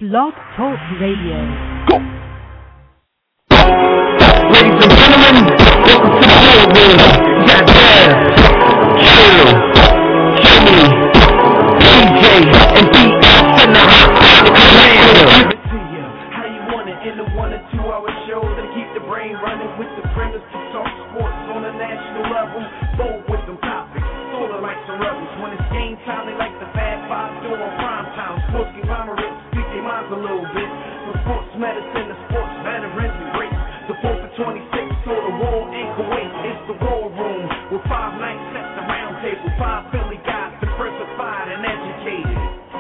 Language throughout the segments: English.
Blog Talk Radio. Go! Ladies and gentlemen, welcome to the War Room. Goddamn, Chill, Jimmy, DJ, and DX in the commander. How you want it in the 1 or 2 hour show to keep the brain running with the premise to talk sports on a national level. Bold with them topics, sorta like some rebels. When it's game time, they like the Fab Five during prime time. Sports conglomerates speak their minds a little bit. From sports medicine to sports veterans and greats. The 4th of 26, so the war in Kuwait. It's the War Room with 5 nights at the round table. 5 Philly guys diversified and educated.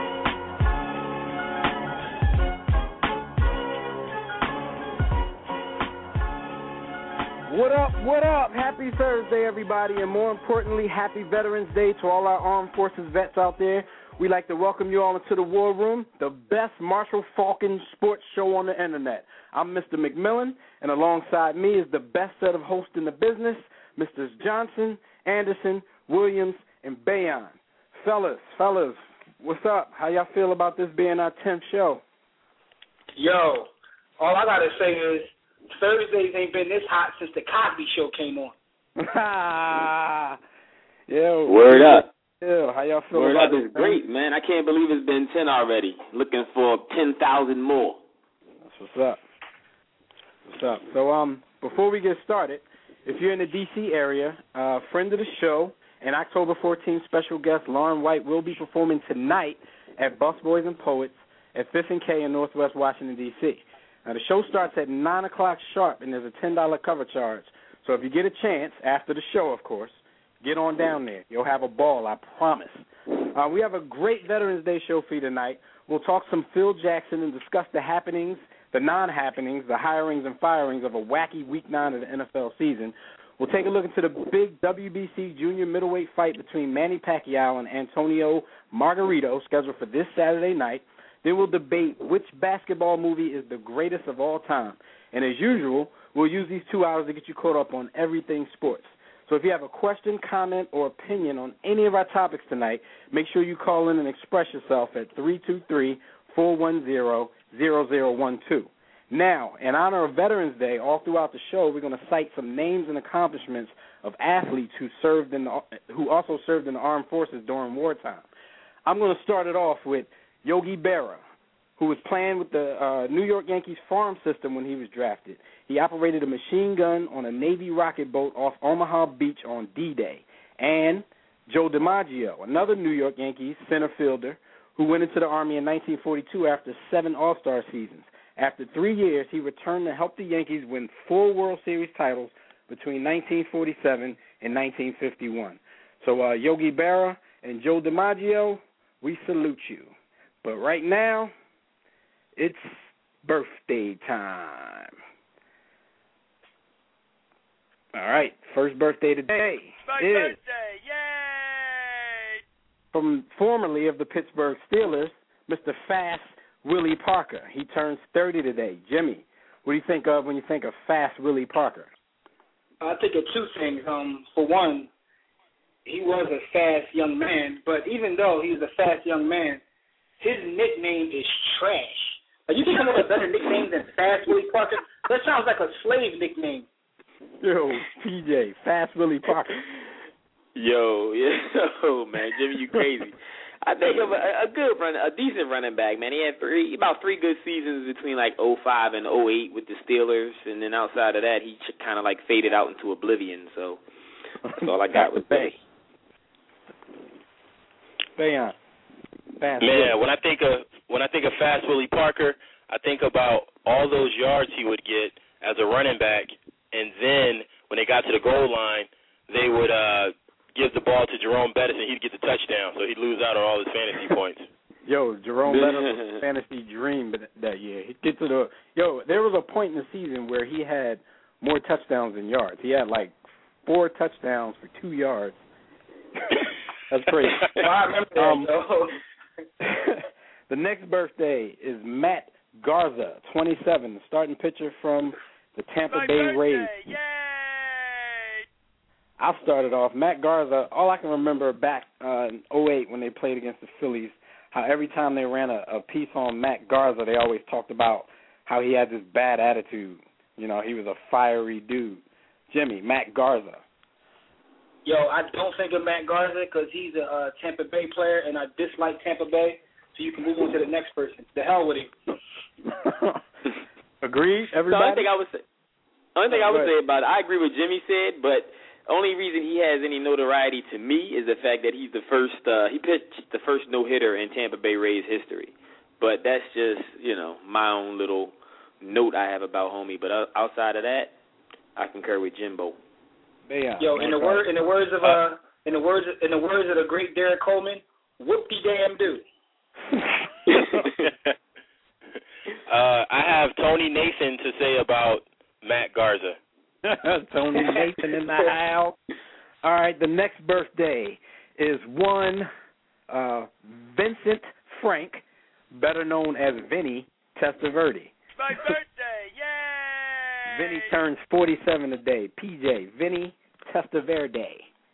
What up, what up? Happy Thursday, everybody, and more importantly, happy Veterans Day to all our armed forces vets out there. We'd like to welcome you all into the War Room, the best Marshall Falcon sports show on the internet. I'm Mr. McMillan, and alongside me is the best set of hosts in the business, Mr. Johnson, Anderson, Williams, and Bayon. Fellas, what's up? How y'all feel about this being our 10th show? Yo, all I gotta say is Thursdays ain't been this hot since the Cosby Show came on. Yo, word up. Yeah, how y'all feel word about up is great, man. I can't believe it's been 10 already. Looking for 10,000 more. That's what's up. So, before we get started, if you're in the D.C. area, friend of the show and October 14th special guest Lauren White will be performing tonight at Busboys and Poets at 5th and K in Northwest Washington, D.C. Now, the show starts at 9 o'clock sharp, and there's a $10 cover charge. So if you get a chance, after the show, of course, get on down there. You'll have a ball, I promise. We have a great Veterans Day show for you tonight. We'll talk some Phil Jackson and discuss the happenings, the non-happenings, the hirings and firings of a wacky Week 9 of the NFL season. We'll take a look into the big WBC junior middleweight fight between Manny Pacquiao and Antonio Margarito, scheduled for this Saturday night. Then we'll debate which basketball movie is the greatest of all time. And as usual, we'll use these 2 hours to get you caught up on everything sports. So if you have a question, comment, or opinion on any of our topics tonight, make sure you call in and express yourself at 323-410-0012. Now, in honor of Veterans Day, all throughout the show, we're going to cite some names and accomplishments of athletes who also served in the armed forces during wartime. I'm going to start it off with Yogi Berra, who was playing with the New York Yankees farm system when he was drafted. He operated a machine gun on a Navy rocket boat off Omaha Beach on D-Day. And Joe DiMaggio, another New York Yankees center fielder who went into the Army in 1942 after 7 All-Star seasons. After 3 years, he returned to help the Yankees win 4 World Series titles between 1947 and 1951. So Yogi Berra and Joe DiMaggio, we salute you. But right now, it's birthday time. All right, first birthday today is from formerly of the Pittsburgh Steelers, Mr. Fast Willie Parker. He turns 30 today. Jimmy, what do you think of when you think of Fast Willie Parker? I think of 2 things. For one, he was a fast young man, but even though he was a fast young man, his nickname is Trash. You can come up with a better nickname than Fast Willie Parker? That sounds like a slave nickname. Yo, PJ, Fast Willie Parker. Yo, man, Jimmy, you crazy. I think of a decent running back, man. He had about 3 good seasons between like 05 and 08 with the Steelers, and then outside of that, he kind of like faded out into oblivion. So that's all I got with Bay. Bayon. Man, when I think of Fast Willie Parker, I think about all those yards he would get as a running back, and then when they got to the goal line, they would give the ball to Jerome Bettis, and he'd get the touchdown, so he'd lose out on all his fantasy points. Yo, Jerome Bettis was a fantasy dream that year. There was a point in the season where he had more touchdowns than yards. He had like 4 touchdowns for 2 yards. That's crazy. I remember that, The next birthday is Matt Garza, 27, starting pitcher from the Tampa Bay Rays. Yay! I'll start it off. Matt Garza, all I can remember back in 08 when they played against the Phillies, how every time they ran a piece on Matt Garza, they always talked about how he had this bad attitude. You know, he was a fiery dude. Jimmy, Matt Garza. Yo, I don't think of Matt Garza because he's a Tampa Bay player, and I dislike Tampa Bay, so you can move on to the next person. The hell with him. Agreed, everybody? The only thing I would say about it, I agree with Jimmy said, but only reason he has any notoriety to me is the fact that he's the first, he pitched the first no-hitter in Tampa Bay Rays history. But that's just, you know, my own little note I have about homie. But outside of that, I concur with Jimbo. Yo, in the words of the great Derek Coleman, whoop-de-damn-do. I have Tony Nathan to say about Matt Garza. Tony Nathan in the house. All right, the next birthday is one Vincent Frank, better known as Vinny Testaverde. My birthday, yay! Vinny turns 47 today. PJ, Vinny Testaverde.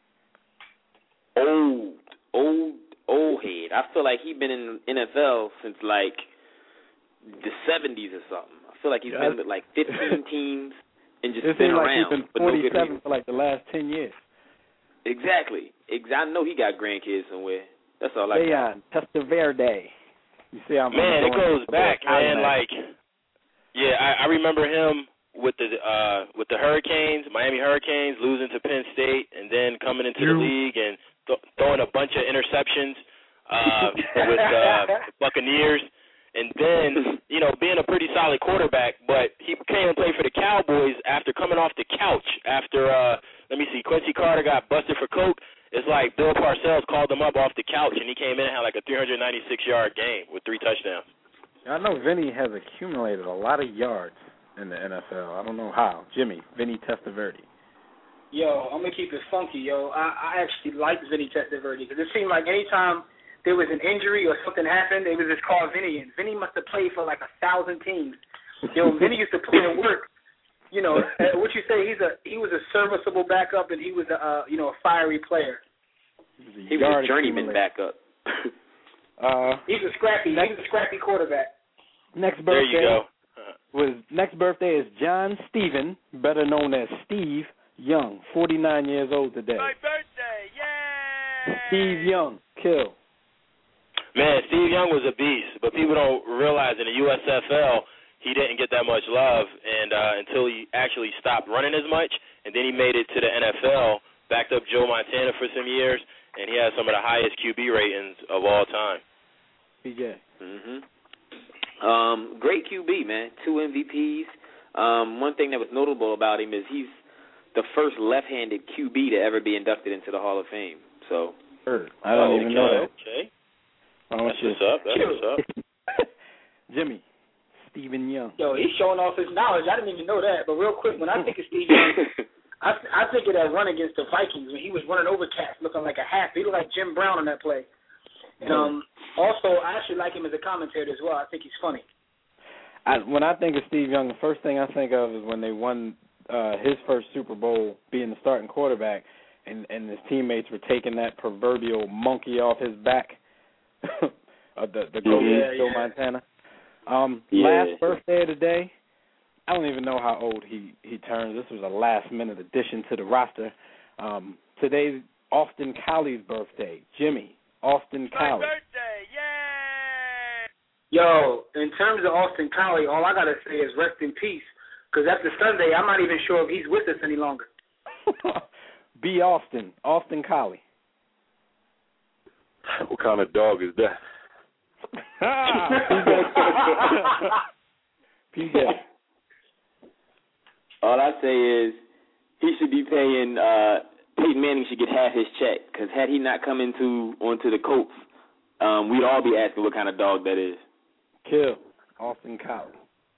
Old head. I feel like he's been in NFL since like the 70s or something. I feel like he's been with like 15 teams and just been around. Like he's been 47 for like the last 10 years. Exactly. I know he got grandkids somewhere. That's all I got. Testaverde. You see how man, it goes back, man. Like, yeah, I remember him with the Hurricanes, Miami Hurricanes, losing to Penn State, and then coming into the league and throwing a bunch of interceptions with the Buccaneers. And then, you know, being a pretty solid quarterback, but he came and played for the Cowboys after coming off the couch after, Quincy Carter got busted for coke. It's like Bill Parcells called him up off the couch, and he came in and had like a 396-yard game with 3 touchdowns. I know Vinny has accumulated a lot of yards in the NFL. I don't know how. Jimmy, Vinny Testaverde. Yo, I'm going to keep it funky, yo. I actually liked Vinny Testaverde because it seemed like anytime there was an injury or something happened, they would just call Vinny in. Vinny must have played for like 1,000 teams. Yo, Vinny used to put in work. You know, what you say, he was a serviceable backup and he was a fiery player. He was a journeyman backup. He's a scrappy quarterback. Next birthday. There you go. Next birthday is John Stephen, better known as Steve Young, 49 years old today. My birthday, yay! Steve Young, kill. Man, Steve Young was a beast, but people don't realize in the USFL he didn't get that much love and until he actually stopped running as much, and then he made it to the NFL, backed up Joe Montana for some years, and he has some of the highest QB ratings of all time. PJ. Great QB, man. 2 MVPs. One thing that was notable about him is he's the first left-handed QB to ever be inducted into the Hall of Fame. So I don't even know that. Okay. That's what's up. That's what's up. Jimmy, Stephen Young. Yo, he's showing off his knowledge. I didn't even know that. But real quick, when I think of Steve Young, I think of that run against the Vikings when he was running over cats looking like a half. He looked like Jim Brown on that play. And also, I actually like him as a commentator as well. I think he's funny. When I think of Steve Young, the first thing I think of is when they won his first Super Bowl being the starting quarterback, and his teammates were taking that proverbial monkey off his back. the goalie, Joe Montana. Last birthday of the day, I don't even know how old he turns. This was a last-minute addition to the roster. Today's Austin Collies' birthday. Jimmy, Austin Collie. My birthday, yay! Yo, in terms of Austin Collie, all I got to say is rest in peace, because after Sunday, I'm not even sure if he's with us any longer. B. Austin Collie. What kind of dog is that? PJ. All I say is he should be paying. Peyton Manning should get half his check because had he not come onto the Colts, we'd all be asking what kind of dog that is. Kill Austin Collie.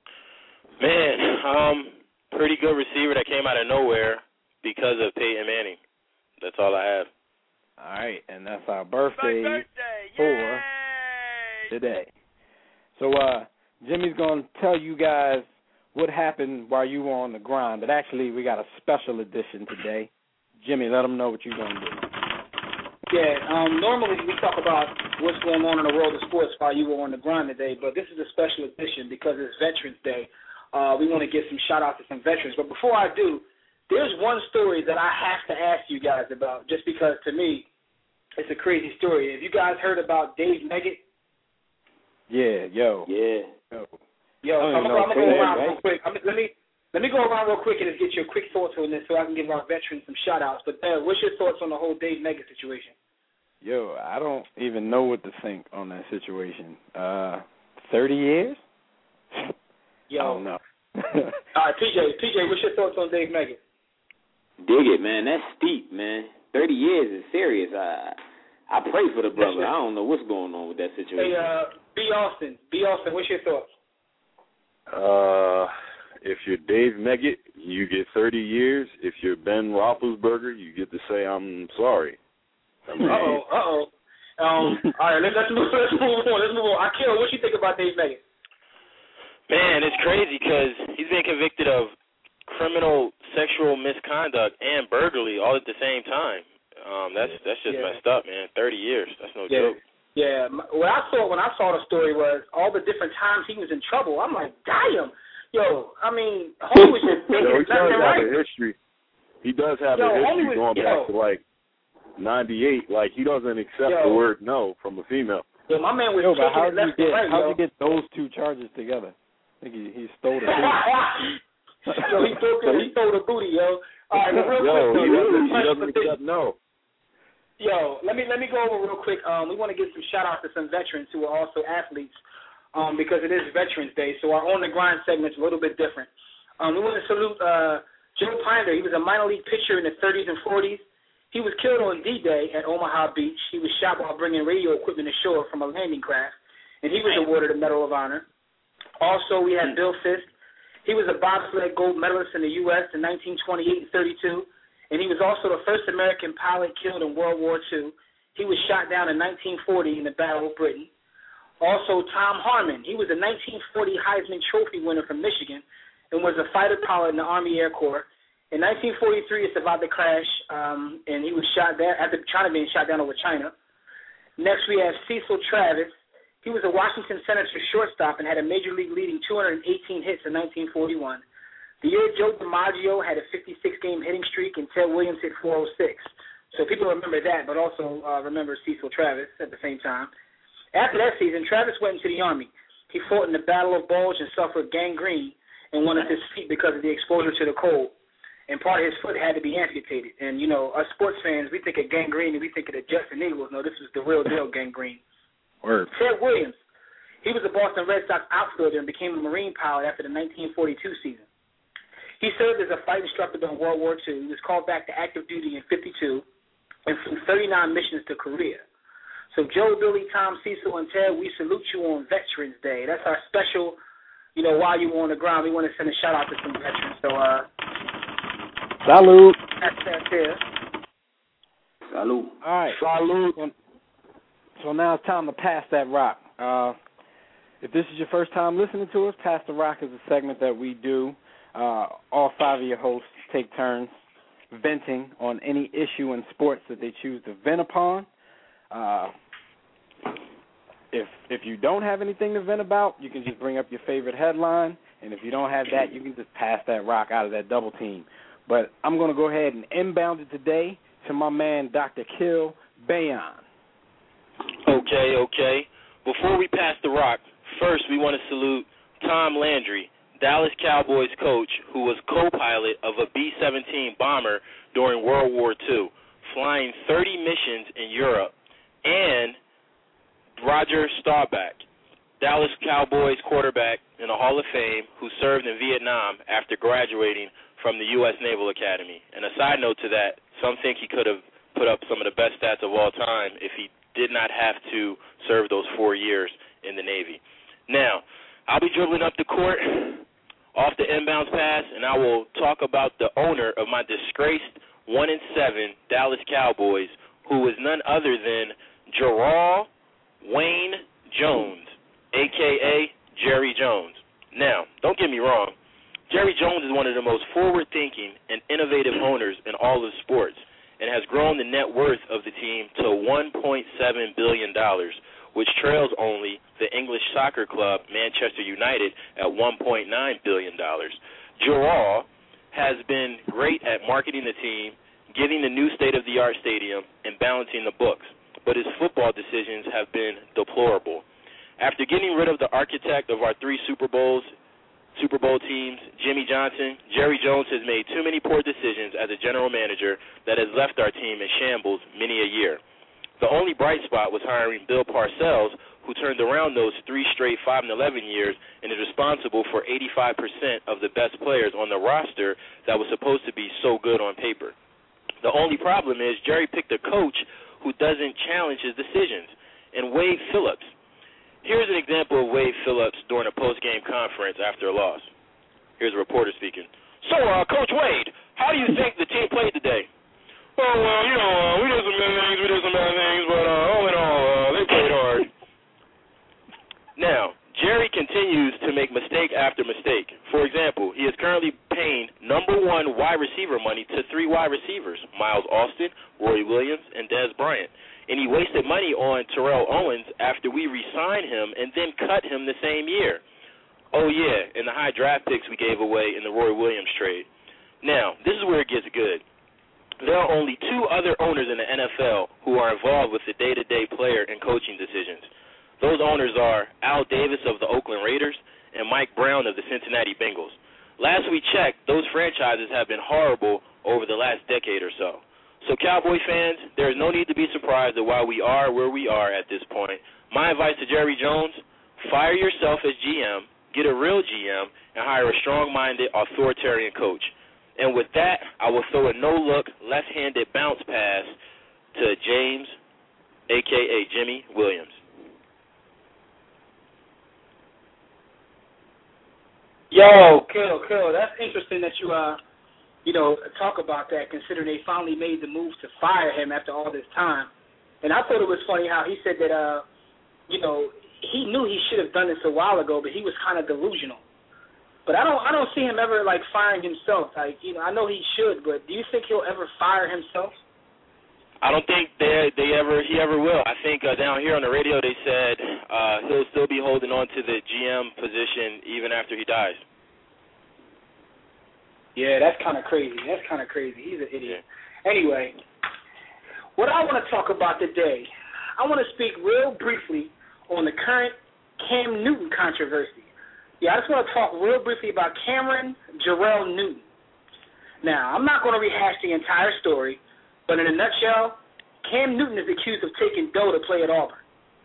Man, pretty good receiver that came out of nowhere because of Peyton Manning. That's all I have. All right, and that's our birthday for today. So Jimmy's going to tell you guys what happened while you were on the grind, but actually we got a special edition today. Jimmy, let them know what you're going to do. Yeah, normally we talk about what's going on in the world of sports while you were on the grind today, but this is a special edition because it's Veterans Day. We want to give some shout-out to some veterans. But before I do, there's one story that I have to ask you guys about just because, to me, it's a crazy story. Have you guys heard about Dave Meggett? Yeah, yo. Yeah. Yo, I'm going to go around real quick. Let me go around real quick and just get your quick thoughts on this so I can give our veterans some shout-outs. But, what's your thoughts on the whole Dave Meggett situation? Yo, I don't even know what to think on that situation. 30 years? Yo. I don't know. All right, PJ, what's your thoughts on Dave Meggett? Dig it, man. That's steep, man. 30 years is serious. I pray for the brother. I don't know what's going on with that situation. Hey, B. Austin, what's your thoughts? If you're Dave Meggett, you get 30 years. If you're Ben Roethlisberger, you get to say, I'm sorry. Uh-oh. All right, let's move on. Akil, what you think about Dave Meggett? Man, it's crazy because he's been convicted of criminal sexual misconduct and burglary all at the same time. That's just messed up, man. 30 years. That's no joke. Yeah. What I saw when I saw the story was all the different times he was in trouble. I'm like, damn. Yo, I mean, homie was just thinking he does have right. a history. He does have a history going back to like 98. Like he doesn't accept the word no from a female. Yo, my man was but taking it left and right. How'd you get those two charges together? I think he stole the booty. Yo, he stole the booty, yo. All right, real quick. He doesn't accept no. Yo, let me go over real quick. We want to give some shout outs to some veterans who are also athletes, because it is Veterans Day. So our On the Grind segment's a little bit different. We want to salute Joe Pinder. He was a minor league pitcher in the 30s and 40s. He was killed on D-Day at Omaha Beach. He was shot while bringing radio equipment ashore from a landing craft, and he was awarded a Medal of Honor. Also, we had Bill Fisk. He was a bobsled gold medalist in the U.S. in 1928 and 32, and he was also the first American pilot killed in World War II. He was shot down in 1940 in the Battle of Britain. Also, Tom Harmon. He was a 1940 Heisman Trophy winner from Michigan and was a fighter pilot in the Army Air Corps. In 1943, it survived the crash, and he was shot there after China being shot down over China. Next, we have Cecil Travis. He was a Washington Senators shortstop and had a major league leading 218 hits in 1941. The year Joe DiMaggio had a 56-game hitting streak and Ted Williams hit 406. So people remember that, but also remember Cecil Travis at the same time. After that season, Travis went into the Army. He fought in the Battle of Bulge and suffered gangrene in one of his feet because of the exposure to the cold. And part of his foot had to be amputated. And, you know, us sports fans, we think of gangrene and we think of the Jets and Eagles. No, this was the real deal gangrene. Word. Ted Williams, he was a Boston Red Sox outfielder and became a Marine pilot after the 1942 season. He served as a flight instructor during World War II. He was called back to active duty in 52 and flew 39 missions to Korea. So Joe, Billy, Tom, Cecil, and Ted, we salute you on Veterans Day. That's our special, you know, while you were on the ground, we want to send a shout-out to some veterans. So, salute. That's it. Salute. All right. Salute. So now it's time to pass that rock. If this is your first time listening to us, Pass the Rock is a segment that we do. All five of your hosts take turns venting on any issue in sports that they choose to vent upon. If you don't have anything to vent about, you can just bring up your favorite headline. And if you don't have that, you can just pass that rock out of that double team. But I'm going to go ahead and inbound it today to my man, Dr. Kill Bayon. Okay. Before we pass the rock, first we want to salute Tom Landry, Dallas Cowboys coach, who was co-pilot of a B-17 bomber during World War II, flying 30 missions in Europe, and Roger Staubach, Dallas Cowboys quarterback in the Hall of Fame, who served in Vietnam after graduating from the U.S. Naval Academy. And a side note to that, some think he could have put up some of the best stats of all time if he did not have to serve those 4 years in the Navy. Now, I'll be dribbling up the court off the inbounds pass, and I will talk about the owner of my disgraced 1-7 Dallas Cowboys, who is none other than Gerald Wayne Jones, a.k.a. Jerry Jones. Now, don't get me wrong, Jerry Jones is one of the most forward-thinking and innovative owners in all of sports, and has grown the net worth of the team to $1.7 billion, which trails only the English soccer club Manchester United at $1.9 billion. Joel has been great at marketing the team, getting the new state-of-the-art stadium, and balancing the books, but his football decisions have been deplorable. After getting rid of the architect of our 3 Super Bowl teams, Jimmy Johnson, Jerry Jones has made too many poor decisions as a general manager that has left our team in shambles many a year. The only bright spot was hiring Bill Parcells, who turned around those 3 straight 5-11 years and is responsible for 85% of the best players on the roster that was supposed to be so good on paper. The only problem is Jerry picked a coach who doesn't challenge his decisions, and Wade Phillips. Here's an example of Wade Phillips during a post-game conference after a loss. Here's a reporter speaking. So, Coach Wade, how do you think the team played today? Oh, well, we did some bad things, but all in all, they played hard. Now, Jerry continues to make mistake after mistake. For example, he is currently paying number 1 wide receiver money to 3 wide receivers, Miles Austin, Roy Williams, and Dez Bryant. And he wasted money on Terrell Owens after we re-signed him and then cut him the same year. Oh, yeah, and the high draft picks we gave away in the Roy Williams trade. Now, this is where it gets good. There are only 2 other owners in the NFL who are involved with the day-to-day player and coaching decisions. Those owners are Al Davis of the Oakland Raiders and Mike Brown of the Cincinnati Bengals. Last we checked, those franchises have been horrible over the last decade or so. So, Cowboy fans, there is no need to be surprised at why we are where we are at this point. My advice to Jerry Jones, fire yourself as GM, get a real GM, and hire a strong-minded, authoritarian coach. And with that, I will throw a no-look, left-handed bounce pass to James, a.k.a. Jimmy Williams. Yo, Kill. That's interesting that you talk about that, considering they finally made the move to fire him after all this time. And I thought it was funny how he said that, he knew he should have done this a while ago, but he was kind of delusional. But I don't see him ever firing himself. I know he should, but do you think he'll ever fire himself? I don't think he ever will. I think down here on the radio they said he'll still be holding on to the GM position even after he dies. Yeah, that's kind of crazy. He's an idiot. Yeah. Anyway, what I want to talk about today, I want to speak real briefly on the current Cam Newton controversy. Yeah, I just want to talk real briefly about Cameron Jarrell Newton. Now, I'm not going to rehash the entire story, but in a nutshell, Cam Newton is accused of taking dough to play at Auburn.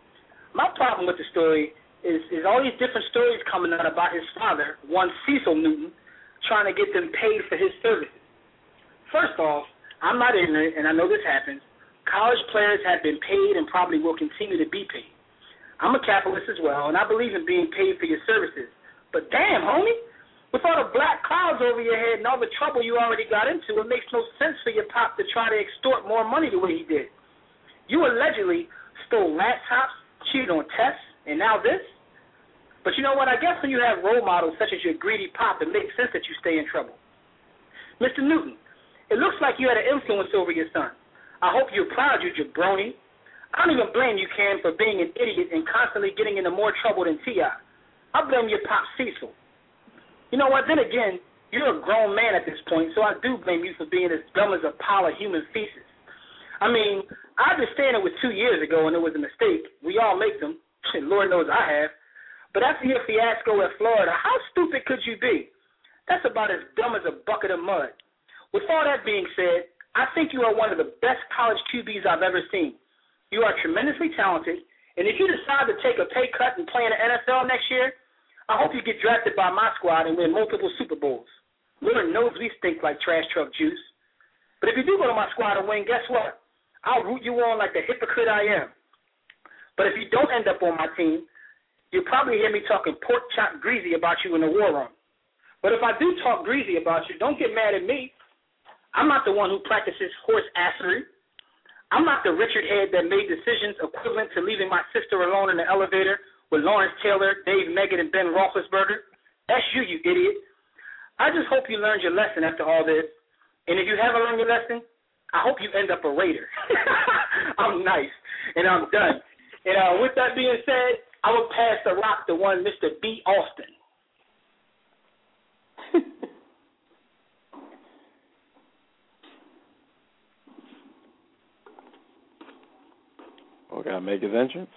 My problem with the story is all these different stories coming out about his father, one Cecil Newton, trying to get them paid for his services. First off, I'm not ignorant, and I know this happens. College players have been paid and probably will continue to be paid. I'm a capitalist as well, and I believe in being paid for your services. But damn, homie, with all the black clouds over your head and all the trouble you already got into, it makes no sense for your pop to try to extort more money the way he did. You allegedly stole laptops, cheated on tests, and now this? But you know what? I guess when you have role models such as your greedy pop, it makes sense that you stay in trouble. Mr. Newton, it looks like you had an influence over your son. I hope you're proud, you jabroni. I don't even blame you, Cam, for being an idiot and constantly getting into more trouble than T.I. I blame your pop, Cecil. You know what? Then again, you're a grown man at this point, so I do blame you for being as dumb as a pile of human feces. I mean, I understand it was 2 years ago and it was a mistake. We all make them. Lord knows I have. But after your fiasco at Florida, how stupid could you be? That's about as dumb as a bucket of mud. With all that being said, I think you are one of the best college QBs I've ever seen. You are tremendously talented, and if you decide to take a pay cut and play in the NFL next year, I hope you get drafted by my squad and win multiple Super Bowls. Lord knows we stink like trash truck juice. But if you do go to my squad and win, guess what? I'll root you on like the hypocrite I am. But if you don't end up on my team, you'll probably hear me talking pork chop greasy about you in the war room. But if I do talk greasy about you, don't get mad at me. I'm not the one who practices horse assery. I'm not the Richard head that made decisions equivalent to leaving my sister alone in the elevator with Lawrence Taylor, Dave Meggett, and Ben Roethlisberger. That's you idiot. I just hope you learned your lesson after all this. And if you haven't learned your lesson, I hope you end up a Raider. I'm nice, and I'm done. And with that being said, I will pass the rock to one Mr. B. Austin. Oh, gotta make his entrance?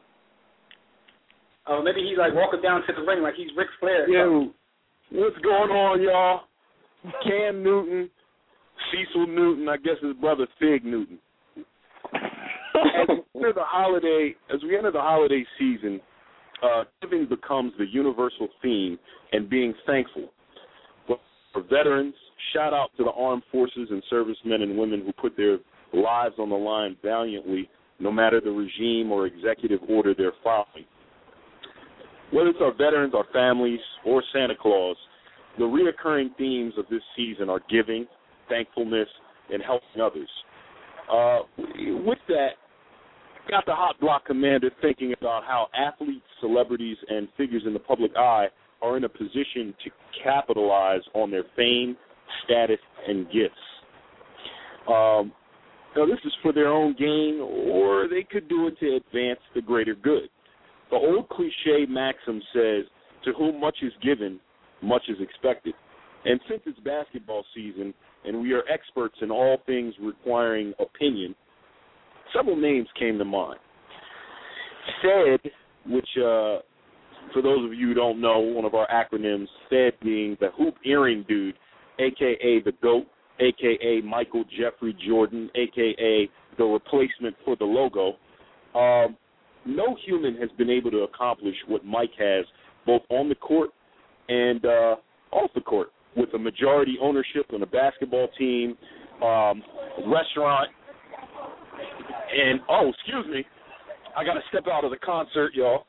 Oh, maybe he's like walking down to the ring like he's Ric Flair. Yo, what's going on, y'all? Cam Newton, Cecil Newton, I guess his brother Fig Newton. As we enter the holiday season, giving becomes the universal theme, and being thankful. For veterans, shout out to the armed forces and servicemen and women who put their lives on the line valiantly, no matter the regime or executive order they're following. Whether it's our veterans, our families, or Santa Claus, the reoccurring themes of this season are giving, thankfulness, and helping others. With that, got the Hot Block Commander thinking about how athletes, celebrities, and figures in the public eye are in a position to capitalize on their fame, status, and gifts. Now, this is for their own gain, or they could do it to advance the greater good. The old cliche maxim says, to whom much is given, much is expected. And since it's basketball season and we are experts in all things requiring opinion, several names came to mind. FED, which, for those of you who don't know, one of our acronyms, FED being the Hoop Earring Dude, a.k.a. the GOAT, a.k.a. Michael Jeffrey Jordan, a.k.a. the replacement for the logo. No human has been able to accomplish what Mike has, both on the court and off the court, with a majority ownership in a basketball team, restaurant, and, excuse me, I got to step out of the concert, y'all.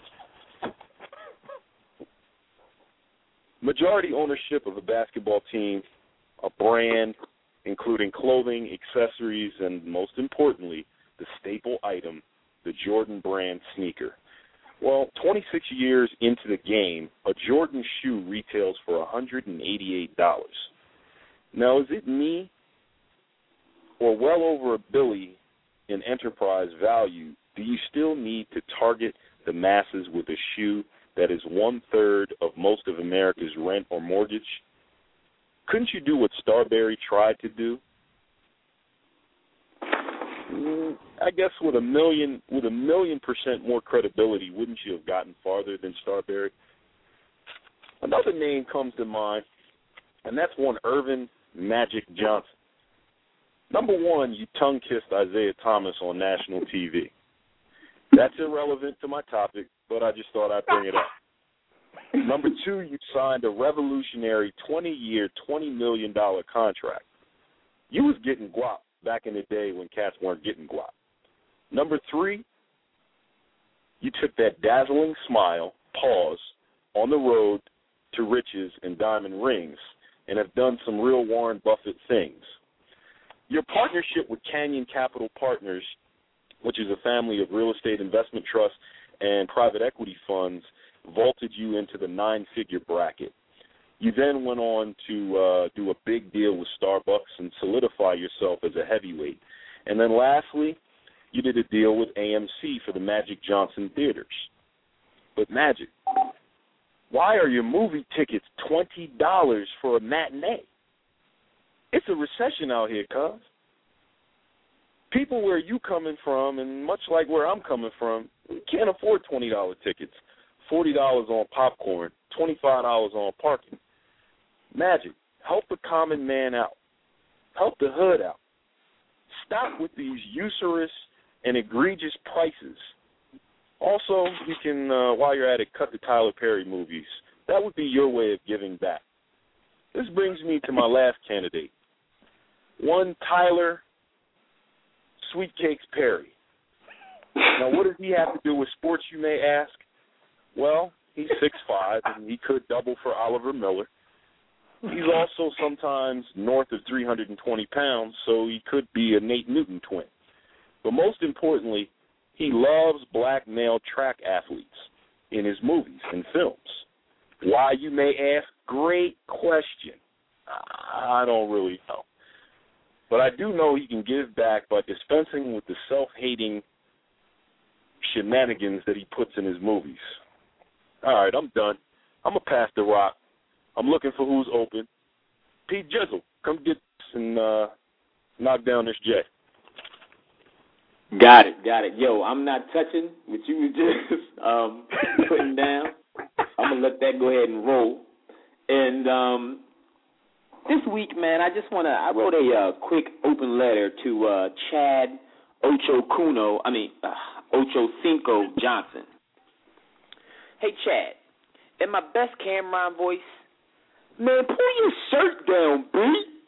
Majority ownership of a basketball team, a brand, including clothing, accessories, and most importantly, the staple item, the Jordan brand sneaker. Well, 26 years into the game, a Jordan shoe retails for $188. Now, is it me or well over $1 billion in enterprise value? Do you still need to target the masses with a shoe that is 1/3 of most of America's rent or mortgage? Couldn't you do what Starbury tried to do? I guess with a million % more credibility, wouldn't you have gotten farther than Starbury? Another name comes to mind, and that's one Earvin Magic Johnson. Number one, you tongue-kissed Isaiah Thomas on national TV. That's irrelevant to my topic, but I just thought I'd bring it up. Number two, you signed a revolutionary 20-year, $20 million contract. You was getting guap back in the day when cats weren't getting guap. Number three, you took that dazzling smile, pause, on the road to riches and diamond rings and have done some real Warren Buffett things. Your partnership with Canyon Capital Partners, which is a family of real estate investment trusts and private equity funds, vaulted you into the 9-figure bracket. You then went on to do a big deal with Starbucks and solidify yourself as a heavyweight. And then lastly, you did a deal with AMC for the Magic Johnson Theaters. But Magic, why are your movie tickets $20 for a matinee? It's a recession out here, cuz. People where you coming from, and much like where I'm coming from, can't afford $20 tickets, $40 on popcorn, $25 on parking. Magic, help the common man out. Help the hood out. Stop with these usurious and egregious prices. Also, you can, while you're at it, cut the Tyler Perry movies. That would be your way of giving back. This brings me to my last candidate. One Tyler Sweetcakes Perry. Now, what does he have to do with sports, you may ask? Well, he's 6'5", and he could double for Oliver Miller. He's also sometimes north of 320 pounds, so he could be a Nate Newton twin. But most importantly, he loves black male track athletes in his movies and films. Why, you may ask? Great question. I don't really know. But I do know he can give back by dispensing with the self-hating shenanigans that he puts in his movies. All right, I'm done. I'm going to pass the rock. I'm looking for who's open. Pete Jizzle, come get this and knock down this J. Got it. Yo, I'm not touching what you were just putting down. I'm going to let that go ahead and roll. And this week, man, I wrote a quick open letter to Chad Ochocinco Johnson. Hey, Chad, in my best Cameron voice, man, pull your shirt down, B.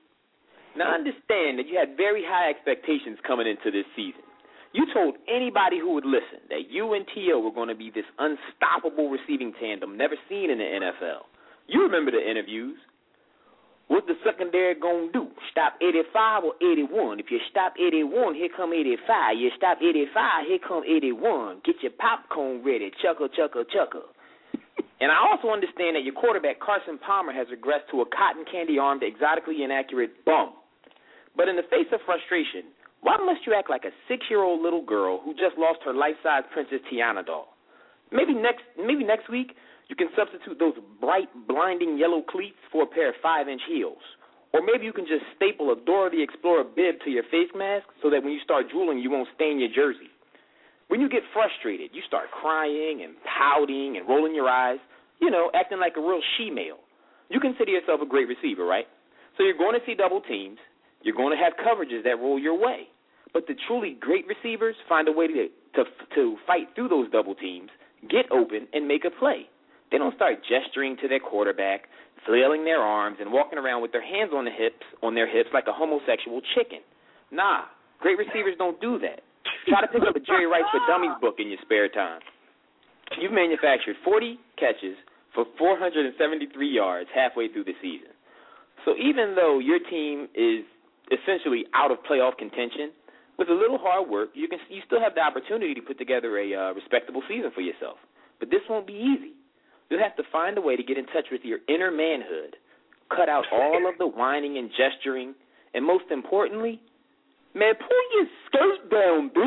Now, understand that you had very high expectations coming into this season. You told anybody who would listen that you and T.O. were going to be this unstoppable receiving tandem never seen in the NFL. You remember the interviews. What's the secondary going to do? Stop 85 or 81? If you stop 81, here come 85. You stop 85, here come 81. Get your popcorn ready. Chuckle, chuckle, chuckle. And I also understand that your quarterback, Carson Palmer, has regressed to a cotton candy-armed, exotically inaccurate bum. But in the face of frustration, why must you act like a 6-year-old little girl who just lost her life-size Princess Tiana doll? Maybe next week you can substitute those bright, blinding yellow cleats for a pair of 5-inch heels. Or maybe you can just staple a Dora the Explorer bib to your face mask so that when you start drooling, you won't stain your jersey. When you get frustrated, you start crying and pouting and rolling your eyes, acting like a real she-male. You consider yourself a great receiver, right? So you're going to see double teams. You're going to have coverages that roll your way. But the truly great receivers find a way to fight through those double teams, get open, and make a play. They don't start gesturing to their quarterback, flailing their arms, and walking around with their hands on their hips like a homosexual chicken. Nah, great receivers don't do that. Try to pick up a Jerry Rice for Dummies book in your spare time. You've manufactured 40 catches for 473 yards halfway through the season. So even though your team is essentially out of playoff contention, with a little hard work, you still have the opportunity to put together a respectable season for yourself. But this won't be easy. You'll have to find a way to get in touch with your inner manhood, cut out all of the whining and gesturing, and most importantly, man, pull your skirt down, B.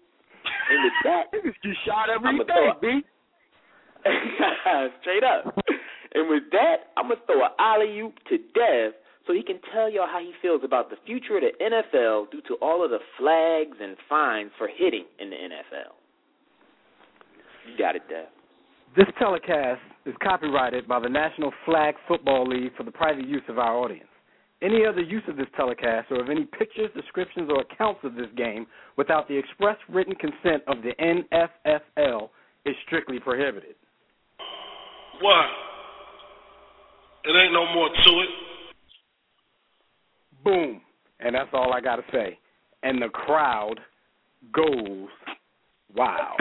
And with that, you shot every day, B. Straight up. And with that, I'm going to throw an alley-oop to Dev so he can tell y'all how he feels about the future of the NFL due to all of the flags and fines for hitting in the NFL. You got it, Dev. This telecast is copyrighted by the National Flag Football League for the private use of our audience. Any other use of this telecast or of any pictures, descriptions, or accounts of this game without the express written consent of the NFFL is strictly prohibited. What? It ain't no more to it. Boom. And that's all I got to say. And the crowd goes wow.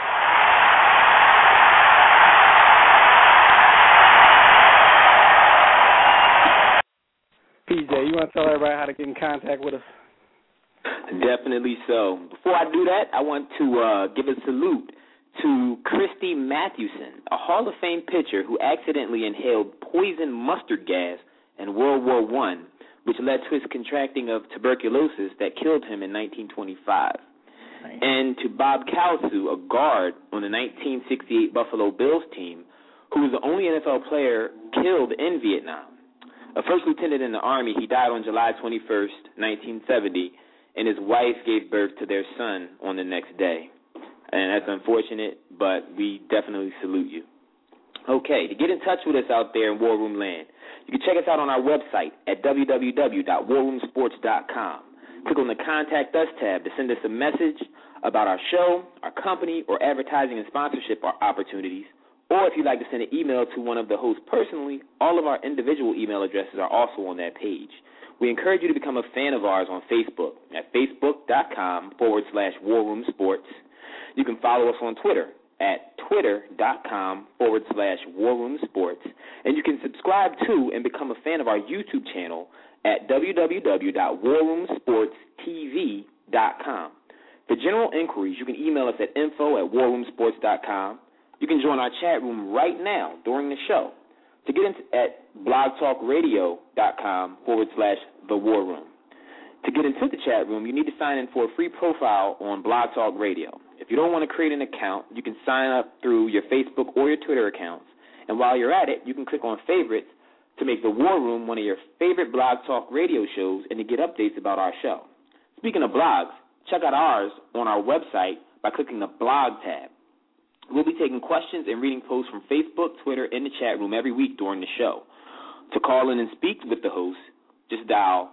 PJ, you want to tell everybody how to get in contact with us? Definitely so. Before I do that, I want to give a salute to Christy Mathewson, a Hall of Fame pitcher who accidentally inhaled poison mustard gas in World War I, which led to his contracting of tuberculosis that killed him in 1925. Nice. And to Bob Kalsu, a guard on the 1968 Buffalo Bills team, who was the only NFL player killed in Vietnam. A first lieutenant in the Army, he died on July 21st, 1970, and his wife gave birth to their son on the next day. And that's unfortunate, but we definitely salute you. Okay, to get in touch with us out there in War Room Land, you can check us out on our website at www.warroomsports.com. Click on the Contact Us tab to send us a message about our show, our company, or advertising and sponsorship opportunities. Or if you'd like to send an email to one of the hosts personally, all of our individual email addresses are also on that page. We encourage you to become a fan of ours on Facebook at facebook.com/warroomsports. You can follow us on Twitter at twitter.com/warroomsports. And you can subscribe to and become a fan of our YouTube channel at www.warroomsportstv.com. For general inquiries, you can email us at info@warroomsports.com. You can join our chat room right now during the show. To get into at blogtalkradio.com/thewar room. To get into the chat room, you need to sign in for a free profile on Blog Talk Radio. If you don't want to create an account, you can sign up through your Facebook or your Twitter accounts. And while you're at it, you can click on Favorites to make the War Room one of your favorite Blog Talk Radio shows and to get updates about our show. Speaking of blogs, check out ours on our website by clicking the Blog tab. We'll be taking questions and reading posts from Facebook, Twitter, and the chat room every week during the show. To call in and speak with the host, just dial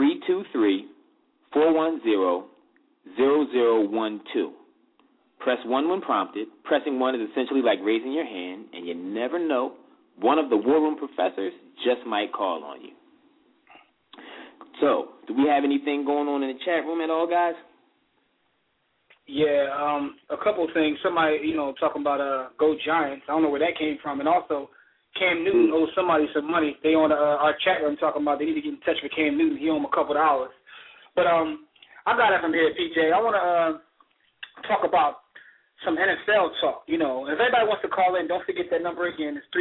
323-410-0012. Press 1 when prompted. Pressing 1 is essentially like raising your hand, and you never know, one of the War Room professors just might call on you. So, do we have anything going on in the chat room at all, guys? Yeah, a couple of things. Somebody, talking about Go Giants. I don't know where that came from. And also, Cam Newton owes somebody some money. They on our chat room talking about they need to get in touch with Cam Newton. He owe him a couple of dollars. But I got it from here, PJ. I want to talk about some NFL talk. If everybody wants to call in, don't forget that number again. It's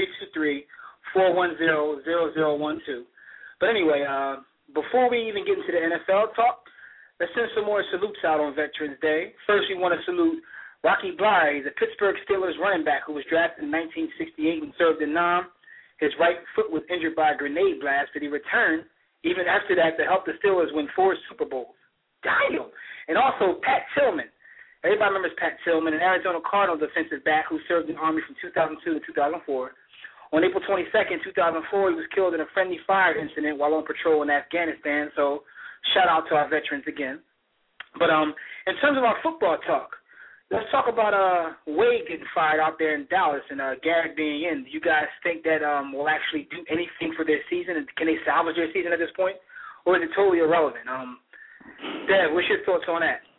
323-410-0012. But anyway, before we even get into the NFL talk, let's send some more salutes out on Veterans Day. First, we want to salute Rocky Blythe, the Pittsburgh Steelers running back who was drafted in 1968 and served in Nam. His right foot was injured by a grenade blast, but he returned even after that to help the Steelers win 4 Super Bowls. Damn! And also Pat Tillman. Everybody remembers Pat Tillman, an Arizona Cardinals defensive back who served in the Army from 2002 to 2004. On April 22nd, 2004, he was killed in a friendly fire incident while on patrol in Afghanistan. So shout out to our veterans again. But in terms of our football talk, let's talk about Wade getting fired out there in Dallas and Garrett being in. Do you guys think that will actually do anything for their season? Can they salvage their season at this point? Or is it totally irrelevant? Dad, what's your thoughts on that?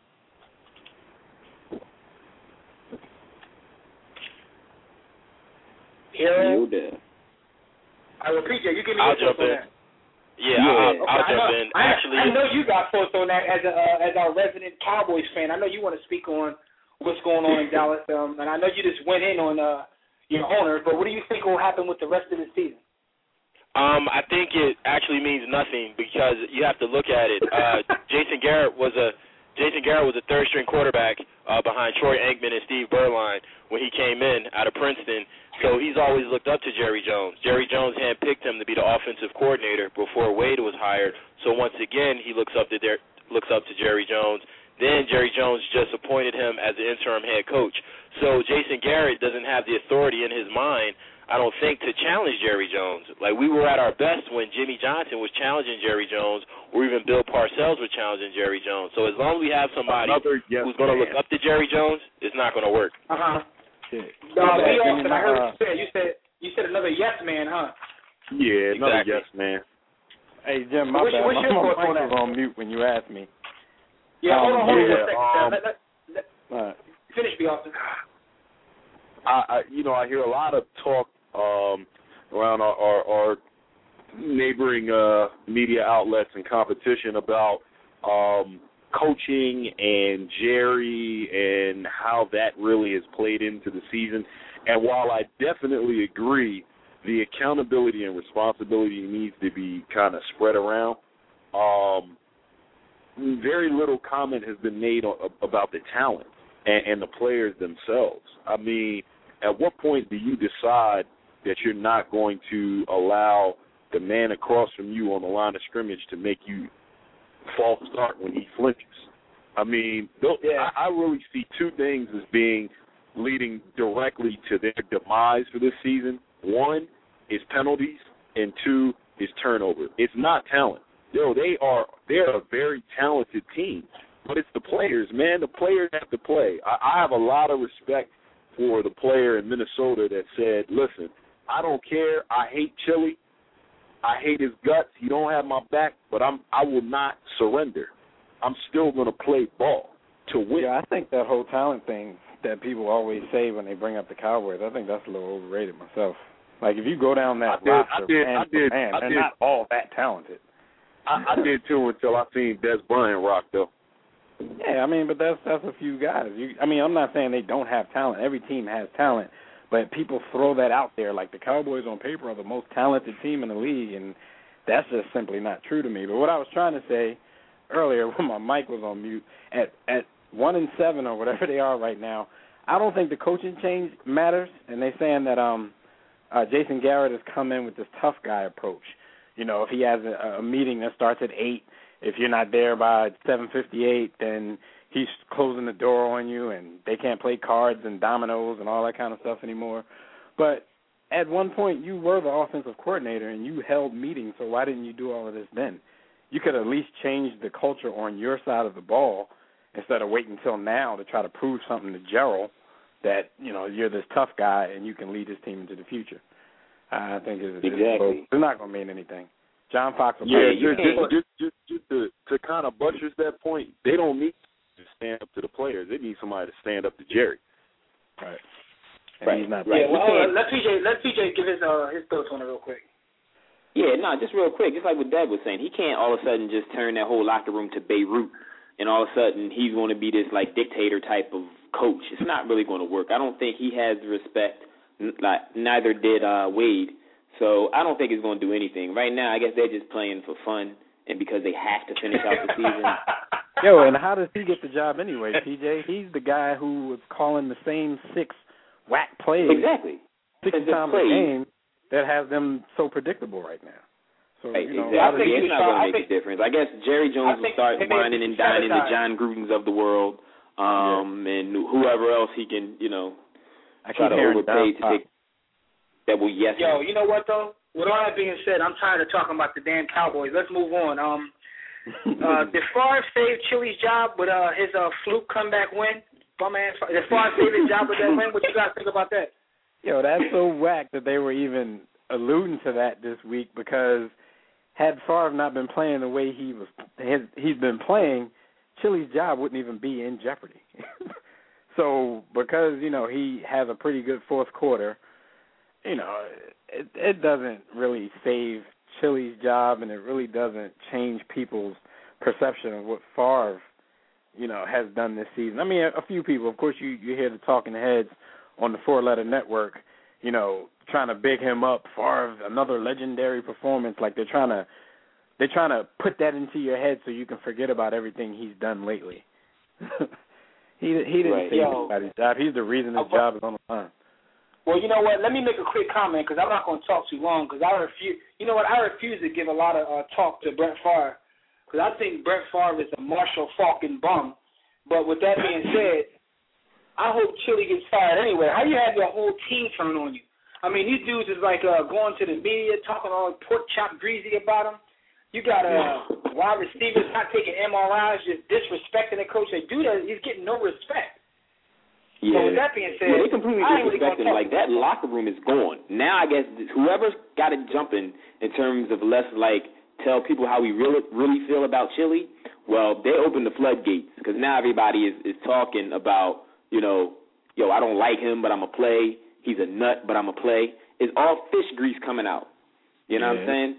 You there. I will, PJ, you give me your thoughts on that. Yeah, I'll jump in. I know you got thoughts on that as our resident Cowboys fan. I know you want to speak on what's going on in Dallas, and I know you just went in on your owner, but what do you think will happen with the rest of the season? I think it actually means nothing because you have to look at it. Jason Garrett was a third-string quarterback behind Troy Aikman and Steve Berline when he came in out of Princeton. So he's always looked up to Jerry Jones. Jerry Jones handpicked him to be the offensive coordinator before Wade was hired. So once again, he looks up to Jerry Jones. Then Jerry Jones just appointed him as the interim head coach. So Jason Garrett doesn't have the authority in his mind, I don't think, to challenge Jerry Jones. Like, we were at our best when Jimmy Johnson was challenging Jerry Jones, or even Bill Parcells was challenging Jerry Jones. So as long as we have somebody who's going to look up to Jerry Jones, it's not going to work. Uh-huh. I heard you said another yes man, huh? Yeah, another yes man. Hey, Jim, my bad. My mic was on mute when you asked me. Yeah, hold on one second. Finish me, Austin. I hear a lot of talk around our neighboring media outlets and competition about coaching and Jerry and how that really has played into the season. And while I definitely agree the accountability and responsibility needs to be kind of spread around, very little comment has been made about the talent and the players themselves. I mean, at what point do you decide that you're not going to allow the man across from you on the line of scrimmage to make you false start when he flinches? I mean, I really see two things as being leading directly to their demise for this season. One is penalties, and two is turnover. It's not talent. They're a very talented team, but it's the players, man. The players have to play. I have a lot of respect for the player in Minnesota that said, listen, I don't care. I hate Chili. I hate his guts. He don't have my back, but I will not surrender. I'm still going to play ball to win. Yeah, I think that whole talent thing that people always say when they bring up the Cowboys, I think that's a little overrated myself. Like, if you go down that roster, they're not all that talented. I did, too, until I seen Des Bryant rock, though. Yeah, I mean, but that's a few guys. I'm not saying they don't have talent. Every team has talent, but people throw that out there like the Cowboys on paper are the most talented team in the league, and that's just simply not true to me. But what I was trying to say earlier when my mic was on mute. At 1-7 or whatever they are right now, I don't think the coaching change matters. And they're saying that Jason Garrett has come in with this tough guy approach. You know, if he has a meeting that starts at 8, if you're not there by 7:58, then he's closing the door on you, and they can't play cards and dominoes and all that kind of stuff anymore. But at one point, you were the offensive coordinator, and you held meetings, so why didn't you do all of this then? You could at least change the culture on your side of the ball instead of waiting until now to try to prove something to Gerald that, you know, you're this tough guy and you can lead this team into the future. I think it's not going to mean anything. John Fox will just to kind of buttress that point, they don't need to stand up to the players. They need somebody to stand up to Jerry. Right. Right. He's not right. Yeah, well, let PJ give his thoughts on it real quick. Yeah, no, just real quick, just like what Dad was saying, he can't all of a sudden just turn that whole locker room to Beirut and all of a sudden he's going to be this, like, dictator type of coach. It's not really going to work. I don't think he has the respect, like, neither did Wade. So I don't think it's going to do anything. Right now, I guess they're just playing for fun and because they have to finish out the season. Yo, and how does he get the job anyway, PJ? He's the guy who was calling the same 6 whack plays. Exactly. 6 times a game that has them so predictable right now. So, right, you know, exactly. It's not going to make a difference. I guess Jerry Jones will start whining and dining the John Grudens of the world and whoever else he can, you know, try to overpay to take. That will Yo, you know what, though? With all that being said, I'm tired of talking about the damn Cowboys. Let's move on. Did Favre save Chili's job with his fluke comeback win? Did Favre save his job with that win? What you guys think about that? Yo, that's so whack that they were even alluding to that this week because had Favre not been playing the way he's been playing, Chili's job wouldn't even be in jeopardy. So because, you know, he has a pretty good fourth quarter, you know, it doesn't really save Chili's job, and it really doesn't change people's perception of what Favre, you know, has done this season. I mean, a few people, of course, you hear the talking heads on the 4-letter network, you know, trying to big him up. Favre, another legendary performance. Like they're trying to put that into your head so you can forget about everything he's done lately. he didn't save anybody's job. He's the reason his job is on the line. Well, you know what? Let me make a quick comment because I'm not going to talk too long because I refuse. You know what? I refuse to give a lot of talk to Brett Favre because I think Brett Favre is a Marshall Falcon bum. But with that being said, I hope Chili gets fired anyway. How you have your whole team turn on you? I mean, these dudes is like going to the media, talking all pork chop greasy about them. You got wide receivers not taking MRIs, just disrespecting the coach. They do that. He's getting no respect. Yeah. So with that being said, they completely disrespect him. Like, that locker room is gone. Now I guess whoever's got it jumping in terms of let's, like, tell people how we really feel about Chili, well, they opened the floodgates because now everybody is talking about, you know, yo, I don't like him, but I'm going to play. He's a nut, but I'm going to play. It's all fish grease coming out. You know what I'm saying?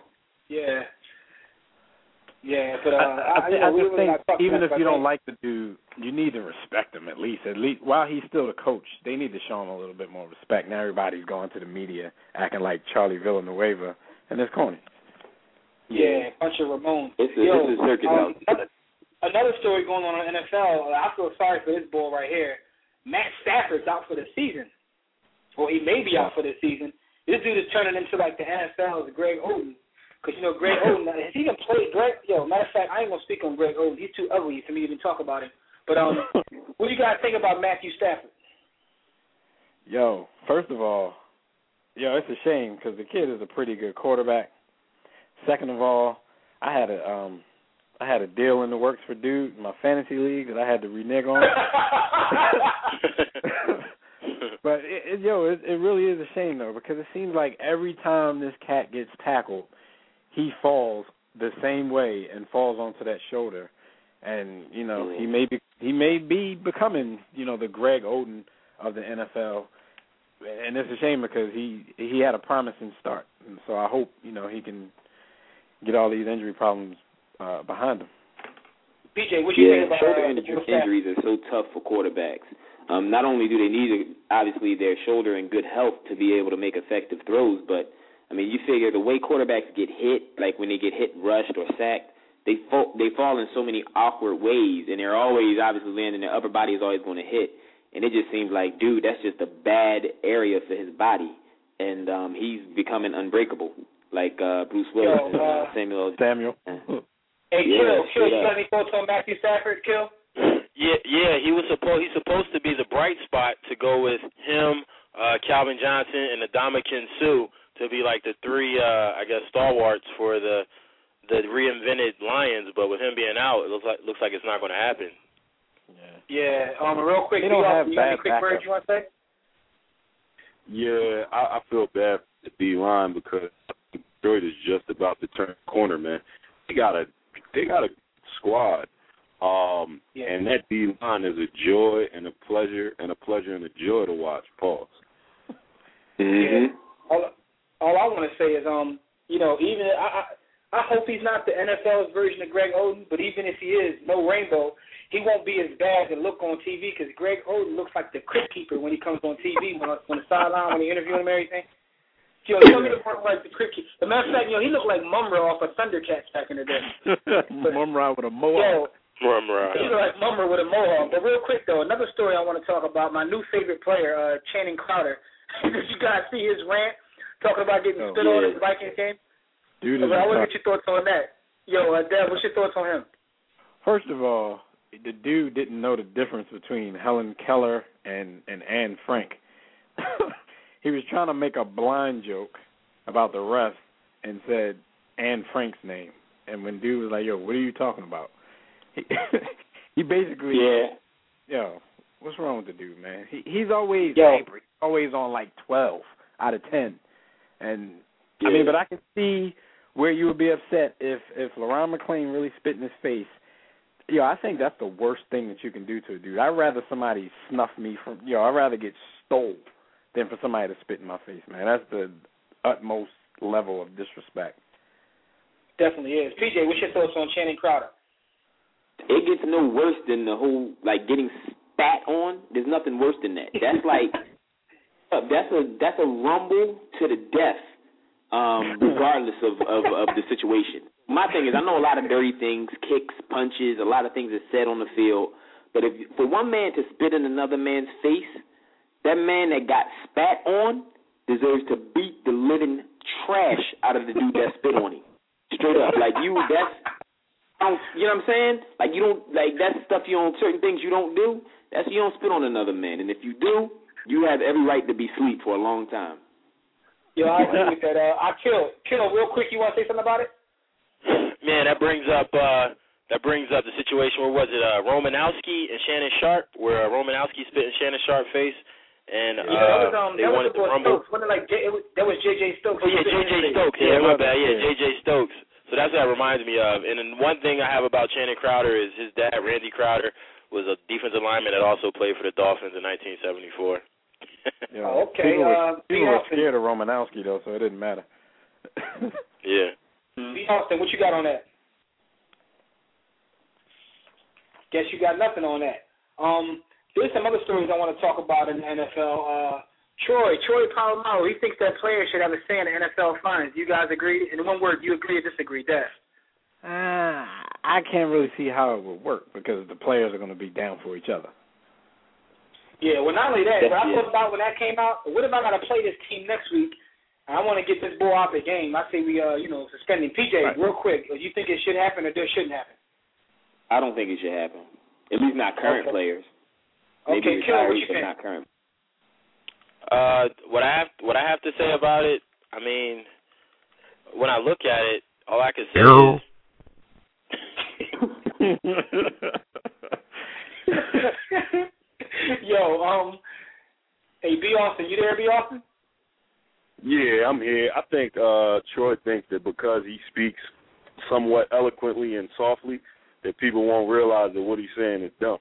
Yeah, but I just think even if you don't like the dude, you need to respect him at least. While he's still the coach, they need to show him a little bit more respect. Now everybody's going to the media acting like Charlie Villanueva, and it's corny. Yeah, bunch of Ramones. It's a circus out. Another story going on in the NFL. I feel sorry for this boy right here. Matt Stafford's out for the season, or he may be out for the season. This dude is turning into like the NFL's Greg Oden. Because, you know, Greg Oden, he even played Greg. Yo, matter of fact, I ain't going to speak on Greg Oden. He's too ugly for me to even talk about him. But what do you guys think about Matthew Stafford? Yo, first of all, it's a shame because the kid is a pretty good quarterback. Second of all, I had a deal in the works for dude in my fantasy league that I had to renege on. But, it really is a shame, though, because it seems like every time this cat gets tackled, he falls the same way and falls onto that shoulder. And, you know, he may be becoming, you know, the Greg Oden of the NFL. And it's a shame because he had a promising start. And so I hope, you know, he can get all these injury problems behind him. BJ, what do you think about shoulder injuries are so tough for quarterbacks. Not only do they need, obviously, their shoulder in good health to be able to make effective throws, but, I mean, you figure the way quarterbacks get hit, like when they get hit, rushed, or sacked, they fall in so many awkward ways, and they're always obviously landing. Their upper body is always going to hit, and it just seems like, dude, that's just a bad area for his body, and he's becoming unbreakable, like Bruce Willis and Samuel. Hey, Kill, you got any thoughts on Matthew Stafford, Kill? Yeah, he's supposed to be the bright spot to go with him, Calvin Johnson, and Ndamukong Suh to be like the three, stalwarts for the reinvented Lions. But with him being out, it looks like it's not going to happen. Yeah. Real quick, they don't have you bad got any quick words you want to say? Yeah, I feel bad for the D-line because Detroit is just about to turn the corner, man. They got a squad. And that D-line is a joy and a pleasure and a joy to watch. Pause. Mm-hmm. Yeah. All I want to say is, even I hope he's not the NFL's version of Greg Oden, but even if he is, no rainbow, he won't be as bad to look on TV because Greg Oden looks like the crypt keeper when he comes on TV, when the sideline, when they interview him and everything. He looked like the crypt keeper. As a matter of fact, he looked like Mumra off of Thundercats back in the day. Mumra with a mohawk. He looked like Mumra with a mohawk. But real quick, though, another story I want to talk about, my new favorite player, Channing Crowder. Did you guys see his rant talking about getting spit on in the Vikings game? Dude, I want to get your thoughts on that. Dad, what's your thoughts on him? First of all, the dude didn't know the difference between Helen Keller and Anne Frank. He was trying to make a blind joke about the ref and said Anne Frank's name. And when dude was like, yo, what are you talking about? He basically, what's wrong with the dude, man? He's always hyper. He's always on like 12 out of 10. And, but I can see where you would be upset if LaRon McClain really spit in his face. I think that's the worst thing that you can do to a dude. I'd rather somebody snuff me from, I'd rather get stole than for somebody to spit in my face, man. That's the utmost level of disrespect. Definitely is. PJ, what's your thoughts on Channing Crowder? It gets no worse than the whole, getting spat on. There's nothing worse than that. That's like, that's a rumble to the death, regardless of the situation. My thing is, I know a lot of dirty things, kicks, punches, a lot of things are said on the field, but if for one man to spit in another man's face, that man that got spat on deserves to beat the living trash out of the dude that spit on him. Straight up. You know what I'm saying? That's stuff certain things you don't do, you don't spit on another man. And if you do, you have every right to be asleep for a long time. I agree with that. Kill, real quick, you want to say something about it? Man, that brings up the situation. Where was it? Romanowski and Shannon Sharp, where Romanowski spit in Shannon Sharp's face, and they wanted to rumble. That was J.J. Stokes. Oh yeah, J.J. Stokes. Yeah, my bad. Yeah, J.J. Stokes. So that's what that reminds me of. And then one thing I have about Channing Crowder is his dad, Randy Crowder, was a defensive lineman that also played for the Dolphins in 1974. Okay. People were scared of Romanowski though, so it didn't matter. Yeah. B. Austin, what you got on that? Guess you got nothing on that. There's some other stories I want to talk about in the NFL. Troy Polamalu, he thinks that players should have a say in the NFL finals. You guys agree? In one word, you agree or disagree? Dad? I can't really see how it would work because the players are going to be down for each other. Yeah, well, not only that, but I thought about when that came out, what if I got to play this team next week? I want to get this boy out the game. I say we, suspending. PJ, real quick, do you think it should happen or it shouldn't happen? I don't think it should happen. At least not current players. Maybe retirees, but not current. What I have to say about it, I mean, when I look at it, all I can say is, hey, B. Austin, you there, B. Austin? Yeah, I'm here. I think Troy thinks that because he speaks somewhat eloquently and softly, that people won't realize that what he's saying is dumb.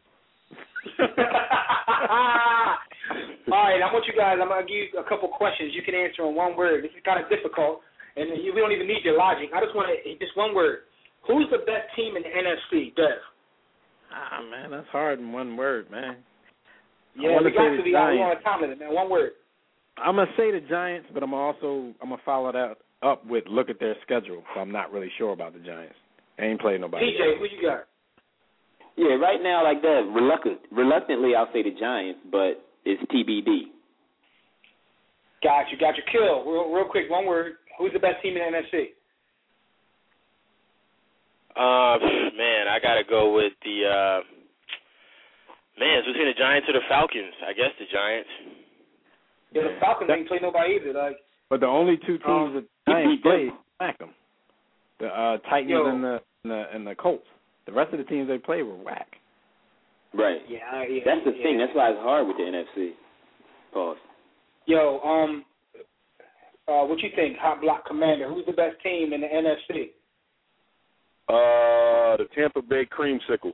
All right, I want you guys, I'm going to give you a couple questions. You can answer in one word. This is kind of difficult, and we don't even need your logic. I just want just one word. Who's the best team in the NFC, Dev? Man, that's hard in one word, man. Yeah, we got to be on time with it, man. One word. I'm going to say the Giants, but I'm going to follow that up with look at their schedule, so I'm not really sure about the Giants. Ain't played nobody. PJ, who you got? Yeah, right now, like that, reluctantly, I'll say the Giants, but it's TBD. Got you. Kill. Real quick, one word. Who's the best team in the NFC? Man, I got to go with the it's between the Giants or the Falcons. I guess the Giants. Yeah, the Falcons ain't played nobody either. Like, but the only two teams that the Giants played smacked them. The Titans and the Colts. The rest of the teams they played were whack. Right. Yeah. That's the thing. That's why it's hard with the NFC. Pause. Yo, what you think, Hot Block Commander? Who's the best team in the NFC? The Tampa Bay Creamsicles.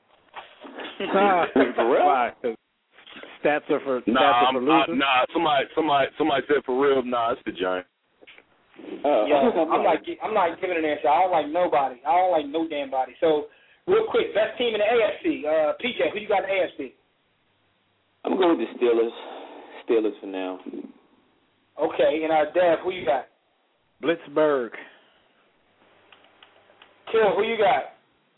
Why? 'Cause stats are for losers? Somebody said for real. Nah, it's the Giants. I'm not giving an answer. I don't like nobody. I don't like no damn body. So, real quick, best team in the AFC. PJ, who you got in the AFC? I'm going with the Steelers. Steelers for now. Okay, and Dev, who you got? Blitzburg. Kill, who you got?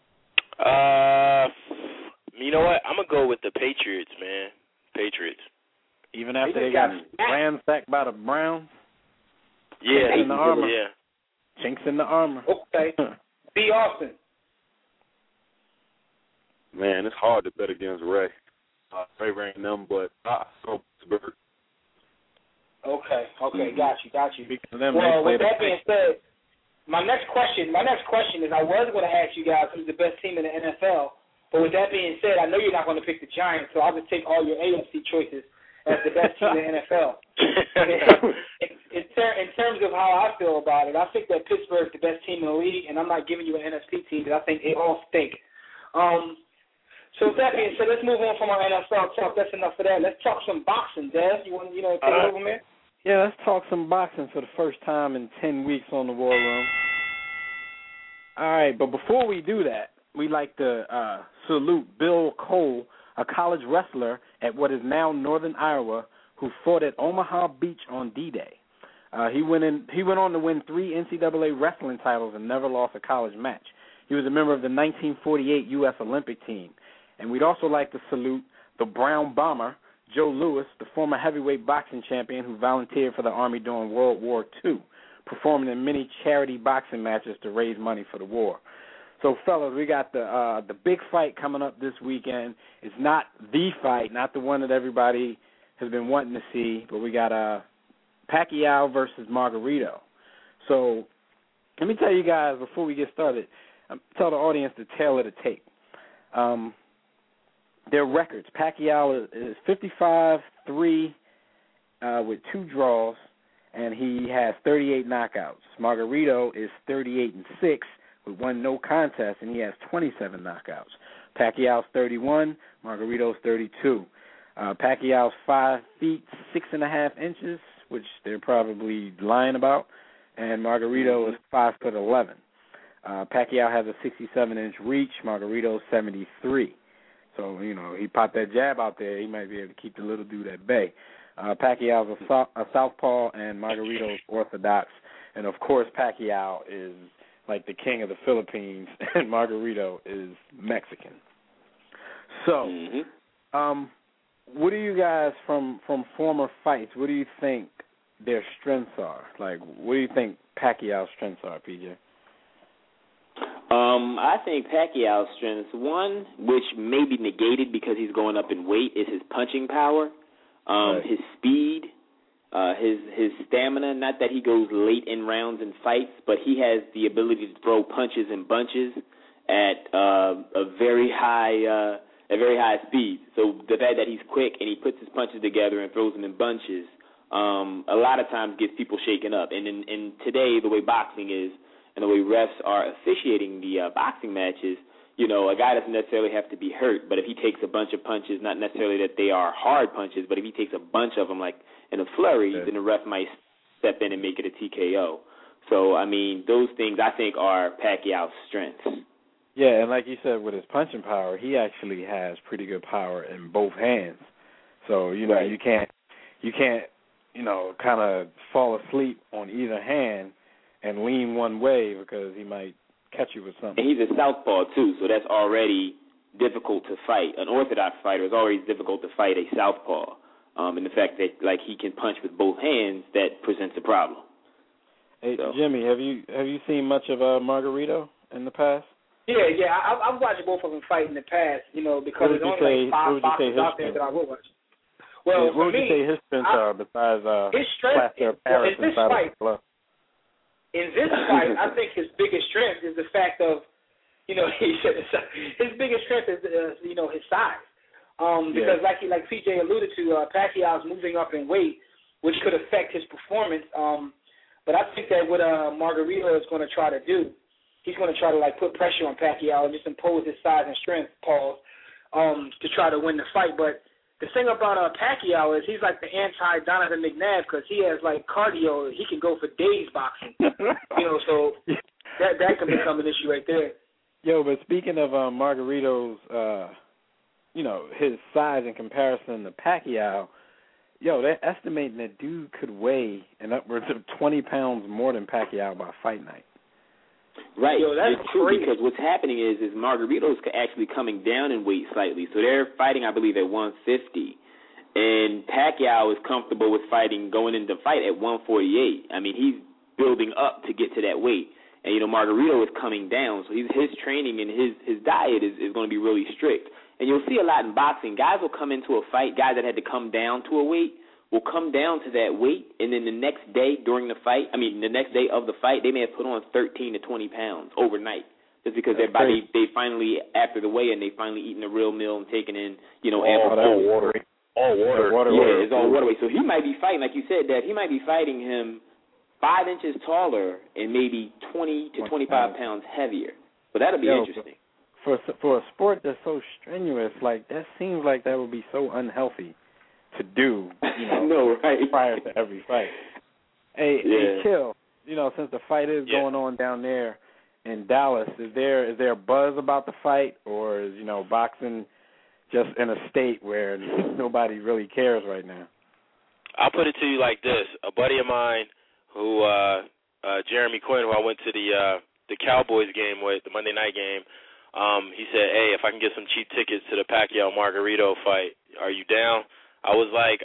You know what? I'm going to go with the Patriots, man. Patriots. Even after they got ransacked by the Browns? Yeah. Chinks in the armor. Yeah. Chinks in the armor. Okay. B. Austin. Man, it's hard to bet against Ray. Favoring them, but I go Pittsburgh. Okay, got you. Them, well, with that being said, my next question is, I was going to ask you guys who's the best team in the NFL, but with that being said, I know you're not going to pick the Giants, so I'll just take all your AFC choices as the best team in the NFL. In terms of how I feel about it, I think that Pittsburgh's the best team in the league, and I'm not giving you an NFC team because I think they all stink. So with that being said, let's move on from our NFL talk. That's enough of that. Let's talk some boxing, Des. You want to take it over, man? Yeah, let's talk some boxing for the first time in 10 weeks on the War Room. All right, but before we do that, we'd like to salute Bill Cole, a college wrestler at what is now Northern Iowa, who fought at Omaha Beach on D-Day. He went on to win 3 NCAA wrestling titles and never lost a college match. He was a member of the 1948 U.S. Olympic team. And we'd also like to salute the Brown Bomber, Joe Louis, the former heavyweight boxing champion who volunteered for the Army during World War II, performing in many charity boxing matches to raise money for the war. So, fellas, we got the big fight coming up this weekend. It's not the fight, not the one that everybody has been wanting to see, but we got Pacquiao versus Margarito. So let me tell you guys before we get started, tell the audience the tale of the tape. Their records. Pacquiao is 55-3 with 2 draws, and he has 38 knockouts. Margarito is 38-6 with 1 no contest, and he has 27 knockouts. Pacquiao's 31, Margarito's 32. Pacquiao's 5 feet 6.5 inches, which they're probably lying about, and Margarito is 5'11". Pacquiao has a 67-inch reach. Margarito's 73. So, he popped that jab out there. He might be able to keep the little dude at bay. Pacquiao's a southpaw, and Margarito's orthodox. And, of course, Pacquiao is like the king of the Philippines, and Margarito is Mexican. So, what do you guys, from former fights, what do you think their strengths are? Like, what do you think Pacquiao's strengths are, PJ? I think Pacquiao's strengths, one, which may be negated because he's going up in weight, is his punching power, right. His speed, his stamina. Not that he goes late in rounds and fights, but he has the ability to throw punches in bunches at a very high speed. So the fact that he's quick and he puts his punches together and throws them in bunches, a lot of times gets people shaken up. And in today, the way boxing is, and the way refs are officiating the boxing matches, a guy doesn't necessarily have to be hurt, but if he takes a bunch of punches, not necessarily that they are hard punches, but if he takes a bunch of them, like in a flurry, then the ref might step in and make it a TKO. So, those things I think are Pacquiao's strengths. Yeah, and like you said, with his punching power, he actually has pretty good power in both hands. So, right. you can't, kind of fall asleep on either hand and lean one way because he might catch you with something. And he's a southpaw, too, so that's already difficult to fight. An orthodox fighter is already difficult to fight a southpaw. And the fact that, like, he can punch with both hands, that presents a problem. Hey, so. Jimmy, have you seen much of Margarito in the past? Yeah, I've watched both of them fight in the past, because there's only like 5 boxers out there that I will watch. Well, what would you say his strengths are besides his strength plaster of Paris in this fight? In this fight, I think his biggest strength is the fact of, his biggest strength is, his size. Because like PJ alluded to, Pacquiao's moving up in weight, which could affect his performance. But I think that what Margarito is going to try to do, he's going to try to put pressure on Pacquiao and just impose his size and strength, to try to win the fight. But the thing about Pacquiao is he's like the anti-Donovan McNabb because he has cardio. He can go for days boxing. So that can become an issue right there. Yo, but speaking of Margarito's, his size in comparison to Pacquiao, they're estimating that dude could weigh an upwards of 20 pounds more than Pacquiao by fight night. Right, that's true because what's happening is Margarito's actually coming down in weight slightly. So they're fighting, I believe, at 150. And Pacquiao is comfortable with going into fight at 148. I mean, he's building up to get to that weight. And, Margarito is coming down. So his training and his diet is going to be really strict. And you'll see a lot in boxing. Guys will come into a fight, guys that had to come down to a weight, will come down to that weight, and then the next day the next day of the fight, they may have put on 13 to 20 pounds overnight just because their body, they finally, after the weigh-in, they finally eaten a real meal and taken in, all water. Yeah, it's all water weight. So he might be fighting, like you said, Dad, he might be fighting him 5 inches taller and maybe 20 to 25 pounds heavier. So that'll be interesting. For a sport that's so strenuous, that seems like that would be so unhealthy to do, prior to every fight. Hey, Kill, since the fight is going on down there in Dallas, is there a buzz about the fight, or is, boxing just in a state where nobody really cares right now? I'll put it to you like this. A buddy of mine who, Jeremy Quinn, who I went to the Cowboys game with, the Monday night game, he said, hey, if I can get some cheap tickets to the Pacquiao-Margarito fight, are you down? I was like,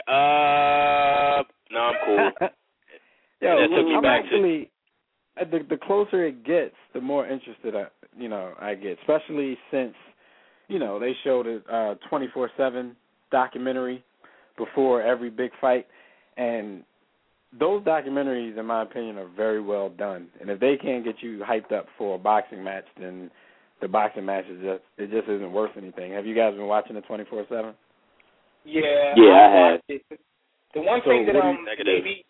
no, I'm cool. That took me back to the closer it gets, the more interested I get, especially since, they showed a 24/7 documentary before every big fight, and those documentaries, in my opinion, are very well done. And if they can't get you hyped up for a boxing match, then the boxing match it just isn't worth anything. Have you guys been watching it 24/7? Yeah, I have. The one thing that made me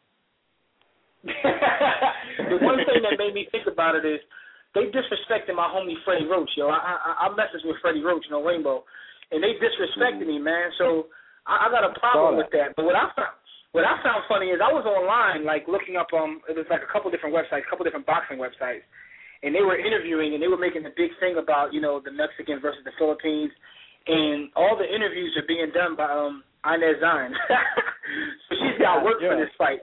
the one thing that made me think about it is they disrespected my homie Freddie Roach, yo. I messaged with Freddie Roach, Rainbow, and they disrespected me, man. So I got a problem with that. But what I found funny is I was online looking up it was a couple different websites, a couple different boxing websites, and they were interviewing and they were making a big thing about the Mexicans versus the Philippines. And all the interviews are being done by Inez Zayn. So she's got work for this fight.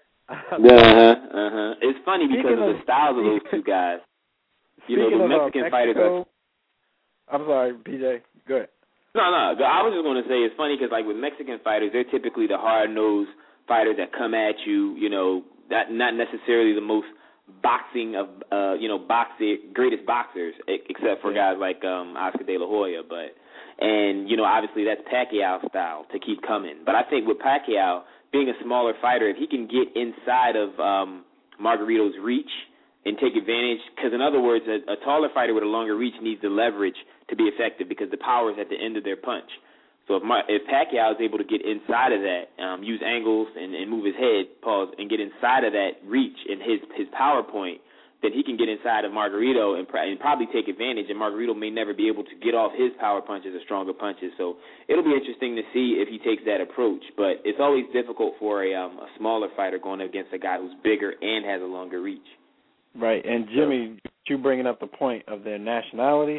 It's funny because of the styles of those two guys. The Mexican fighters are... I'm sorry, PJ. Go ahead. No. I was just going to say it's funny because, with Mexican fighters, they're typically the hard-nosed fighters that come at you, not necessarily the most boxing of, greatest boxers, except for guys like Oscar De La Hoya, and, obviously that's Pacquiao style to keep coming. But I think with Pacquiao, being a smaller fighter, if he can get inside of Margarito's reach and take advantage, because in other words, a taller fighter with a longer reach needs the leverage to be effective because the power is at the end of their punch. So if Pacquiao is able to get inside of that, use angles and move his head, and get inside of that reach and his power point, then he can get inside of Margarito and probably take advantage, and Margarito may never be able to get off his power punches or stronger punches. So it'll be interesting to see if he takes that approach. But it's always difficult for a smaller fighter going against a guy who's bigger and has a longer reach. Right, and Jimmy, you bringing up the point of their nationalities,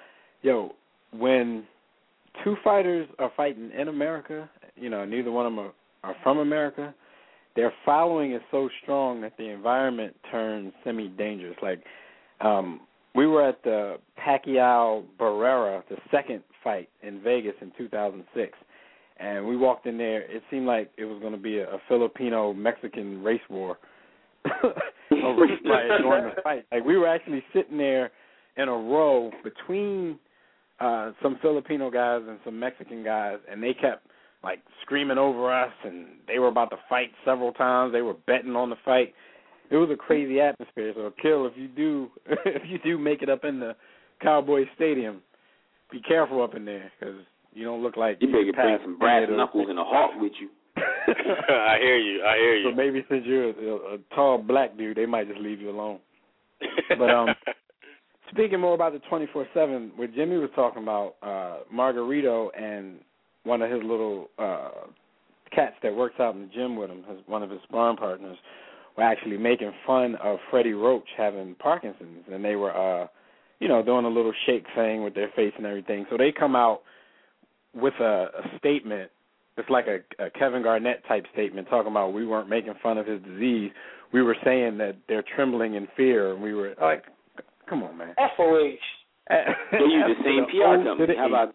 when two fighters are fighting in America, neither one of them are from America, their following is so strong that the environment turns semi-dangerous. we were at the Pacquiao Barrera, the second fight in Vegas in 2006, and we walked in there. It seemed like it was going to be a Filipino-Mexican race war. A race riot during the fight. Like, we were actually sitting there in a row between some Filipino guys and some Mexican guys, and they kept like screaming over us, and they were about to fight several times. They were betting on the fight. It was a crazy atmosphere. So, Kill, if you do make it up in the Cowboy Stadium, be careful up in there, because you don't look like you better bring some brass knuckles and a hawk with you. I hear you. So maybe since you're a tall black dude, they might just leave you alone. But speaking more about the 24/7, what Jimmy was talking about, Margarito and one of his little cats that works out in the gym with him, one of his sparring partners, were actually making fun of Freddie Roach having Parkinson's, and they were, doing a little shake thing with their face and everything. So they come out with a statement. It's like a Kevin Garnett type statement talking about we weren't making fun of his disease. We were saying that they're trembling in fear, and we were like, come on, man. FOH. They use the same PR company. How about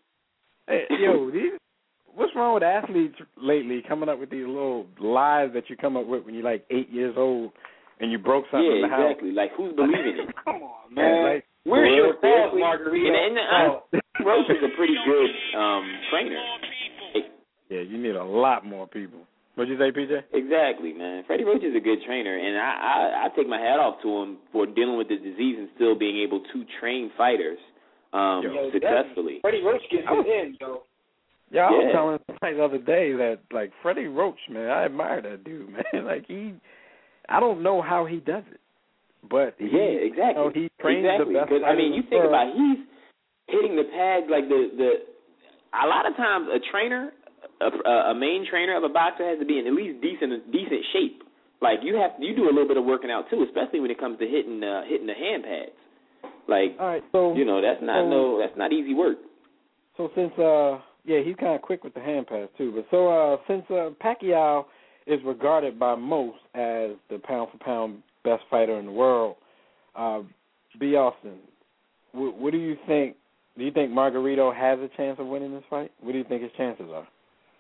what's wrong with athletes lately coming up with these little lies that you come up with when you're like 8 years old and you broke something in the house? Yeah, exactly. Like, who's believing it? Come on, man. Like, where's your fault, Margarito? And Roach is a pretty good trainer. Yeah, you need a lot more people. What'd you say, PJ? Exactly, man. Freddie Roach is a good trainer, and I take my hat off to him for dealing with the disease and still being able to train fighters successfully. Freddie Roach gets it in, yo. Yeah, I was telling somebody the other day that, like, Freddie Roach, man, I admire that dude, man. Like, I don't know how he does it, but exactly. He trains the best. Because, I mean, you think about it, he's hitting the pad like a lot of times a trainer, a main trainer of a boxer has to be in at least decent shape. Like, you do a little bit of working out too, especially when it comes to hitting the hand pads. Like, all right, so that's not easy work. So since he's kind of quick with the hand pass too. But so since Pacquiao is regarded by most as the pound for pound best fighter in the world, B. Austin, what do you think? Do you think Margarito has a chance of winning this fight? What do you think his chances are?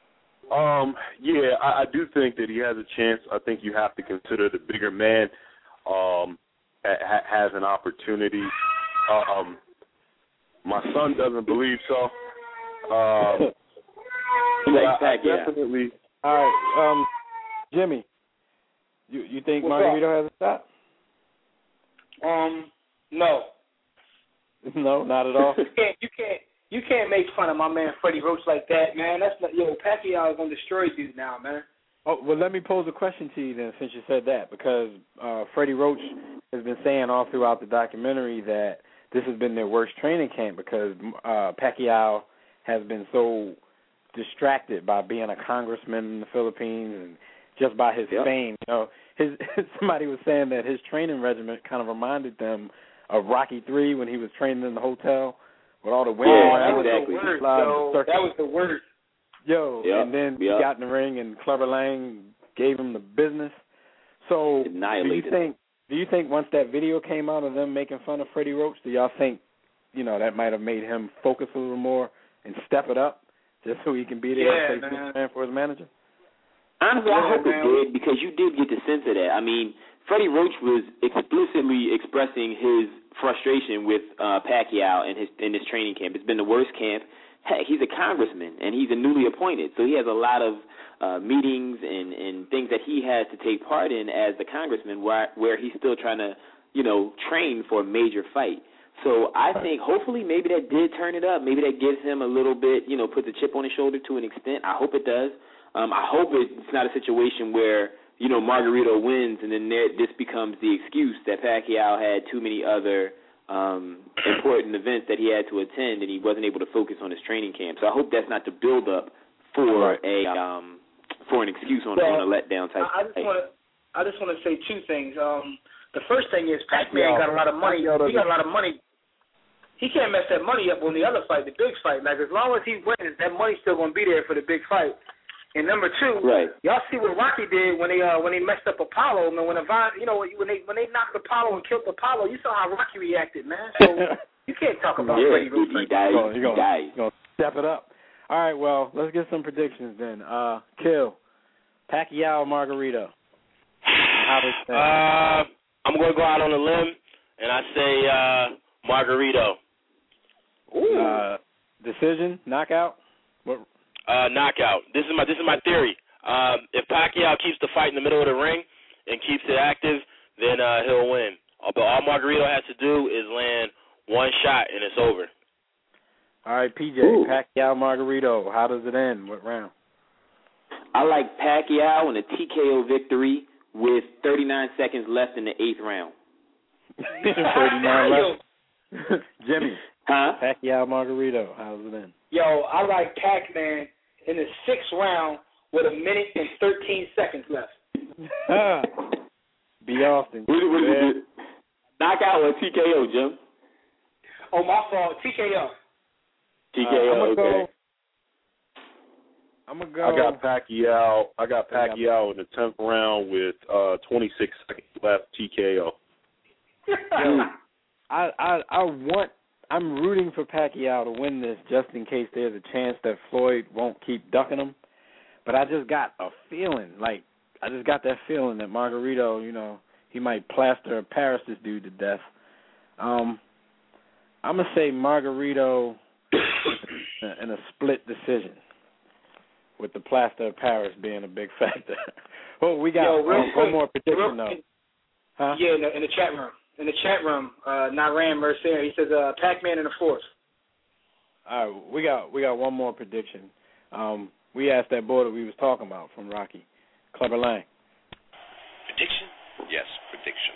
I do think that he has a chance. I think you have to consider the bigger man has an opportunity. My son doesn't believe so. Definitely. All right, Jimmy, you think Margarito has a shot? No. No, not at all. You can't make fun of my man Freddie Roach like that, man. That's not, Pacquiao is gonna destroy dude now, man. Oh, well, let me pose a question to you then, since you said that, because Freddie Roach has been saying all throughout the documentary that this has been their worst training camp because Pacquiao has been so distracted by being a congressman in the Philippines and just by his fame. Somebody was saying that his training regimen kind of reminded them of Rocky III when he was training in the hotel with all the women around. Exactly. That was the worst. And then he got in the ring and Clubber Lang gave him the business. So do you think once that video came out of them making fun of Freddie Roach, do y'all think, that might have made him focus a little more and step it up just so he can be there and play Superman for his manager? Honestly, I hope it did, because you did get the sense of that. I mean, Freddie Roach was explicitly expressing his frustration with Pacquiao in his training camp. It's been the worst camp. Heck, he's a congressman, and he's a newly appointed, so he has a lot of meetings and things that he has to take part in as the congressman where he's still trying to, train for a major fight. So I think hopefully maybe that did turn it up. Maybe that gives him a little bit, puts a chip on his shoulder to an extent. I hope it does. I hope it's not a situation where, Margarito wins and then this becomes the excuse that Pacquiao had too many other important events that he had to attend and he wasn't able to focus on his training camp. So I hope that's not the build-up for for an excuse on a letdown type. I just want to say two things. The first thing is Pac-Man got a lot of money. He got a lot of money. He can't mess that money up on the other fight, the big fight. Like, as long as he wins, that money's still going to be there for the big fight. And number two, right. Y'all see what Rocky did when they messed up Apollo, man. When they knocked Apollo and killed Apollo, you saw how Rocky reacted, man. So you can't talk about Freddie Roots. He died. You're gonna step it up. All right, well, let's get some predictions then. Kill, Pacquiao, Margarito. I'm going to go out on a limb, and I say Margarito. Ooh. Decision, knockout. What? Knockout. This is my theory. If Pacquiao keeps the fight in the middle of the ring and keeps it active, then he'll win. But all Margarito has to do is land one shot, and it's over. All right, PJ, Pacquiao, Margarito. How does it end? What round? I like Pacquiao in a TKO victory with 39 seconds left in the 8th round. 39 left. Jimmy. Huh? Pacquiao, Margarito. How does it end? Yo, I like Pac-Man in the 6th round with 1 minute and 13 seconds left. B. Austin. Knockout or TKO, Jim? Oh, my fault. TKO. TKO, I'm going to go. I got Pacquiao in the 10th round with 26 seconds left, TKO. I'm rooting for Pacquiao to win this just in case there's a chance that Floyd won't keep ducking him. But I just got a feeling, that Margarito, he might plaster of Paris this dude to death. I'm going to say Margarito in a split decision, with the plaster of Paris being a big factor. Oh, we got one more prediction, though. Huh? Yeah, in the chat room. In the chat room, Naran Mercier, he says Pac-Man in the 4th. All right, we got one more prediction. We asked that boy that we was talking about from Rocky, Clever Lang. Prediction? Yes, prediction.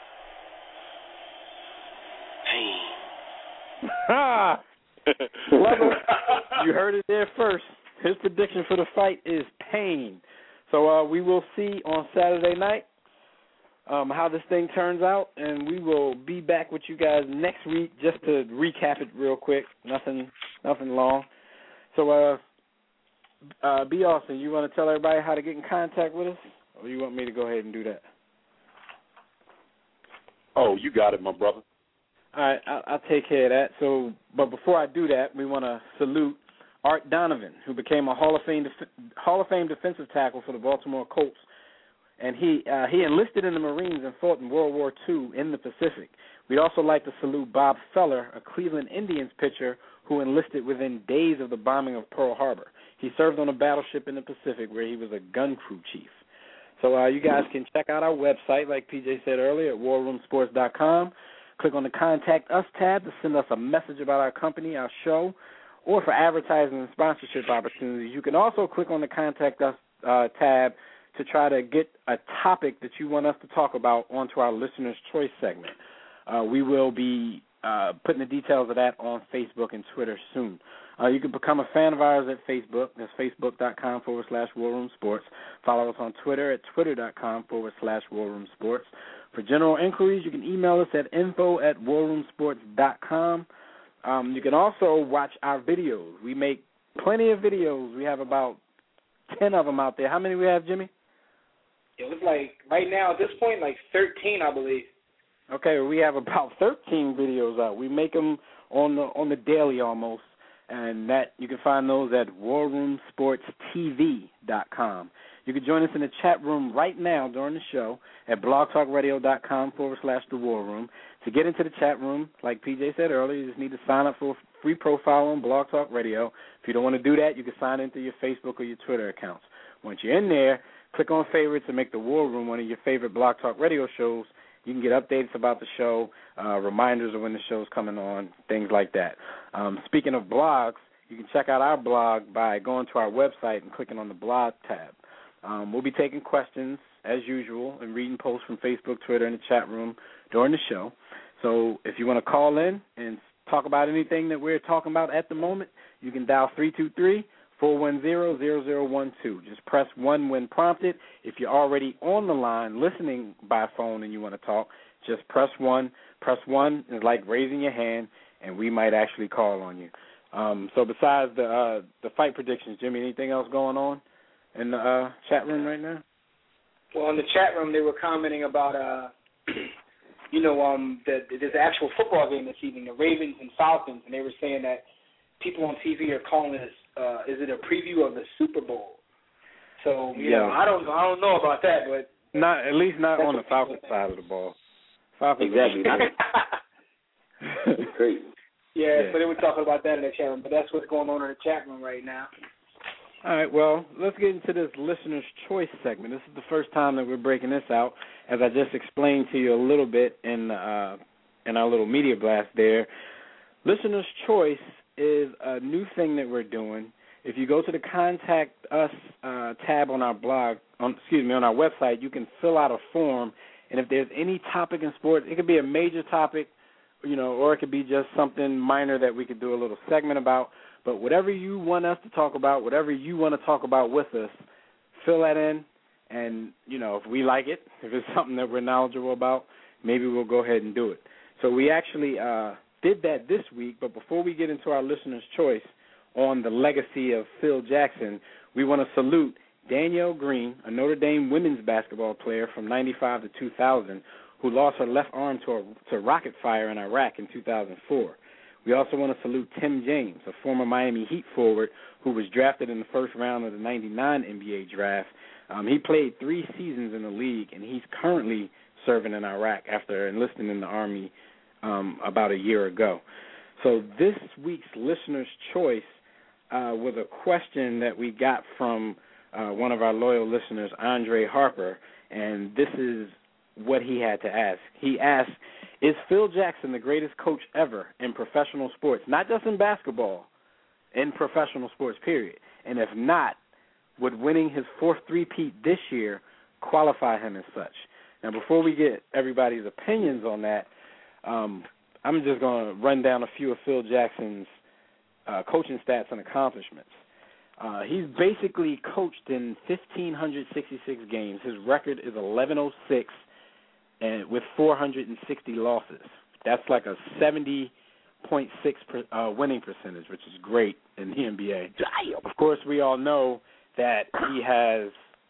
Pain. Ha! Clever. You heard it there first. His prediction for the fight is pain. So we will see on Saturday night how this thing turns out, and we will be back with you guys next week just to recap it real quick. Nothing long. So, B. Austin, you want to tell everybody how to get in contact with us, or you want me to go ahead and do that? Oh, you got it, my brother. All right, I'll take care of that. So, but before I do that, we want to salute Art Donovan, who became a Hall of Fame defensive tackle for the Baltimore Colts. And he enlisted in the Marines and fought in World War II in the Pacific. We'd also like to salute Bob Feller, a Cleveland Indians pitcher who enlisted within days of the bombing of Pearl Harbor. He served on a battleship in the Pacific where he was a gun crew chief. So you guys can check out our website, like PJ said earlier, at warroomsports.com. Click on the Contact Us tab to send us a message about our company, our show, or for advertising and sponsorship opportunities. You can also click on the Contact Us tab to try to get a topic that you want us to talk about onto our Listener's Choice segment. We will be putting the details of that on Facebook and Twitter soon. You can become a fan of ours at Facebook. That's facebook.com/warroomsports. Follow us on Twitter at twitter.com/warroomsports. For general inquiries, you can email us at info@warroomsports.com. You can also watch our videos. We make plenty of videos. We have about 10 of them out there. How many we have, Jimmy? It was like, right now at this point, like 13, I believe. Okay, we have about 13 videos out. We make them on the daily almost, and that you can find those at warroomsportstv.com. You can join us in the chat room right now during the show at blogtalkradio.com/The War Room. To get into the chat room, like PJ said earlier, you just need to sign up for a free profile on Blog Talk Radio. If you don't want to do that, you can sign into your Facebook or your Twitter accounts. Once you're in there, click on favorites and make The War Room one of your favorite Blog Talk Radio shows. You can get updates about the show, reminders of when the show's coming on, things like that. Speaking of blogs, you can check out our blog by going to our website and clicking on the blog tab. We'll be taking questions, as usual, and reading posts from Facebook, Twitter, and the chat room during the show. So if you want to call in and talk about anything that we're talking about at the moment, you can dial 323-410-0012. Just press 1 when prompted. If you're already on the line listening by phone and you want to talk, just press 1. Press 1 is like raising your hand, and we might actually call on you. So besides the fight predictions, Jimmy, anything else going on? in the chat room right now? Well, in the chat room, they were commenting about, there's an actual football game this evening, the Ravens and Falcons, and they were saying that people on TV are calling this, is it a preview of the Super Bowl? So, you know, I don't know about that, but not at least not on the Falcons side of the ball. Falcons exactly. It's crazy. Yeah, so they were talking about that in the chat room, but that's what's going on in the chat room right now. All right, well, let's get into this Listener's Choice segment. This is the first time that we're breaking this out. As I just explained to you a little bit in our little media blast there, Listener's Choice is a new thing that we're doing. If you go to the Contact Us tab on our blog, on our website, you can fill out a form, and if there's any topic in sports, it could be a major topic, you know, or it could be just something minor that we could do a little segment about. But whatever you want us to talk about, whatever you want to talk about with us, fill that in. And, you know, if we like it, if it's something that we're knowledgeable about, maybe we'll go ahead and do it. So we actually did that this week. But before we get into our Listener's Choice on the legacy of Phil Jackson, we want to salute Danielle Green, a Notre Dame women's basketball player from 95 to 2000, who lost her left arm to rocket fire in Iraq in 2004. We also want to salute Tim James, a former Miami Heat forward who was drafted in the first round of the 99 NBA draft. He played 3 seasons in the league, and he's currently serving in Iraq after enlisting in the Army about a year ago. So this week's Listener's Choice was a question that we got from one of our loyal listeners, Andre Harper, and this is what he had to ask. He asked, is Phil Jackson the greatest coach ever in professional sports, not just in basketball, in professional sports, period? And if not, would winning his 4th three-peat this year qualify him as such? Now, before we get everybody's opinions on that, I'm just going to run down a few of Phil Jackson's coaching stats and accomplishments. He's basically coached in 1,566 games. His record is 11-06 and with 460 losses. That's like a 70.6 winning percentage, which is great in the NBA. Of course, we all know that he has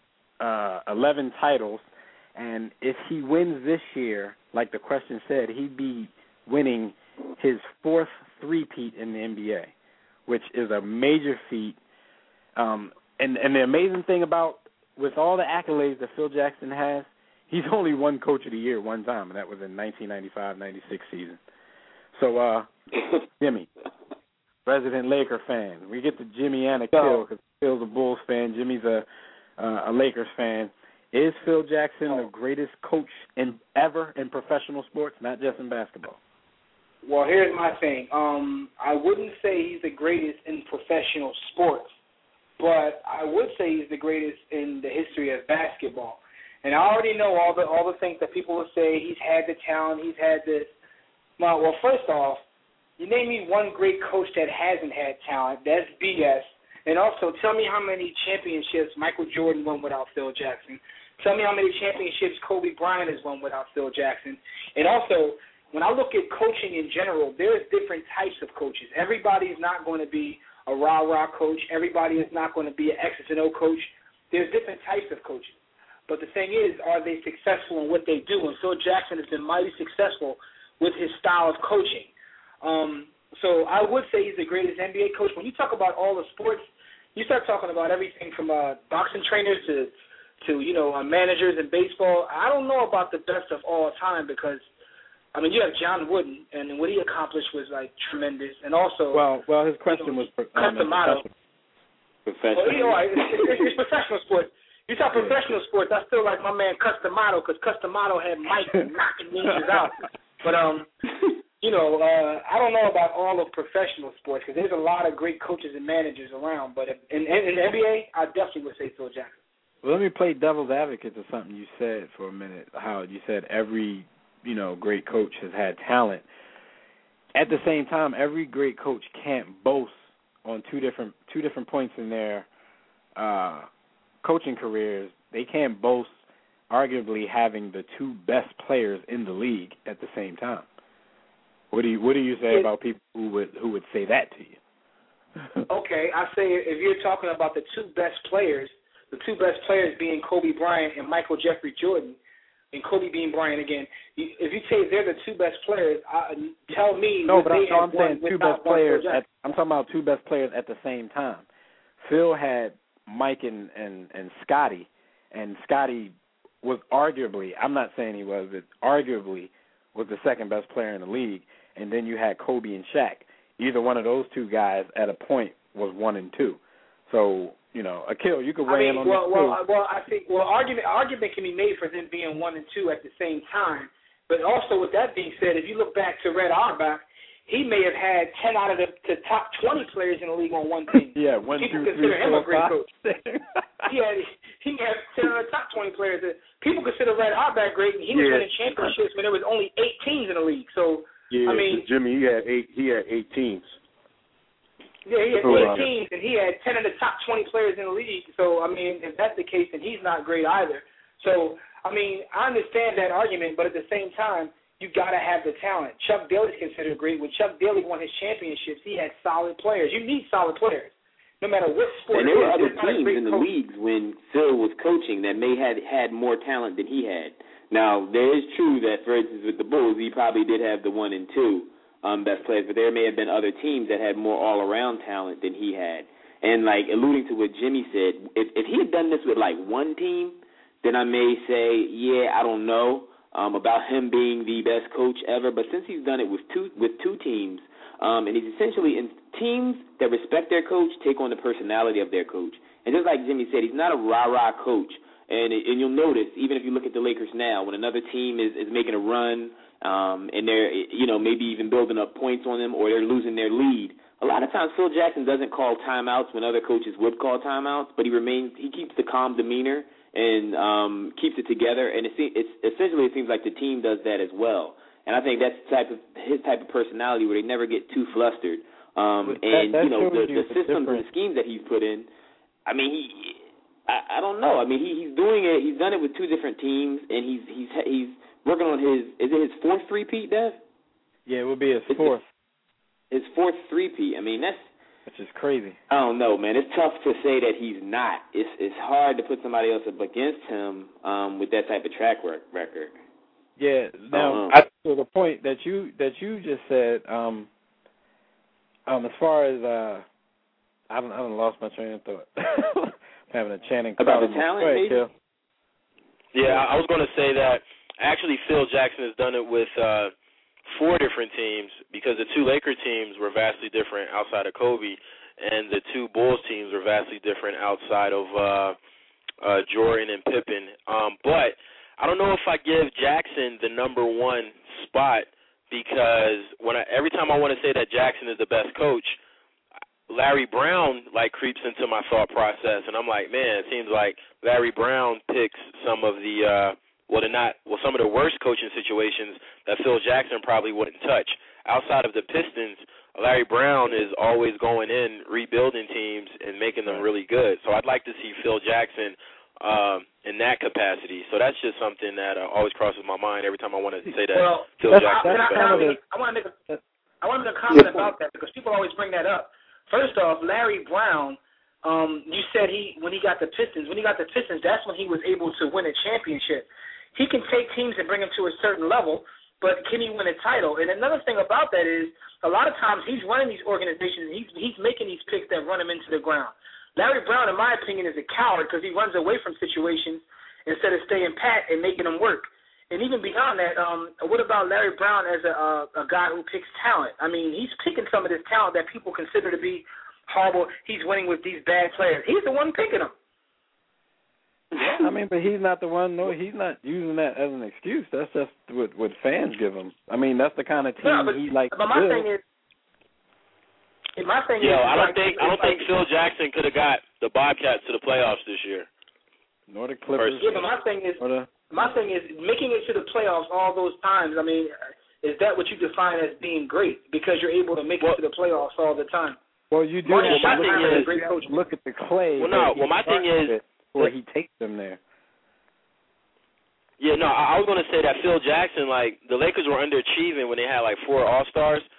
11 titles, and if he wins this year, like the question said, he'd be winning his 4th three-peat in the NBA, which is a major feat. And the amazing thing about, with all the accolades that Phil Jackson has, he's only won Coach of the Year one time, and that was in 1995-96 season. So, Jimmy, resident Laker fan. We get to Jimmy and Akil because Phil's a Bulls fan. Jimmy's a Lakers fan. Is Phil Jackson the greatest coach ever in professional sports, not just in basketball? Well, here's my thing. I wouldn't say he's the greatest in professional sports, but I would say he's the greatest in the history of basketball. And I already know all the things that people will say. He's had the talent. He's had this. Well, first off, you name me one great coach that hasn't had talent. That's BS. And also, tell me how many championships Michael Jordan won without Phil Jackson. Tell me how many championships Kobe Bryant has won without Phil Jackson. And also, when I look at coaching in general, there's different types of coaches. Everybody is not going to be a rah-rah coach. Everybody is not going to be an X's and O coach. There's different types of coaches. But the thing is, are they successful in what they do? And Phil Jackson has been mighty successful with his style of coaching. So I would say he's the greatest NBA coach. When you talk about all the sports, you start talking about everything from boxing trainers to managers in baseball. I don't know about the best of all time because, I mean, you have John Wooden, and what he accomplished was, like, tremendous. And also, well, his question was Customato. Professional. Well, it's professional sports. You talk professional sports, I still like my man Customato because Customato had Mike knocking ninjas out. But, I don't know about all of professional sports because there's a lot of great coaches and managers around. But in the NBA, I definitely would say Phil Jackson. Well, let me play devil's advocate to something you said for a minute, Howard. You said every, great coach has had talent. At the same time, every great coach can't boast on two different points in their coaching careers. They can't boast arguably having the 2 best players in the league at the same time. What do you say about people who would say that to you? Okay, I say if you're talking about the 2 best players, the two best players being Kobe Bryant and Michael Jeffrey Jordan, and Kobe being Bryant again. If you say they're the two best players, tell me. No, but I'm saying two best players. I'm talking about two best players at the same time. Phil had Mike and Scotty, and Scotty was arguably, I'm not saying he was, but arguably was the second best player in the league. And then you had Kobe and Shaq. Either one of those two guys at a point was 1 and 2. So, Akil, you could weigh in on this too. Well, I think argument can be made for them being 1 and 2 at the same time. But also, with that being said, if you look back to Red Auerbach, he may have had 10 out of the top 20 players in the league on one team. Yeah, 1, 2, 3, 4, 5. People consider him a great coach. He had 10 out of the top 20 players. People consider Red Auerbach great, and he was winning championships when there was only 8 teams in the league. So, yeah, I mean, Jimmy, he had 8 teams. Yeah, he had 8 teams, and he had 10 of the top 20 players in the league. So, I mean, if that's the case, then he's not great either. So, I mean, I understand that argument, but at the same time, you got to have the talent. Chuck Daly's considered great. When Chuck Daly won his championships, he had solid players. You need solid players, no matter what sport. And there were other teams in the leagues when Phil was coaching that may have had more talent than he had. Now, there is true that, for instance, with the Bulls, he probably did have the 1 and 2 best players, but there may have been other teams that had more all-around talent than he had. And, like, alluding to what Jimmy said, if he had done this with, like, one team, then I may say, yeah, I don't know about him being the best coach ever. But since he's done it with two teams, and he's essentially in teams that respect their coach, take on the personality of their coach. And just like Jimmy said, he's not a rah-rah coach. And you'll notice, even if you look at the Lakers now, when another team is making a run and they're, maybe even building up points on them or they're losing their lead, a lot of times Phil Jackson doesn't call timeouts when other coaches would call timeouts, but he keeps the calm demeanor and keeps it together. And it seems like the team does that as well. And I think that's his type of personality where they never get too flustered. The systems and the schemes that he's put in, I mean, I don't know. I mean, he's doing it. He's done it with two different teams, and he's working on his. Is it his fourth three-peat, Dev? Yeah, it would be his fourth. His fourth three-peat. I mean, which is crazy. I don't know, man. It's tough to say that he's not. It's hard to put somebody else up against him with that type of track record. Yeah. Now, to the point that you just said, as far as I haven't lost my train of thought. Having a chanting about the talent, maybe? Yeah, I was going to say that actually Phil Jackson has done it with 4 different teams because the 2 Laker teams were vastly different outside of Kobe, and the 2 Bulls teams were vastly different outside of Jordan and Pippen. But I don't know if I give Jackson the number 1 spot because every time I want to say that Jackson is the best coach, Larry Brown creeps into my thought process, and I'm like, man, it seems like Larry Brown picks some of the some of the worst coaching situations that Phil Jackson probably wouldn't touch. Outside of the Pistons, Larry Brown is always going in, rebuilding teams and making them really good. So I'd like to see Phil Jackson in that capacity. So that's just something that always crosses my mind every time I want to say that Phil Jackson. I want to make a comment about that because people always bring that up. First off, Larry Brown, you said when he got the Pistons, that's when he was able to win a championship. He can take teams and bring them to a certain level, but can he win a title? And another thing about that is a lot of times he's running these organizations, he's making these picks that run him into the ground. Larry Brown, in my opinion, is a coward because he runs away from situations instead of staying pat and making them work. And even beyond that, what about Larry Brown as a guy who picks talent? I mean, he's picking some of this talent that people consider to be horrible. He's winning with these bad players. He's the one picking them. Yeah, I mean, but he's not the one. No, he's not using that as an excuse. That's just what fans give him. I mean, that's the kind of team he likes to build. My thing is, I don't think Phil Jackson could have got the Bobcats to the playoffs this year. Nor the Clippers. Yeah, but my thing is making it to the playoffs all those times. I mean, is that what you define as being great? Because you're able to make it to the playoffs all the time. Well, you do. Look at the Clay. My thing is, where he takes them there. Yeah, no, I was going to say that Phil Jackson, the Lakers were underachieving when they had 4 All-Stars.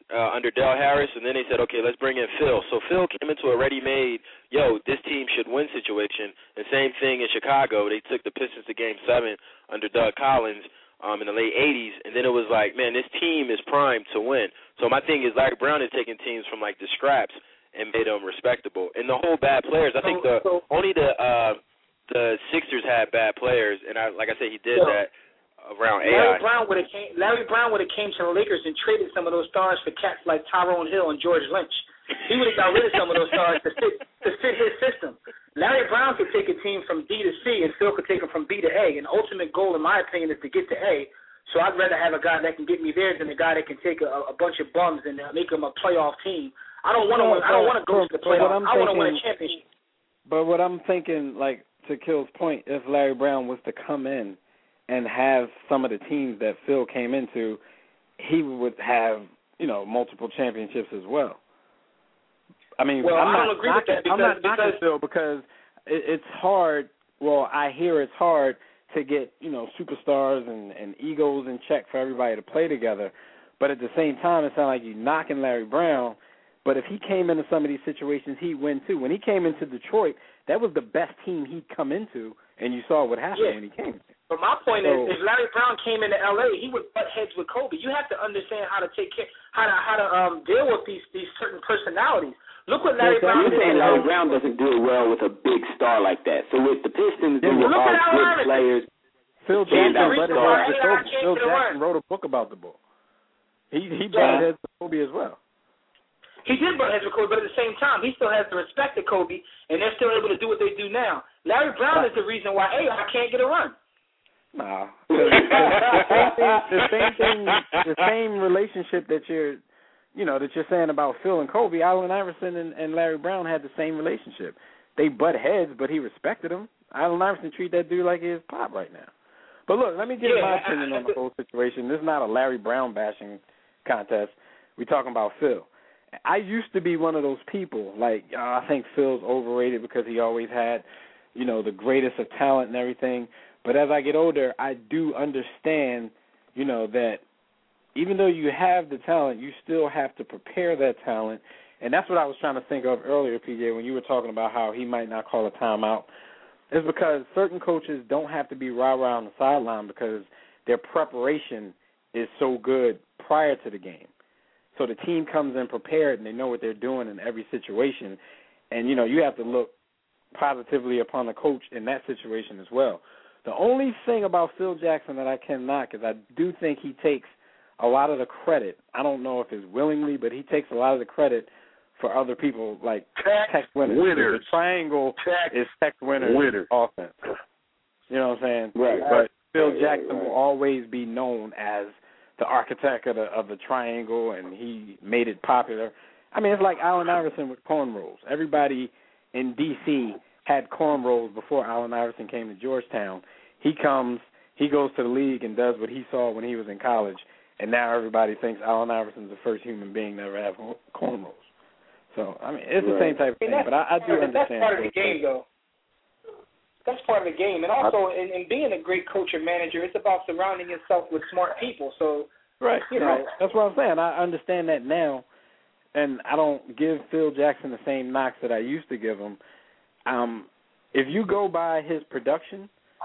under Del Harris, and then they said, okay, let's bring in Phil. So Phil came into a ready-made, this team should win situation. And same thing in Chicago. They took the Pistons to Game 7 under Doug Collins in the late 80s, and then it was like, man, this team is primed to win. So my thing is Larry Brown is taking teams from, like, the scraps and made them respectable. And the whole bad players, I think only the Sixers had bad players, and like I said, he did that around AI. Larry Brown would have came to the Lakers and traded some of those stars for cats like Tyrone Hill and George Lynch. He would have got rid of some of those stars to fit his system. Larry Brown could take a team from D to C, and Phil could take them from B to A. And the ultimate goal, in my opinion, is to get to A. So I'd rather have a guy that can get me there than a guy that can take a bunch of bums and make them a playoff team. I don't want to go to the playoffs. I want to win a championship. But what I'm thinking, like to Kill's point, if Larry Brown was to come in and have some of the teams that Phil came into, he would have, multiple championships as well. I mean, I don't agree with that I'm not knocking Phil because it's hard. Well, I hear it's hard to get, superstars and egos in check for everybody to play together. But at the same time, it sounds like you're knocking Larry Brown. But if he came into some of these situations, he'd win too. When he came into Detroit, that was the best team he'd come into, and you saw what happened when he came. But my point is, if Larry Brown came into L.A., he would butt heads with Kobe. You have to understand how to take care, how to deal with these certain personalities. Look what Larry Brown did. You're saying Larry Brown doesn't do it well with a big star like that. So with the Pistons, they were all good players. Phil Jackson wrote a book about the bull. He butted heads with Kobe as well. He did butt heads with Kobe, but at the same time, he still has the respect of Kobe, and they're still able to do what they do now. Larry Brown is the reason why I can't get a run. Nah, the same relationship that you're saying about Phil and Kobe, Allen Iverson and Larry Brown had the same relationship. They butt heads, but he respected him. Allen Iverson treat that dude like his pop right now. But look, let me give my opinion on the whole situation. This is not a Larry Brown bashing contest. We're talking about Phil. I used to be one of those people, like, I think Phil's overrated because he always had, the greatest of talent and everything. But as I get older, I do understand, that even though you have the talent, you still have to prepare that talent. And that's what I was trying to think of earlier, PJ, when you were talking about how he might not call a timeout. It's because certain coaches don't have to be rah-rah on the sideline because their preparation is so good prior to the game. So the team comes in prepared and they know what they're doing in every situation. And, you have to look positively upon the coach in that situation as well. The only thing about Phil Jackson that I can knock is I do think he takes a lot of the credit. I don't know if it's willingly, but he takes a lot of the credit for other people like Tech winners. The triangle is Tech winners offense. You know what I'm saying? Right. But Phil Jackson will always be known as the architect of the triangle, and he made it popular. I mean, it's like Allen Iverson with cornrows. Everybody in D.C. had cornrows before Allen Iverson came to Georgetown. He goes to the league and does what he saw when he was in college, and now everybody thinks Allen Iverson's the first human being to ever have cornrows. So, I mean, it's the same type of thing, but I do understand. That's part of the game, though. That's part of the game. And also, in being a great coach or manager, it's about surrounding yourself with smart people. So, right. That's what I'm saying. I understand that now, and I don't give Phil Jackson the same knocks that I used to give him. If you go by his production,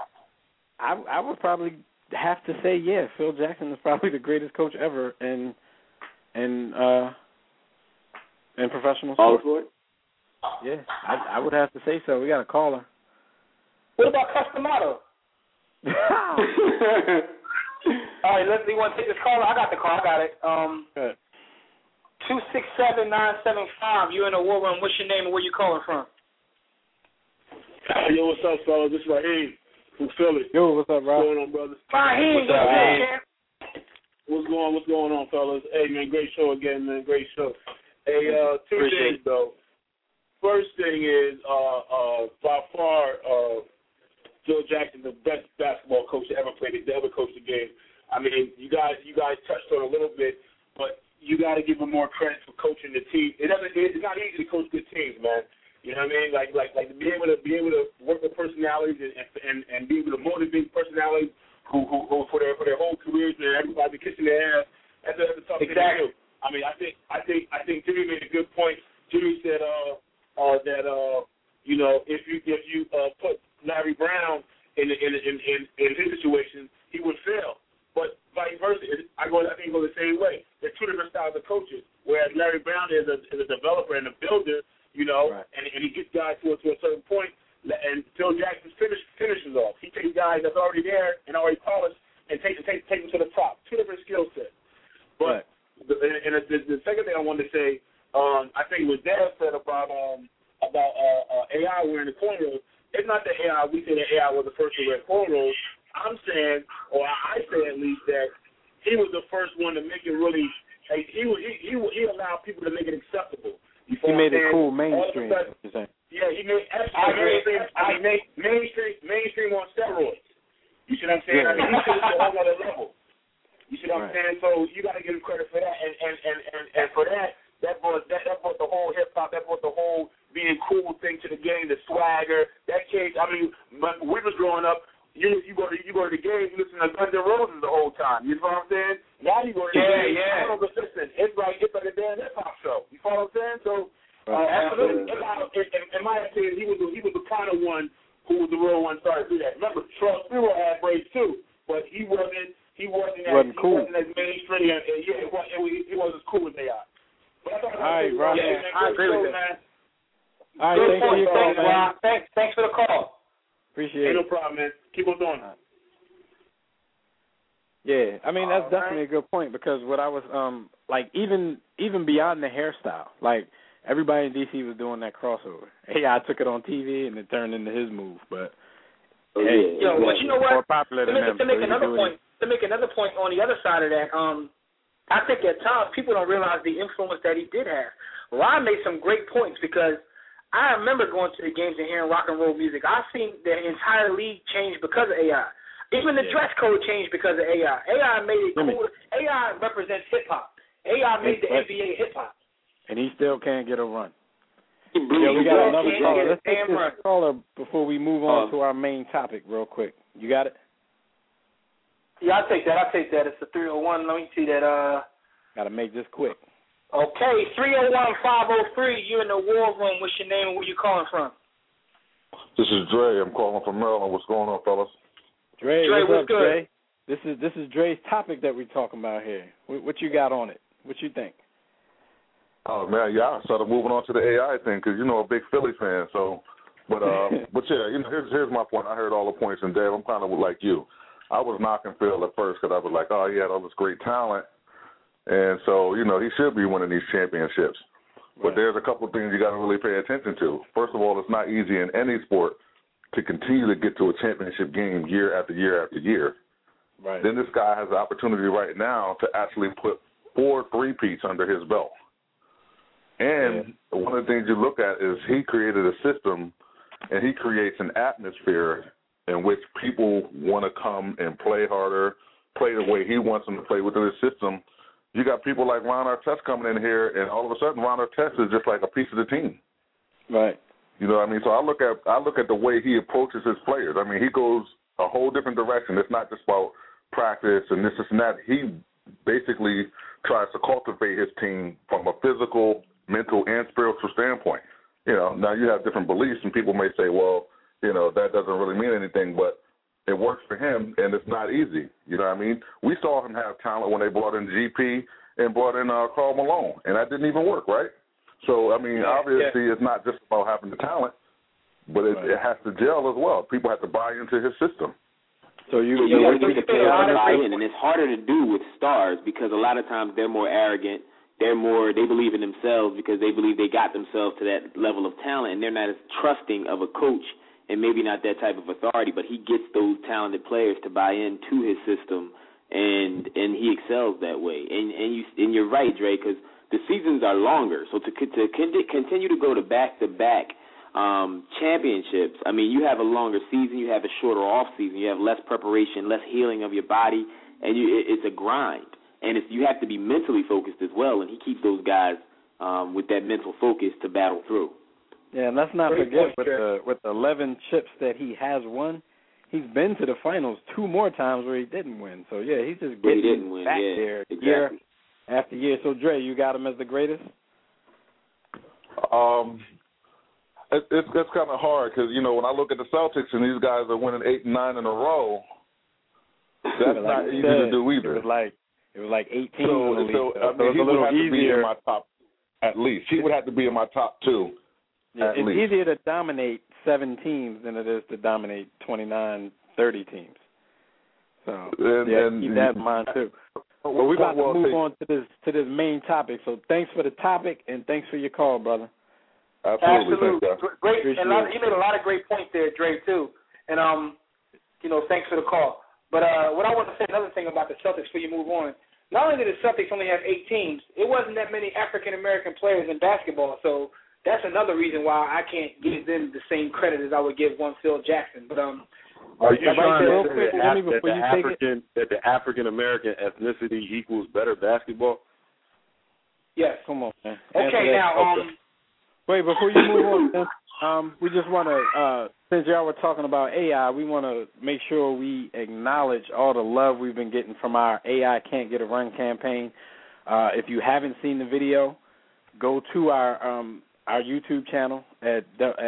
I would probably have to say, Phil Jackson is probably the greatest coach ever in professional sports. Yeah, I would have to say so. We got a caller. What about Customato? All right, let's see. You want to take this caller? I got the call. I got it. 267-975. You're in a war room. What's your name and where you calling from? Yo, what's up, fellas? This is Raheem from Philly. Yo, what's up, Rob? What's going on, brothers? Raheem, what's up, man? What's going on, fellas? Hey, man, great show again, man. Great show. Hey, two things, though. First thing is, by far, Phil Jackson, the best basketball coach to ever play, to ever coach the game. I mean, you guys touched on it a little bit, but you got to give him more credit for coaching the team. It's not easy to coach good teams, man. You know what I mean? Like to be able to work with personalities and be able to motivate personalities who for their whole careers, man. Everybody kissing their ass. That's a tough thing to do. I mean, I think Jimmy made a good point. Jimmy said that you know, if you put Larry Brown in his situation, he would fail. But vice versa, I think it goes the same way. There's two different styles of coaches. Whereas Larry Brown is a developer and a builder, you know, right. and he gets guys to a certain point. And Phil Jackson finishes off. He takes guys that's already there and already polished and takes them to the top. Two different skill sets. But the second thing I wanted to say, I think what Dad said about AI wearing the cornrows. It's not that AI. We say that AI was the first to wear cornrows. I'm saying, or I say at least, that he was the first one to make it really. He allowed people to make it acceptable. He made it cool mainstream. Yeah, he made mainstream on steroids. You see what I'm saying? I mean, he took it to a whole other level. You see what I'm saying? So you got to give him credit for that, and for that brought the whole hip hop, that brought the whole being cool thing to the game, the swagger. That case, I mean, when we was growing up. You go to the game, you listen to Guns N' Roses the whole time. You know what I'm saying? Now you go to the game, listen, it's like a damn hip hop show. You follow what I'm saying? So absolutely. In my opinion, he was the kind of one who was the real one started to do that. Remember, Charles Spiro had braids too, but he wasn't as mainstream. He wasn't as cool as they are. But I agree with that. All right, thanks for your call, man. Thanks for the call. Appreciate it. No problem, man. Keep on doing. Yeah, I mean, that's definitely a good point because what I was like, even beyond the hairstyle, like everybody in DC was doing that crossover. AI took it on TV and it turned into his move, but but you know what? To make another point on the other side of that, I think at times people don't realize the influence that he did have. Ron made some great points because I remember going to the games and hearing rock and roll music. I've seen the entire league change because of AI. Even the dress code changed because of AI. AI made it cool. AI represents hip-hop. AI made the NBA hip-hop. And he still can't get a run. Yeah, we got another caller. Let's take this caller before we move on to our main topic real quick. You got it? Yeah, I'll take that. It's the 301. Let me see that. Got to make this quick. Okay, 301-503, you're in the war room. What's your name and where you calling from? This is Dre. I'm calling from Maryland. What's going on, fellas? Dre, what's up, Dre? This is Dre's topic that we're talking about here. What you got on it? What you think? Oh, man, yeah, I started moving on to the AI thing because, I'm a big Philly fan. So, but yeah, here's my point. I heard all the points, and Dave, I'm kind of like you. I was knocking Phil at first because I was like, oh, he had all this great talent. And so, he should be winning these championships. But there's a couple of things you got to really pay attention to. First of all, it's not easy in any sport to continue to get to a championship game year after year after year. Right. Then this guy has the opportunity right now to actually put 4 three-peats under his belt. And one of the things you look at is he created a system and he creates an atmosphere in which people want to come and play harder, play the way he wants them to play within his system. You got people like Ron Artest coming in here, and all of a sudden Ron Artest is just like a piece of the team. Right. You know what I mean? So I look at the way he approaches his players. I mean, he goes a whole different direction. It's not just about practice and this and that. He basically tries to cultivate his team from a physical, mental, and spiritual standpoint. Now you have different beliefs, and people may say, well, that doesn't really mean anything, but it works for him, and it's not easy. You know what I mean? We saw him have talent when they brought in GP and brought in Karl Malone, and that didn't even work, right? So, I mean, obviously it's not just about having the talent, but it has to gel as well. People have to buy into his system. So you want to get the players to buy in, and it's harder to do with stars because a lot of times they're more arrogant. They believe in themselves because they believe they got themselves to that level of talent, and they're not as trusting of a coach and maybe not that type of authority, but he gets those talented players to buy into his system, and he excels that way. And you're right, Dre, because the seasons are longer. So to continue to go to back-to-back championships, I mean, you have a longer season, you have a shorter off season, you have less preparation, less healing of your body, and it's a grind. And you have to be mentally focused as well, and he keeps those guys with that mental focus to battle through. Yeah, and let's not forget with the 11 chips that he has won, he's been to the finals 2 more times where he didn't win. So, yeah, he's just getting back there after year. So, Dre, you got him as the greatest? It's kind of hard because, you know, when I look at the Celtics and these guys are winning 8 and 9 in a row, that's not easy to do either. It was like 18. So I mean, he would have to be in my top, at least. He would have to be in my top 2. Yeah, it's easier to dominate 7 teams than it is to dominate 29, 30 teams. So keep that in mind too. But we're about to move on to this main topic. So thanks for the topic and thanks for your call, brother. Absolutely. Great. And you made a lot of great points there, Dre, too. And you know, thanks for the call. But what I want to say, another thing about the Celtics before you move on. Not only did the Celtics only have 8 teams, it wasn't that many African American players in basketball. So that's another reason why I can't give them the same credit as I would give one Phil Jackson. But are you trying to say that the African American ethnicity equals better basketball? Yes. Come on, man. Okay, now wait, before you move on, we just want to, since y'all were talking about AI, we want to make sure we acknowledge all the love we've been getting from our AI Can't Get a Run campaign. If you haven't seen the video, go to our YouTube channel at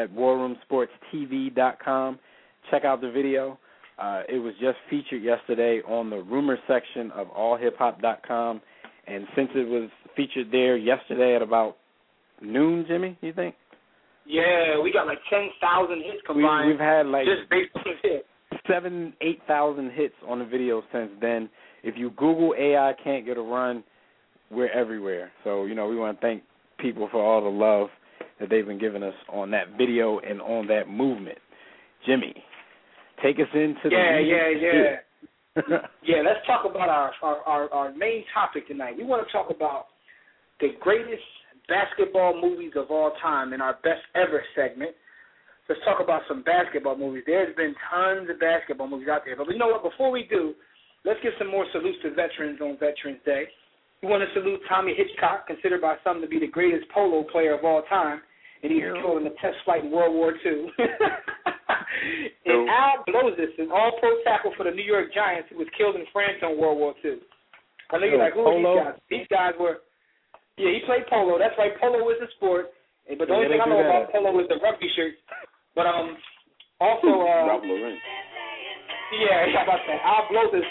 warroomsportstv.com. Check out the video. It was just featured yesterday on the rumor section of allhiphop.com, and since it was featured there yesterday at about noon, Jimmy, you think? Yeah, we got like 10,000 hits combined. We've had like just based on hits. 8,000 hits on the video since then. If you Google AI Can't Get a Run, we're everywhere. So, you know, we want to thank people for all the love that they've been giving us on that video and on that movement. Jimmy, take us into Yeah, let's talk about our main topic tonight. We want to talk about the greatest basketball movies of all time in our best ever segment. Let's talk about some basketball movies. There's been tons of basketball movies out there. But you know what? Before we do, let's give some more salutes to veterans on Veterans Day. We want to salute Tommy Hitchcock, considered by some to be the greatest polo player of all time, and he was killed in a test flight in World War II. And Al Blozis, an all-pro tackle for the New York Giants, who was killed in France in World War II. I know you're like, who are these guys? These guys were, he played polo. That's right, polo is a sport. But the only thing I know about polo is the rugby shirt. But also, Ralph Lauren. How about that? Al Blozis.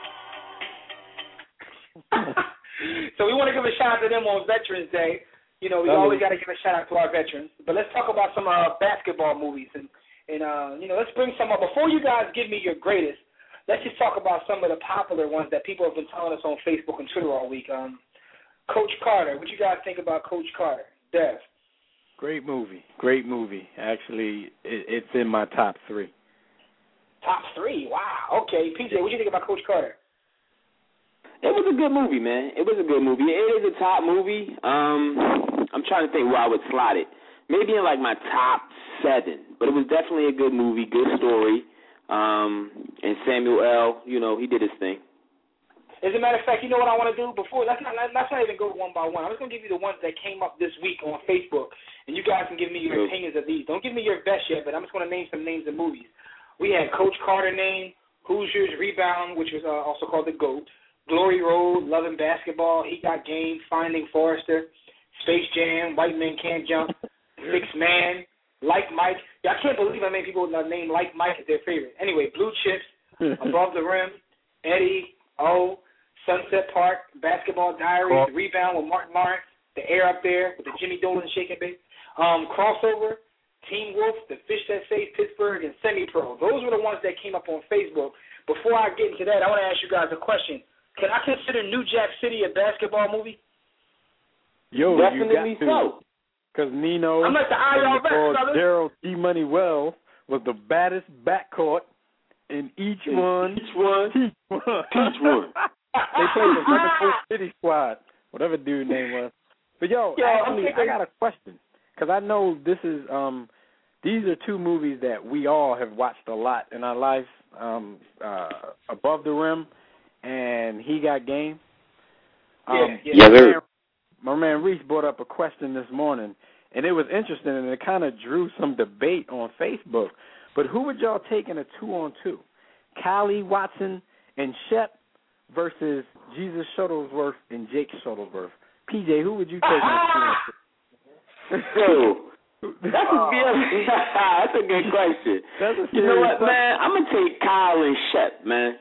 So we want to give a shout out to them on Veterans Day. You know, we always got to give a shout out to our veterans. But let's talk about some basketball movies and you know, let's bring some up. Before you guys give me your greatest, let's just talk about some of the popular ones that people have been telling us on Facebook and Twitter all week. Coach Carter. What you guys think about Coach Carter? Dev. Great movie. Actually, it's in my top 3. Top 3? Wow. Okay. PJ, what do you think about Coach Carter? It was a good movie, man. It was a good movie. It is a top movie. I'm trying to think where I would slot it. Maybe in like my top 7. But it was definitely a good movie, good story. And Samuel L., you know, he did his thing. As a matter of fact, you know what I want to do? Before, let's not even go one by one. I'm just going to give you the ones that came up this week on Facebook, and you guys can give me your opinions of these. Don't give me your best yet, but I'm just going to name some names of movies. We had Coach Carter named, Hoosiers, Rebound, which was also called The GOAT, Glory Road, Loving Basketball, He Got Game, Finding Forrester, Space Jam, White Men Can't Jump, Sixth Man, Like Mike. I can't believe how many people name Like Mike as their favorite. Anyway, Blue Chips, Above the Rim, Eddie, Sunset Park, Basketball Diaries, The Rebound with Martin Lawrence, The Air Up There with the Jimmy Dolan Shaking Bait, Crossover, Teen Wolf, The Fish That Saved Pittsburgh, and Semi-Pro. Those were the ones that came up on Facebook. Before I get into that, I want to ask you guys a question. Can I consider New Jack City a basketball movie? Yo, definitely so. Because Nino I'm like the IRS, Gerald D. Money Wells was the baddest backcourt in each one. They played the Coast City Squad, whatever dude's name was. But actually, I got a question because I know this is these are 2 movies that we all have watched a lot in our lives. Above the Rim and He Got Game. My man Reese brought up a question this morning, and it was interesting, and it kind of drew some debate on Facebook. But who would y'all take in a 2-on-2? Callie Watson and Shep versus Jesus Shuttlesworth and Jake Shuttlesworth. PJ, who would you take on the That's a good question. You know what, man? I'm gonna take Kyle and Shep, man.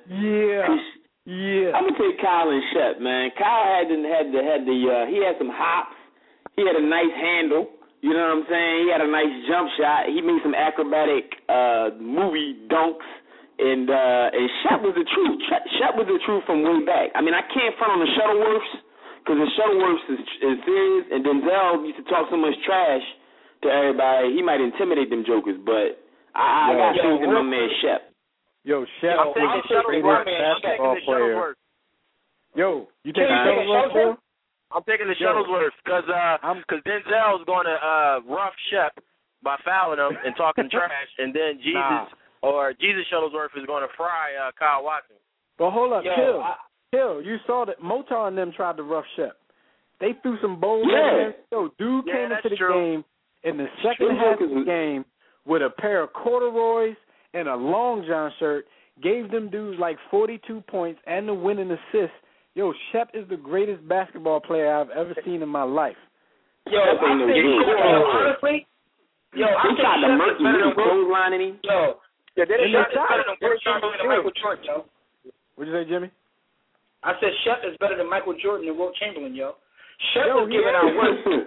Yeah. I'm gonna take Kyle and Shep, man. Kyle he had some hops. He had a nice handle. You know what I'm saying? He had a nice jump shot. He made some acrobatic movie dunks. And Shep was the truth. Shep was the truth from way back. I mean, I can't front on the Shuttleworths because the Shuttleworths is serious, and Denzel used to talk so much trash to everybody, he might intimidate them jokers. But I got faith in my man Shep. Yo, Shep was the greatest basketball player. Yo, you taking Shuttlesworth? I'm taking the Shuttlesworth because Denzel is going to rough Shep by fouling him and talking trash, and then Jesus Shuttlesworth is going to fry Kyle Watson. But hold up, Kill. You saw that Motar and them tried to rough Shep. They threw some bowls at him. Yo, dude came into the game in the second half of the game with a pair of corduroys and a long john shirt, gave them dudes like 42 points and the winning assist. Yo, Shep is the greatest basketball player I've ever seen in my life. Yo, honestly, he tried to murk him, clotheslining him. They didn't shot better than Wilt Chamberlain and Michael Jordan, yo. What'd you say, Jimmy? I said Shep is better than Michael Jordan and Wilt Chamberlain, yo. Shep was giving out work.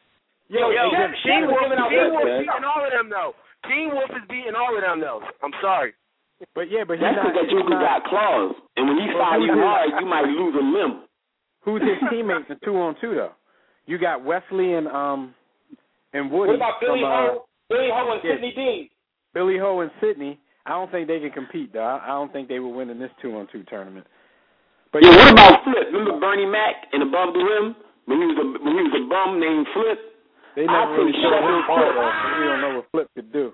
Teen Wolf is beating all of them, though. Teen Wolf is beating all of them, though. I'm sorry. But that's because that Joker got claws, and when he foul you hard, you might lose a limb. Who's his teammates in 2-on-2 though? You got Wesley and Woody. What about Billy Ho? Billy Ho and Sidney Dean. Billy Ho and Sidney. I don't think they can compete though. I don't think they will win in this 2-on-2 tournament. But what about Flip? Remember Bernie Mac and Above the Rim when he was a bum named Flip? They never really showed him ball off. We don't know what Flip could do.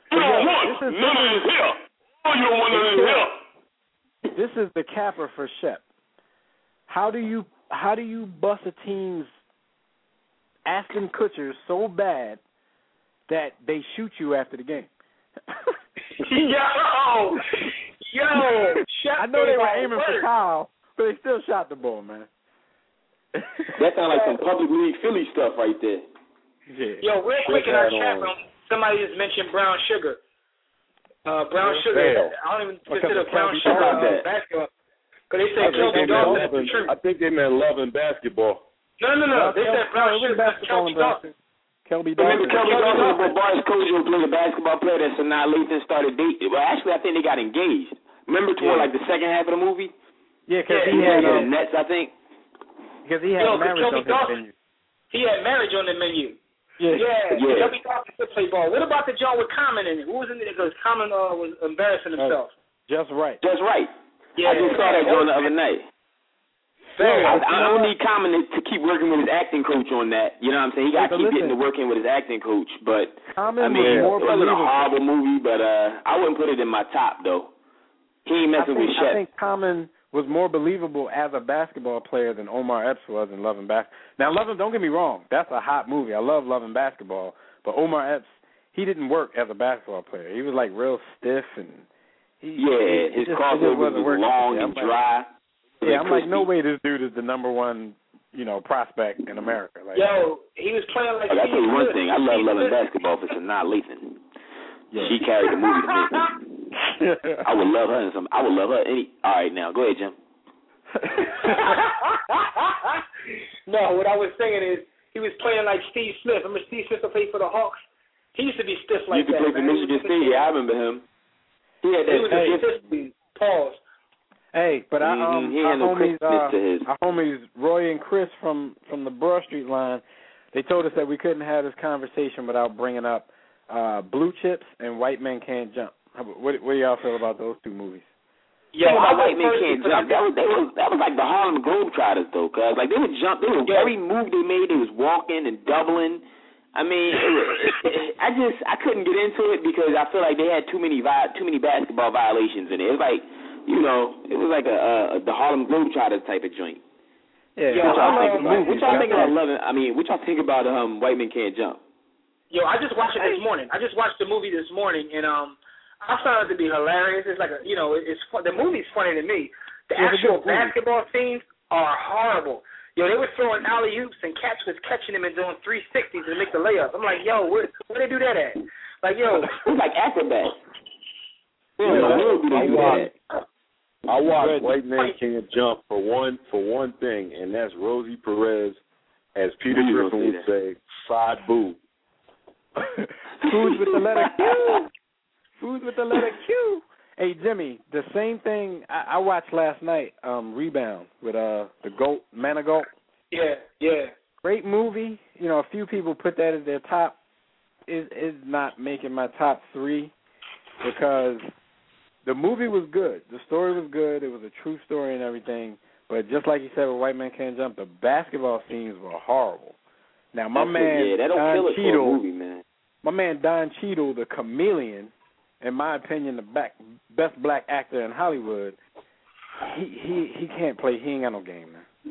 This is the capper for Shep. How do you bust a team's Ashton Kutcher so bad that they shoot you after the game? Shep, I know they were aiming for Kyle, but they still shot the ball, man. That sounds like some public league Philly stuff right there. Yeah. Yo, real quick in our chat room, somebody just mentioned Brown Sugar. Brown Sugar. I don't even consider Brown Sugar basketball. Because they say Kelby Dawson is the truth. I think they meant love and basketball. No. They said Brown Sugar is Kelby Dawson. Kelby Dawson. Kelby Dawson was Boris Kojo played a basketball player that Sanaa Lathan started dating. Well, actually, I think they got engaged. Remember toward like the second half of the movie? Yeah, because he had the Nets, I think. Because he had marriage on his menu. He had marriage on the menu. Yeah. Kelby Dawson could play ball. What about the John with Common in it? Who was in it? Because Common was embarrassing himself. Just right. Yeah, I just saw that John the other night. I don't need Common to keep working with his acting coach on that. You know what I'm saying? He got to keep getting to working with his acting coach. But Common it wasn't a horrible movie, but I wouldn't put it in my top, though. He ain't messing with Shep. I think Common was more believable as a basketball player than Omar Epps was in Love and Basketball. Now, don't get me wrong. That's a hot movie. I love Love and Basketball. But Omar Epps, he didn't work as a basketball player. He was, like, real stiff. And his crossover was long and dry. Yeah, I'm like, no way this dude is the number one, prospect in America. Like, yo, he was playing like. I gotta tell you one thing. I love Love and Basketball for Sanaa Lathan. Yeah. She carried the movie to me. I would love her. All right, now go ahead, Jim. No, what I was saying is he was playing like Steve Smith. Remember Steve Smith who played for the Hawks? He used to be stiff like that. He used to play for Michigan State. Yeah, I remember him. He had that. Pause. Hey, but our homies Roy and Chris from the Broad Street line, they told us that we couldn't have this conversation without bringing up Blue Chips and White Men Can't Jump. What do y'all feel about those two movies? Yeah, White Men Can't Jump. That was like the Harlem Globetrotters though, cause like they would jump. Every move they made, they was walking and doubling. I mean, I couldn't get into it because I feel like they had too many basketball violations in it. It was like, it was like the Harlem Globetrotters type of joint. Yeah. What y'all think about Lovin'? I mean, what y'all think about White Men Can't Jump? Yo, I just watched it this morning. I just watched the movie this morning, and I found it to be hilarious. It's like it's fun. The movie's funny to me. The actual basketball scenes are horrible. Yo, they were throwing alley-oops and cats was catching them and doing 360s to make the layups. I'm like, yo, where they do that at? Like, yo. It's like acrobats. I watched White Man Can't Jump for one thing, and that's Rosie Perez, as Peter Griffin would say, side boo. Foods with the letter Q. Foods with the letter Q. Hey, Jimmy, the same thing I watched last night, Rebound, with the GOAT, Manigault. Yeah. Great movie. You know, a few people put that as their top. Is not making my top 3 because the movie was good. The story was good. It was a true story and everything. But just like you said with White Man Can't Jump, the basketball scenes were horrible. Now, my man Don Cheadle, my man Don Cheadle, the chameleon, in my opinion, the best black actor in Hollywood, he can't play. He ain't got no game, man.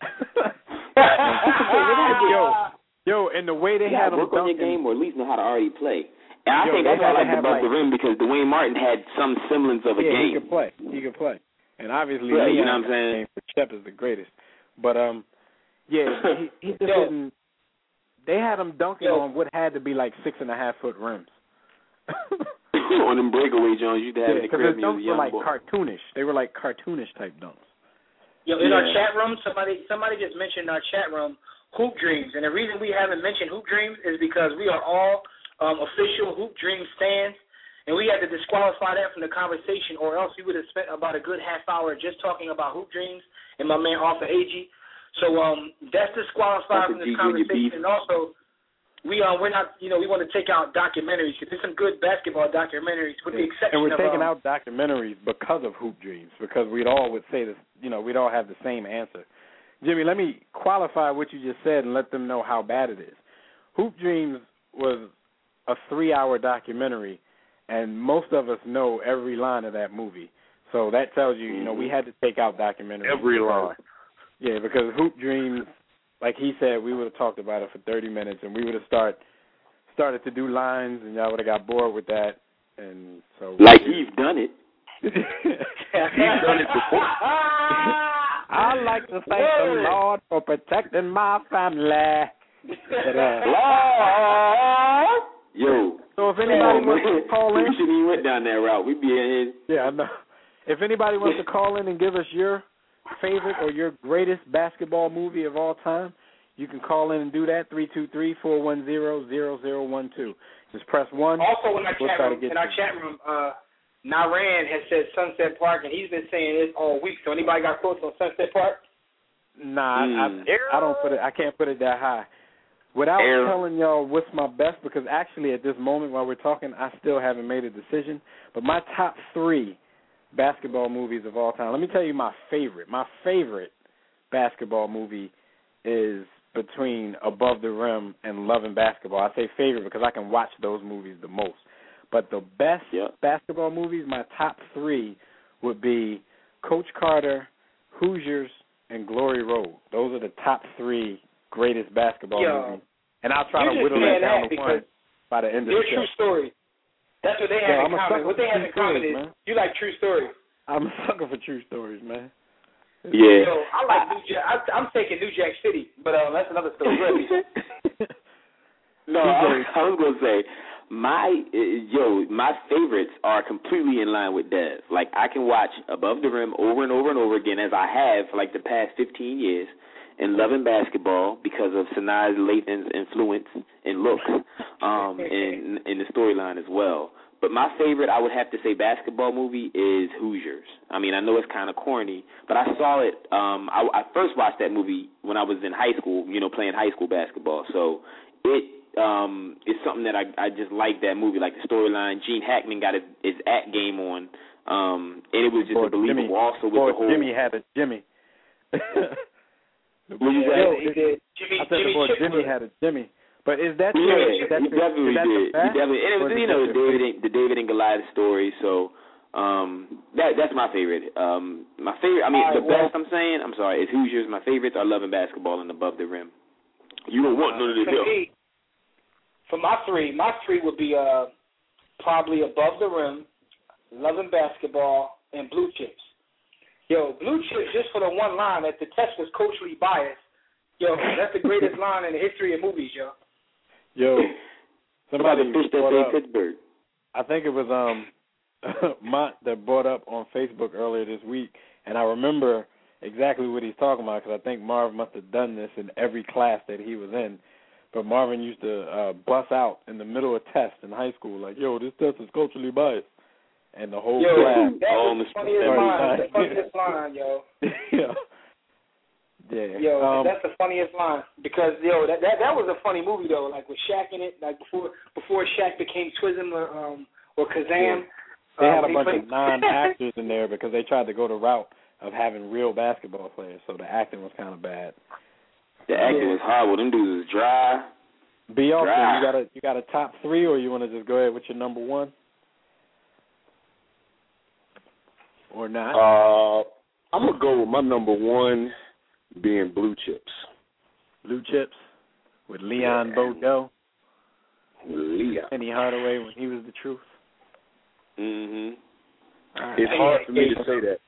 Yo, and the way they had him work on your game, or at least know how to already play. And I think that's why I like Above the Rim, because Dwayne Martin had some semblance of a game. He could play. And obviously, you know what I'm saying? Shep is the greatest. But he just didn't. They had him dunking on what had to be like 6.5-foot rims. On them breakaway Jones, you'd have in the crib. Because dunks were like cartoonish. They were like cartoonish type dunks. Yo, in our chat room, somebody just mentioned in our chat room Hoop Dreams, and the reason we haven't mentioned Hoop Dreams is because we are all official Hoop Dreams fans, and we had to disqualify that from the conversation, or else we would have spent about a good half hour just talking about Hoop Dreams and my man Arthur Agee. So that's disqualified from this conversation. And also, we're not, we want to take out documentaries because there's some good basketball documentaries, with the exception of. And we're taking out documentaries because of Hoop Dreams, because we'd all would say this, we'd all have the same answer. Jimmy, let me qualify what you just said and let them know how bad it is. Hoop Dreams was a 3-hour documentary, and most of us know every line of that movie. So that tells you, we had to take out documentaries. Every line. Yeah, because Hoop Dreams, like he said, we would have talked about it for 30 minutes, and we would have started to do lines, and y'all would have got bored with that. And so like you've done it. He's done it before. I'd like to thank the Lord for protecting my family. But, yo. So if anybody wants to call in, we shouldn't even went down that route. We'd be in. Yeah, I know. If anybody wants to call in and give us your favorite or your greatest basketball movie of all time, you can call in and do that, 323-410-0012. Just press 1. Also in our chat room, Naran has said Sunset Park, and he's been saying it all week. So anybody got quotes on Sunset Park? Nah, I don't put it. I can't put it that high. Without telling y'all what's my best, because actually at this moment while we're talking, I still haven't made a decision. But my top 3 basketball movies of all time. Let me tell you my favorite. My favorite basketball movie is between Above the Rim and Loving Basketball. I say favorite because I can watch those movies the most. But the best basketball movies, my top 3 would be Coach Carter, Hoosiers, and Glory Road. Those are the top 3 greatest basketball movies. And I'll try to whittle that down to one by the end of the show. They're true stories. That's what they have in common. What they have in common is you like true stories. I'm a sucker for true stories, man. Yeah. Yo, I like New Jack. I'm taking New Jack City, but that's another story. No, I was gonna say my favorites are completely in line with Dev. Like I can watch Above the Rim over and over and over again, as I have for like the past 15 years. And Loving Basketball because of Sanaa Lathan's influence and look, in the storyline as well. But my favorite, I would have to say, basketball movie is Hoosiers. I mean, I know it's kind of corny, but I saw it. I first watched that movie when I was in high school, playing high school basketball. So it is something that I just like that movie, like the storyline. Gene Hackman got his act game on, and it was just unbelievable. Jimmy, also with the whole Jimmy had a Jimmy. Jimmy had a Jimmy. But is that he definitely did. The David and Goliath story. So that's my favorite. My favorite. I mean, the best. I'm sorry. Is Hoosiers. My favorites are Loving Basketball and Above the Rim. You don't want none of this else. For my 3 would be probably Above the Rim, Loving Basketball, and Blue Chips. Yo, Blue Chips, just for the one line that the test was culturally biased. Yo, that's the greatest line in the history of movies, yo. Yo, somebody brought up, Pittsburgh. I think it was Mont that brought up on Facebook earlier this week, and I remember exactly what he's talking about because I think Marv must have done this in every class that he was in. But Marvin used to bust out in the middle of tests in high school, like, yo, this test is culturally biased. And the whole class. That was the funniest line, yo. Yeah. Yeah. Yo, that's the funniest line because yo, that was a funny movie though. Like with Shaq in it, like before Shaq became Twism or Kazam. They had a bunch of non-actors in there because they tried to go the route of having real basketball players, so the acting was kind of bad. The acting was horrible. Them dudes was dry. B. Austin, you got a top three, or you want to just go ahead with your number one? Or not? I'm gonna go with my number one being Blue Chips. Blue Chips with Leon Bodell. Leon. Penny Hardaway when he was the truth. Mhm. It's hard for me to say that.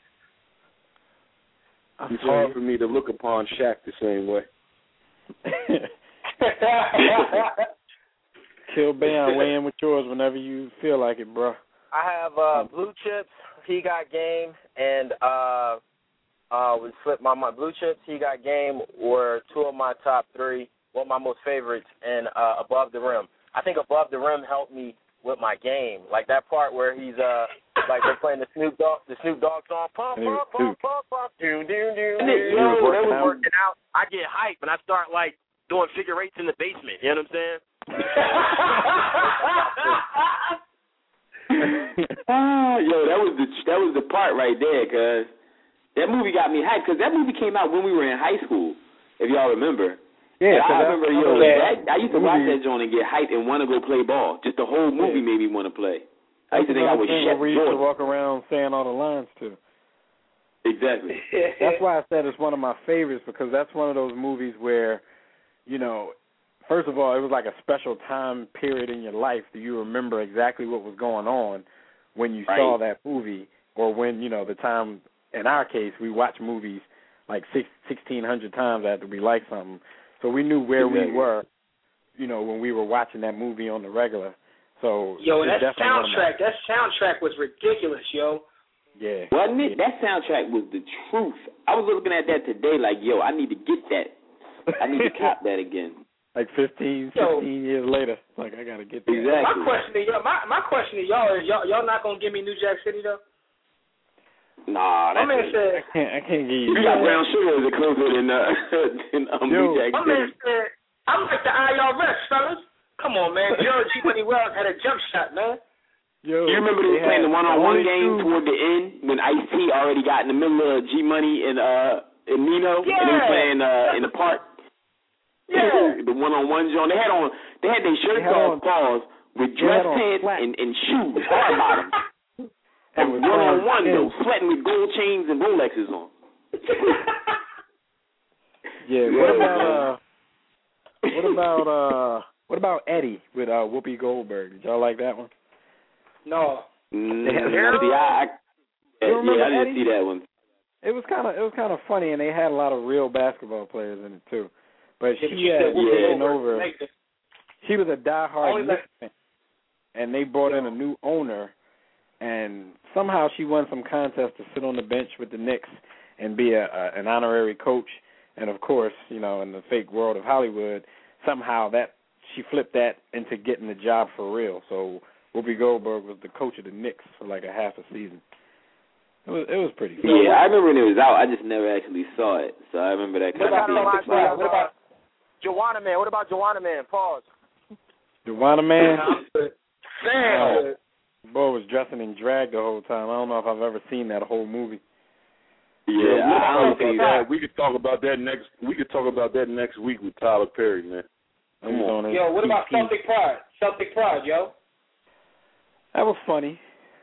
It's hard for me to look upon Shaq the same way. Kill Bayon, weigh in with yours whenever you feel like it, bro. I have Blue Chips, He Got Game, and we flip my Blue Chips, He Got Game were two of my top three, one of my most favorites, and Above the Rim. I think Above the Rim helped me with my game, like that part where he's like they're playing the Snoop Dogg song, pump, pump, pump, pump, pump, doom, doom, doom. They was working out. I get hyped and I start like doing figure eights in the basement. You know what I'm saying? Yo, that was the part right there, cause that movie got me hyped. Cause that movie came out when we were in high school, if y'all remember. Yeah, I remember. I used to watch that joint and get hyped and want to go play ball. Just the whole movie made me want to play. I used to think I was Shaq we used to walk around saying all the lines too. Exactly. That's why I said it's one of my favorites because that's one of those movies where, you know, first of all, it was like a special time period in your life. Do you remember exactly what was going on when you saw that movie, or when, you know, the time, in our case, we watch movies like 1,600 times after we like something. So we knew where we were, you know, when we were watching that movie on the regular. So yo, that soundtrack was ridiculous, yo. Yeah. Wasn't it? That soundtrack was the truth. I was looking at that today like, yo, I need to get that. I need to cop that again. Like 15 years later, like I gotta get that. Exactly. My question to y'all is y'all not gonna give me New Jack City though? Nah, my man said I can't give you. You got brown sugar as a closer than New Jack City. My man said I'm like the IRS, fellas. Come on, man. Yo, G Money Wells had a jump shot, man. Yo, you remember they were playing the one-on-one game toward the end when Ice-T already got in the middle of G Money and Nino, and they were playing in the park. Yeah. The one-on-one joint. They had their shirts off, paws, with dress pants and shoes, hard bottoms. And one-on-one though, sweating with gold chains and Rolexes on. Yeah. What about Eddie with Whoopi Goldberg? Did y'all like that one? No. I didn't see that one. It was kind of funny, and they had a lot of real basketball players in it too. But she had taken over. She was a diehard Knicks fan, and they brought in a new owner, and somehow she won some contest to sit on the bench with the Knicks and be an honorary coach. And of course, you know, in the fake world of Hollywood, somehow that she flipped that into getting the job for real. So Whoopi Goldberg was the coach of the Knicks for like a half a season. It was pretty fun. Yeah, I remember when it was out. I just never actually saw it, so I remember that. What about Joanna Man? What about Joanna Man? Pause. Joanna Man? Sam. Boy was dressing in drag the whole time. I don't know if I've ever seen that whole movie. Yeah, I don't think that. We could talk about that next. We could talk about that next week with Tyler Perry, man. Come on. Yo, what about Celtic Pride? Celtic Pride, yo. That was funny.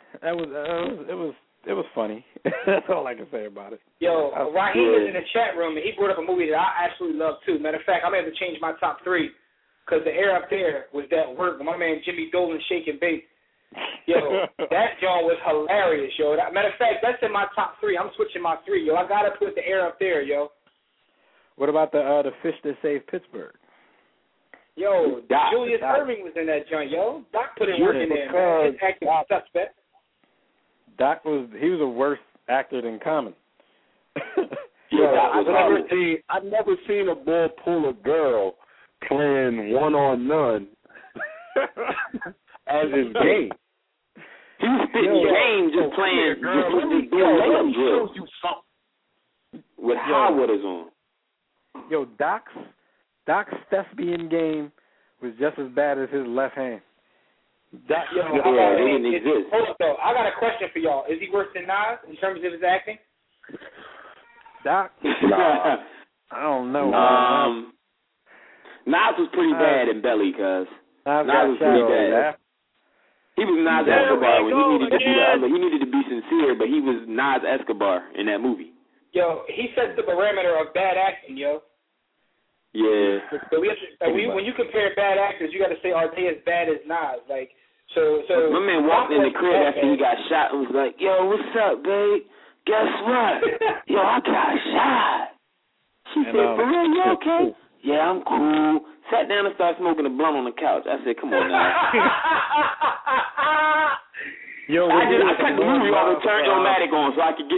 It was funny. That's all I can say about it. Yo, Raheem is in the chat room, and he brought up a movie that I absolutely love, too. Matter of fact, I'm going to have to change my top three, because the air up there was that work. My man Jimmy Dolan shaking bait. Yo, that joint was hilarious, yo. Matter of fact, that's in my top 3. I'm switching my 3, yo. I gotta put the air up there, yo. What about the fish that saved Pittsburgh? Yo, Doc, Julius Erving was in that joint, yo. Doc put in work in there, man. His acting was suspect. Doc was a worse actor than Common. I've never seen a boy pull a girl playing one-on-none as his game. He was spitting game just playing layup drills with high waters on. Yo, Doc's thespian game was just as bad as his left hand. I got a question for y'all. Is he worse than Nas in terms of his acting? Doc? I don't know. Nas was pretty bad in Belly, cuz. Nas was pretty bad. He was Nas Escobar when he needed to be the other. He needed to be sincere, but he was Nas Escobar in that movie. Yo, he sets the parameter of bad acting, yo. Yeah. But when you compare bad actors, you got to say, are they as bad as Nas? Like, so my man walked in the crib after he got shot and was like, "Yo, what's up, babe? Guess what? Yo, I got shot." She said, "For real, you okay?" "Yeah, I'm cool." Sat down and started smoking a blunt on the couch. I said, "Come on now." Yo, I cut the movie off and turned Illmatic on so I could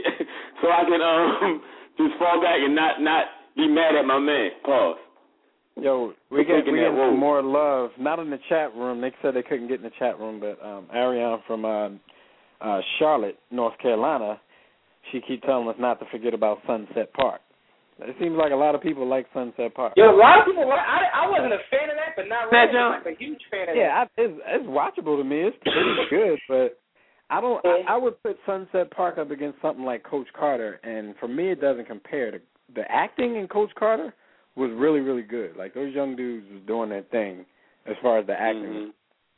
just fall back and not be mad at my man. Pause. Yo, we get some more love. Not in the chat room. They said they couldn't get in the chat room, but Ariane from Charlotte, North Carolina, she keep telling us not to forget about Sunset Park. It seems like a lot of people like Sunset Park. Yo, a lot of people. I wasn't a fan of that, but not really. I'm a huge fan of that. Yeah, it's watchable to me. It's pretty good, but I would put Sunset Park up against something like Coach Carter, and for me, it doesn't compare. The acting in Coach Carter was really, really good. Like, those young dudes was doing their thing as far as the acting.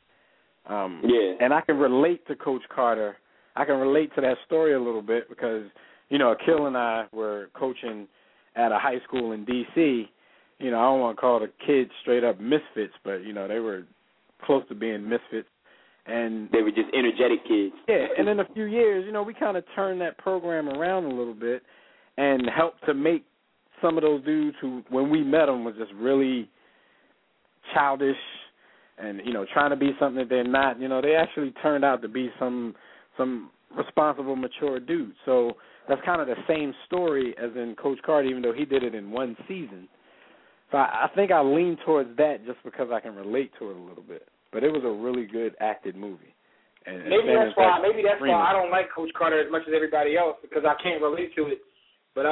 And I can relate to Coach Carter. I can relate to that story a little bit because, Akil and I were coaching at a high school in D.C. I don't want to call the kids straight up misfits, but, they were close to being misfits. And they were just energetic kids. Yeah, and in a few years, we kind of turned that program around a little bit and helped to make some of those dudes who, when we met them, was just really childish and, trying to be something that they're not. They actually turned out to be some responsible, mature dudes. So that's kind of the same story as in Coach Carter, even though he did it in one season. So I think I lean towards that just because I can relate to it a little bit. But it was a really good acted movie. And maybe that's why I don't like Coach Carter as much as everybody else, because I can't relate to it. But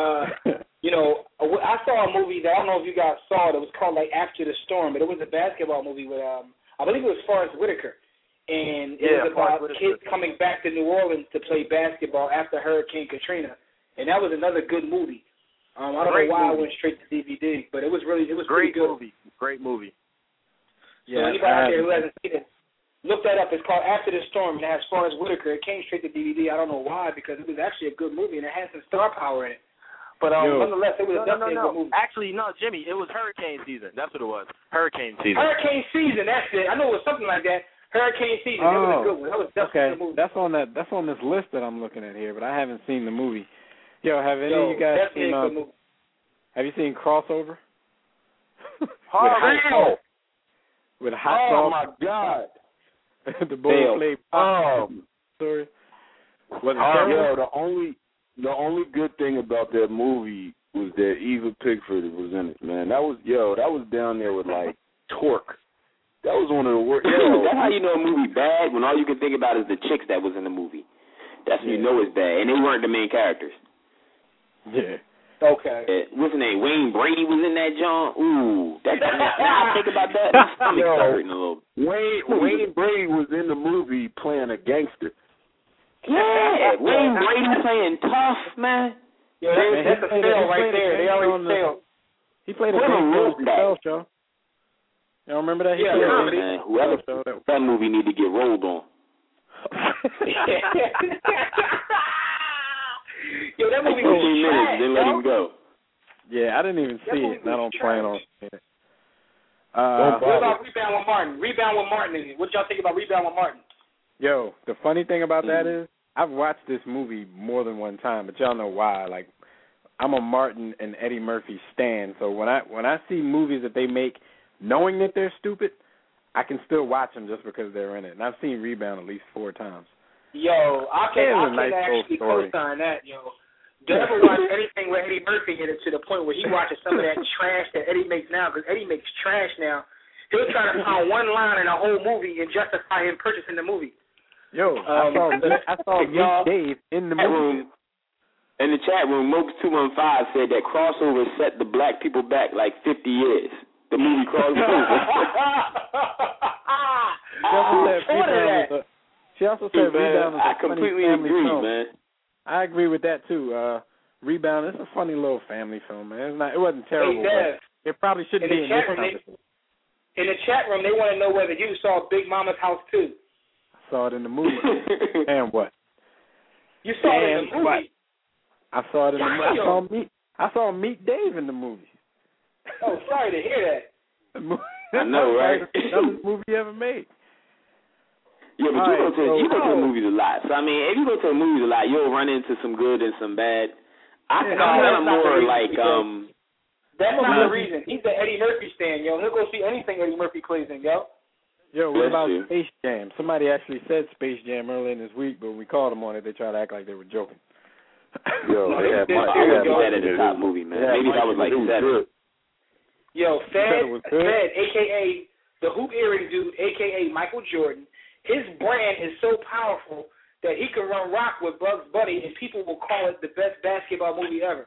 I saw a movie that I don't know if you guys saw it. It was called After the Storm, but it was a basketball movie with I believe it was Forrest Whitaker, and it was about kids coming back to New Orleans to play basketball after Hurricane Katrina, and that was another good movie. I don't know why I went straight to DVD, but it was pretty good. Great movie. So anybody out there who hasn't seen it, look that up. It's called After the Storm, and it has Forrest Whitaker. It came straight to DVD. I don't know why, because it was actually a good movie, and it had some star power in it. But nonetheless, it was definitely a good movie. Actually, no, Jimmy, it was hurricane season. That's what it was. Hurricane season. Hurricane season, that's it. I know it was something like that. Hurricane season. It was a good one. That was definitely a movie. That's on this list that I'm looking at here, but I haven't seen the movie. Have any of you guys seen have you seen Crossover? With hot sauce. Oh my God. The boy played story. The only good thing about that movie was that Eva Pickford was in it, man. That was down there with Torque. That was one of the worst. That's how you know a movie bad, when all you can think about is the chicks that was in the movie. That's when you know it's bad, and they weren't the main characters. Yeah. Okay. What's his name? Wayne Brady was in that John. Ooh, now I think about that, my stomach's hurting a little. Wayne Brady was in the movie playing a gangster. Yeah, Wayne Brady playing tough, man. Yeah, that's a fail right there. They already failed. He played a game show. You don't remember that? Man, whoever that movie need to get rolled on. Yo, that movie was 15 minutes, then let him go. Yeah, I didn't even see it, and I don't plan on seeing it. What about Rebound with Martin? Rebound with Martin. What y'all think about Rebound with Martin? Yo, the funny thing about that is I've watched this movie more than one time, but y'all know why. Like, I'm a Martin and Eddie Murphy stan, so when I see movies that they make knowing that they're stupid, I can still watch them just because they're in it. And I've seen Rebound at least 4 times. Yo, I can nice actually story. co-sign that, yo. Never watch anything with Eddie Murphy in it to the point where he watches some of that trash that Eddie makes now, because Eddie makes trash now. He'll try to find one line in a whole movie and justify him purchasing the movie. Yo, I saw Meet Dave in the movie. In the chat room, Mopes215 said that crossover set the black people back like 50 years. The movie crossover. She also said Rebound is a I completely funny family agree, film. man. I agree with that too. Rebound is a funny little family film, man. It wasn't terrible. Hey, but it probably shouldn't be in this conversation. In the chat room, they want to know whether you saw Big Mama's House too. I saw it in the movie. And what? You saw it in the movie. What? I saw it in the movie. I saw Meet Dave in the movie. Oh, sorry to hear that. I know, right? The dumbest movie ever made. Yeah, but you go to the movies a lot. So, I mean, if you go to the movies a lot, you'll run into some good and some bad. I'm kind of more like, that's not the reason. He's the Eddie Murphy stan, yo. He'll go see anything Eddie Murphy plays in, yo. Yo, what about Space Jam? Somebody actually said Space Jam earlier in this week, but when we called them on it, they tried to act like they were joking. Yo, I would put that in the top movie, man. Maybe that was like 7. Yo, Fed, a.k.a. the hoop earring dude, a.k.a. Michael Jordan, his brand is so powerful that he can run rock with Bugs Bunny, and people will call it the best basketball movie ever.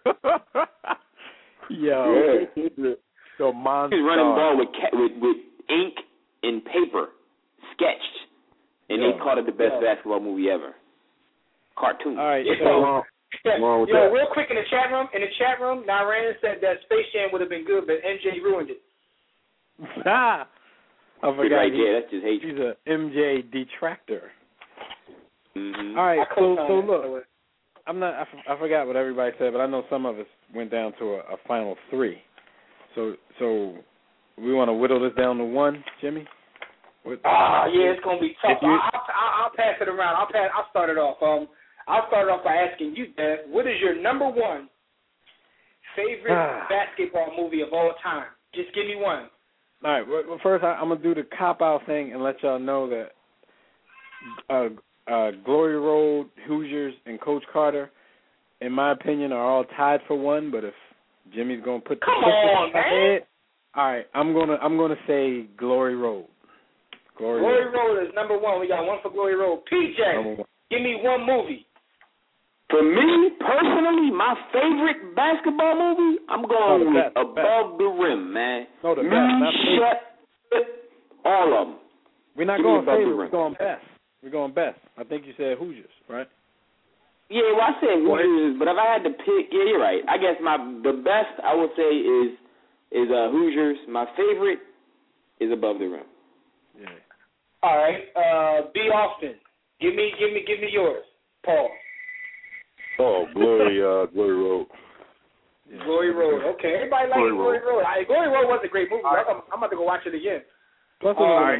Yo, so monster. He's running ball with ink and paper, sketched, and they called it the best basketball movie ever. Cartoon. All right, real quick in the chat room, Naran said that Space Jam would have been good, but MJ ruined it. I forgot. Right there, that's just hatred. He's a MJ detractor. Mm-hmm. All right, so look, I forgot what everybody said, but I know some of us went down to a final 3. So we want to whittle this down to 1, Jimmy? Yeah, it's gonna be tough. I'll pass it around. I'll start it off. I'll start it off by asking you, Dad, what is your number 1 favorite basketball movie of all time? Just give me one. All right. Well, first, I'm going to do the cop-out thing and let y'all know that Glory Road, Hoosiers, and Coach Carter, in my opinion, are all tied for 1. But if Jimmy's going to put the head, all right, I'm gonna say Glory Road. Glory Road is number 1. We got 1 for Glory Road. PJ, give me 1 movie. For me, personally, my favorite basketball movie, I'm going with Above the Rim, man. No, the best. All of them. We're not going favorite. We're going best. We're going best. I think you said Hoosiers, right? Yeah, well, I said Hoosiers, but if I had to pick, yeah, you're right. I guess the best I would say is Hoosiers. My favorite is Above the Rim. Yeah. All right, B. Austin, give me yours, Paul. Oh, Glory Road. Yeah. Glory Road. Okay, everybody likes Glory Road. Glory Road was a great movie. Right. I'm about to go watch it again. Plus, all right,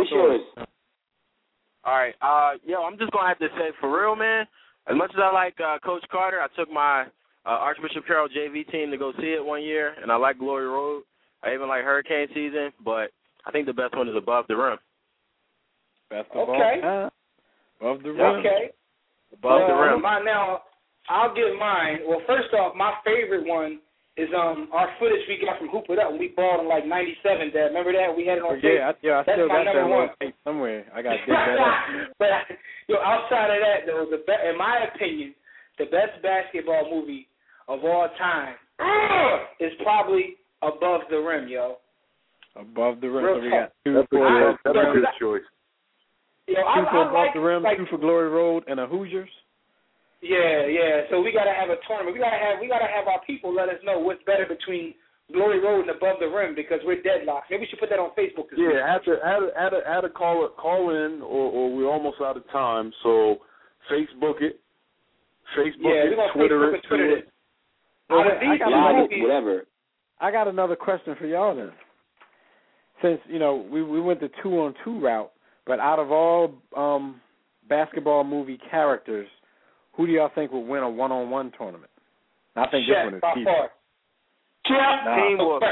I'm just gonna have to say, for real, man. As much as I like Coach Carter, I took my Archbishop Carroll JV team to go see it one year, and I like Glory Road. I even like Hurricane Season, but I think the best one is Above the Rim. Basketball. Okay. Above the Rim. Okay. Above the Rim. Now, I'll give mine. Well, first off, my favorite one is our footage we got from Hoop It Up when we balled in like '97. Dad, remember that? We had it on tape. I That's still my got number that 1 tape somewhere. I got to dig that up. But outside of that, though, in my opinion, the best basketball movie of all time is probably Above the Rim, yo. Above the Rim. Real so we got 2 That's a good choice. 2 for Above the Rim, 2 for Glory Road, and a Hoosiers. Yeah. So we gotta have a tournament. We gotta have our people let us know what's better between Glory Road and Above the Rim, because we're deadlocked. Maybe we should put that on Facebook. Add a call in, or we're almost out of time. So Facebook it, Twitter it. Whatever. I got another question for y'all then. Since we went the 2-on-2 route, but out of all basketball movie characters, who do y'all think will win a one-on-one tournament? I think this one is easy. Team Wolf.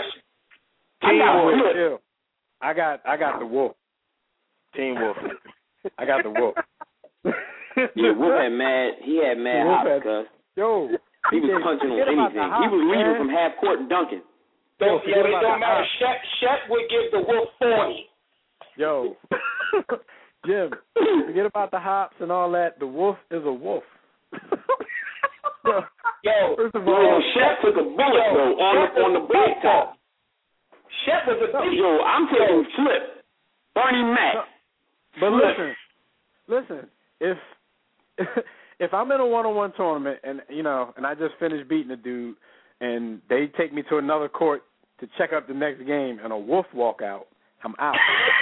I got the Wolf. Team Wolf. I got the Wolf. Yeah, Wolf had mad. He had mad hops, cuz. Yo, he was punching on anything. He was leaving from half court and dunking. It don't matter. Shaq would give the Wolf 40. Yo, Jim, forget about the hops and all that. The Wolf is a wolf. Yo, first of all, Shaq took a bullet though on the blacktop. Shaq was a beast. Yo, I'm taking Flip, Bernie Mac. But listen, if I'm in a one-on-one tournament and and I just finished beating a dude, and they take me to another court to check up the next game, and a wolf walk out, I'm out.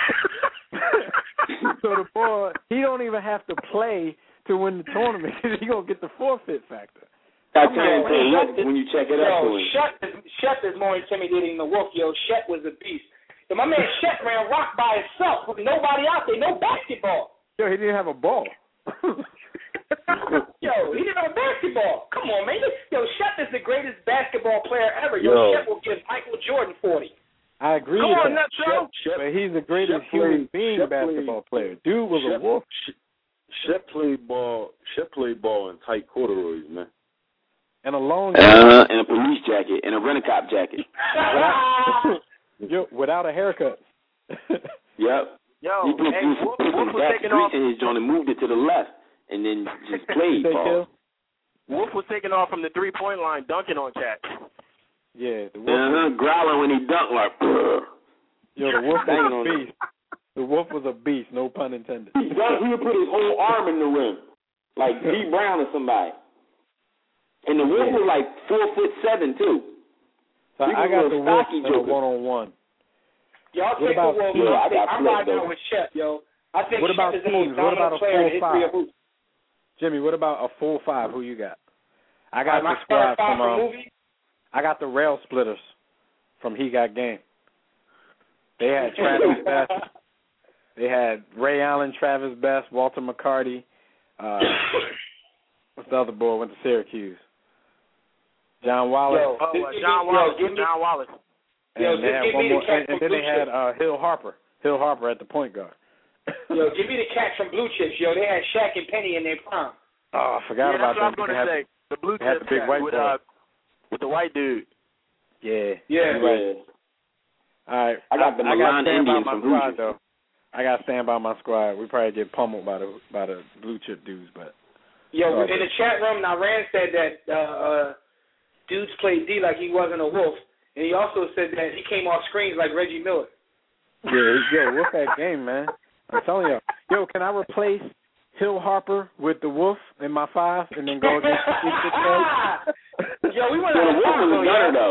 So the boy, he don't even have to play to win the tournament. He gonna get the forfeit factor. That's when you check it up. Shaq is more intimidating than the Wolf. Yo, Shaq was a beast. So my man Shaq ran rock by himself with nobody out there, no basketball. Yo, he didn't have a ball. Yo, he didn't have a basketball. Come on, man. Yo, Shaq is the greatest basketball player ever. Yo, Shaq will give Michael Jordan 40. I agree Come with on, that. Shaq, but he's the greatest human being basketball player. Dude was a wolf. Shaq played ball in tight corduroys, man. And a long and a police jacket and a rent-a-cop jacket. Without a haircut. Yep. Yo, he put Wolf was taking off in his joint and moved it to the left, and then just played ball. Wolf was taking off from the 3-point line, dunking on cats. Yeah, the Wolf growling when he dunked like. Yo, the Wolf was a beast. The Wolf was a beast, no pun intended. He would put his whole arm in the rim, like D. Brown or somebody. And the Wolf was like 4'7" too. So I got the Wolf in a one-on-one. Y'all take the Wolf. I'm riding out with Shep, yo. I think what about Shep is the most what about dominant player in the history of hoops. Jimmy, what about a full five? Who you got? I got my the squad from movie. I got the Rail Splitters from He Got Game. They had Travis Best. They had Ray Allen, Travis Best, Walter McCarty. What's the other boy went to Syracuse? John Wallace. John Wallace. And they had one more, and then they had Hill Harper at the point guard. Yo, give me the cat from Blue Chips, yo. They had Shaq and Penny in their prime. Oh, I forgot about that. That's what I was going to say. The Blue Chips the big white with the white dude. Yeah. Right. All right. I got the Milan Indians from Blue Chips. Though. I got to stand by my squad. We probably get pummeled by the Blue Chip dudes, but. Yo, in the chat room, now Rand said that dudes played D like he wasn't a wolf. And he also said that he came off screens like Reggie Miller. Yeah, wolf that game, man. I'm telling you. Yo, can I replace Hill Harper with the Wolf in my five and then go against the Yo, we went to the Wolf was a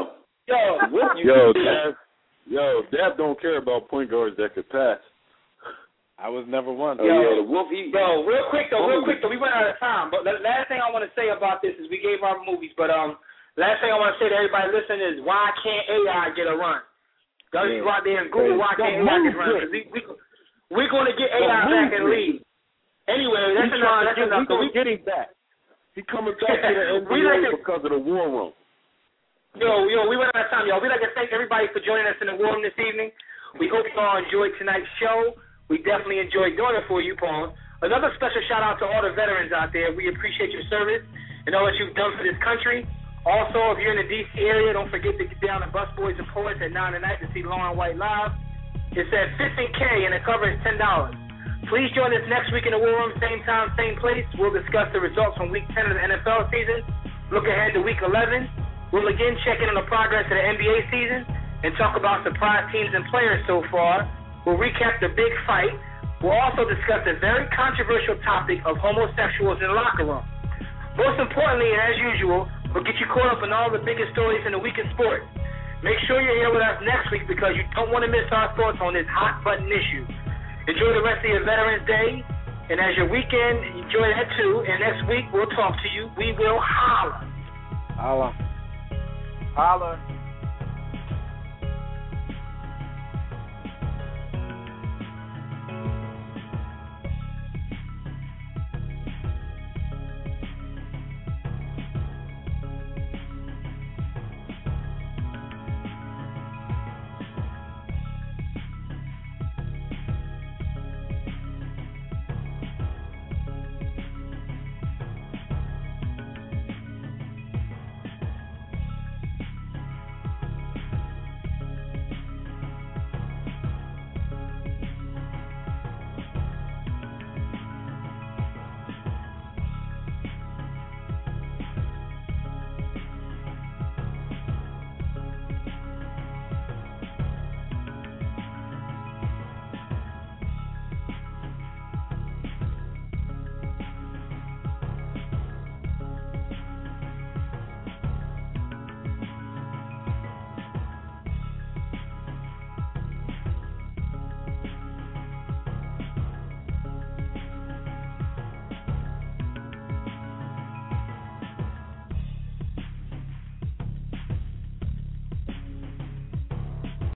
gunner, though. Yo, Dab don't care about point guards that could pass. I was never one. The Wolf. Yo, real quick though, we went out of time. But the last thing I want to say about this is we gave our movies, but last thing I want to say to everybody listening is why can't AI get a run? Go out there and Google why can't AI get a run? Because we're going to get AI back in the league. Anyway, that's enough. We're getting back. He's coming back to the NBA because of the war room. Yo, we went out of time, y'all. We'd like to thank everybody for joining us in the war room this evening. We hope you all enjoyed tonight's show. We definitely enjoyed doing it for you, Paul. Another special shout-out to all the veterans out there. We appreciate your service and all that you've done for this country. Also, if you're in the D.C. area, don't forget to get down to Busboys and Poets at 9 tonight to see Lauren White live. It's at 15K, and the cover is $10. Please join us next week in the War Room, same time, same place. We'll discuss the results from Week 10 of the NFL season. Look ahead to Week 11. We'll again check in on the progress of the NBA season and talk about surprise teams and players so far. We'll recap the big fight. We'll also discuss the very controversial topic of homosexuals in the locker room. Most importantly, and as usual, we'll get you caught up in all the biggest stories in the week in sport. Make sure you're here with us next week because you don't want to miss our thoughts on this hot-button issue. Enjoy the rest of your Veterans Day, and as your weekend, enjoy that too. And next week, we'll talk to you. We will holla. Holla. Holla.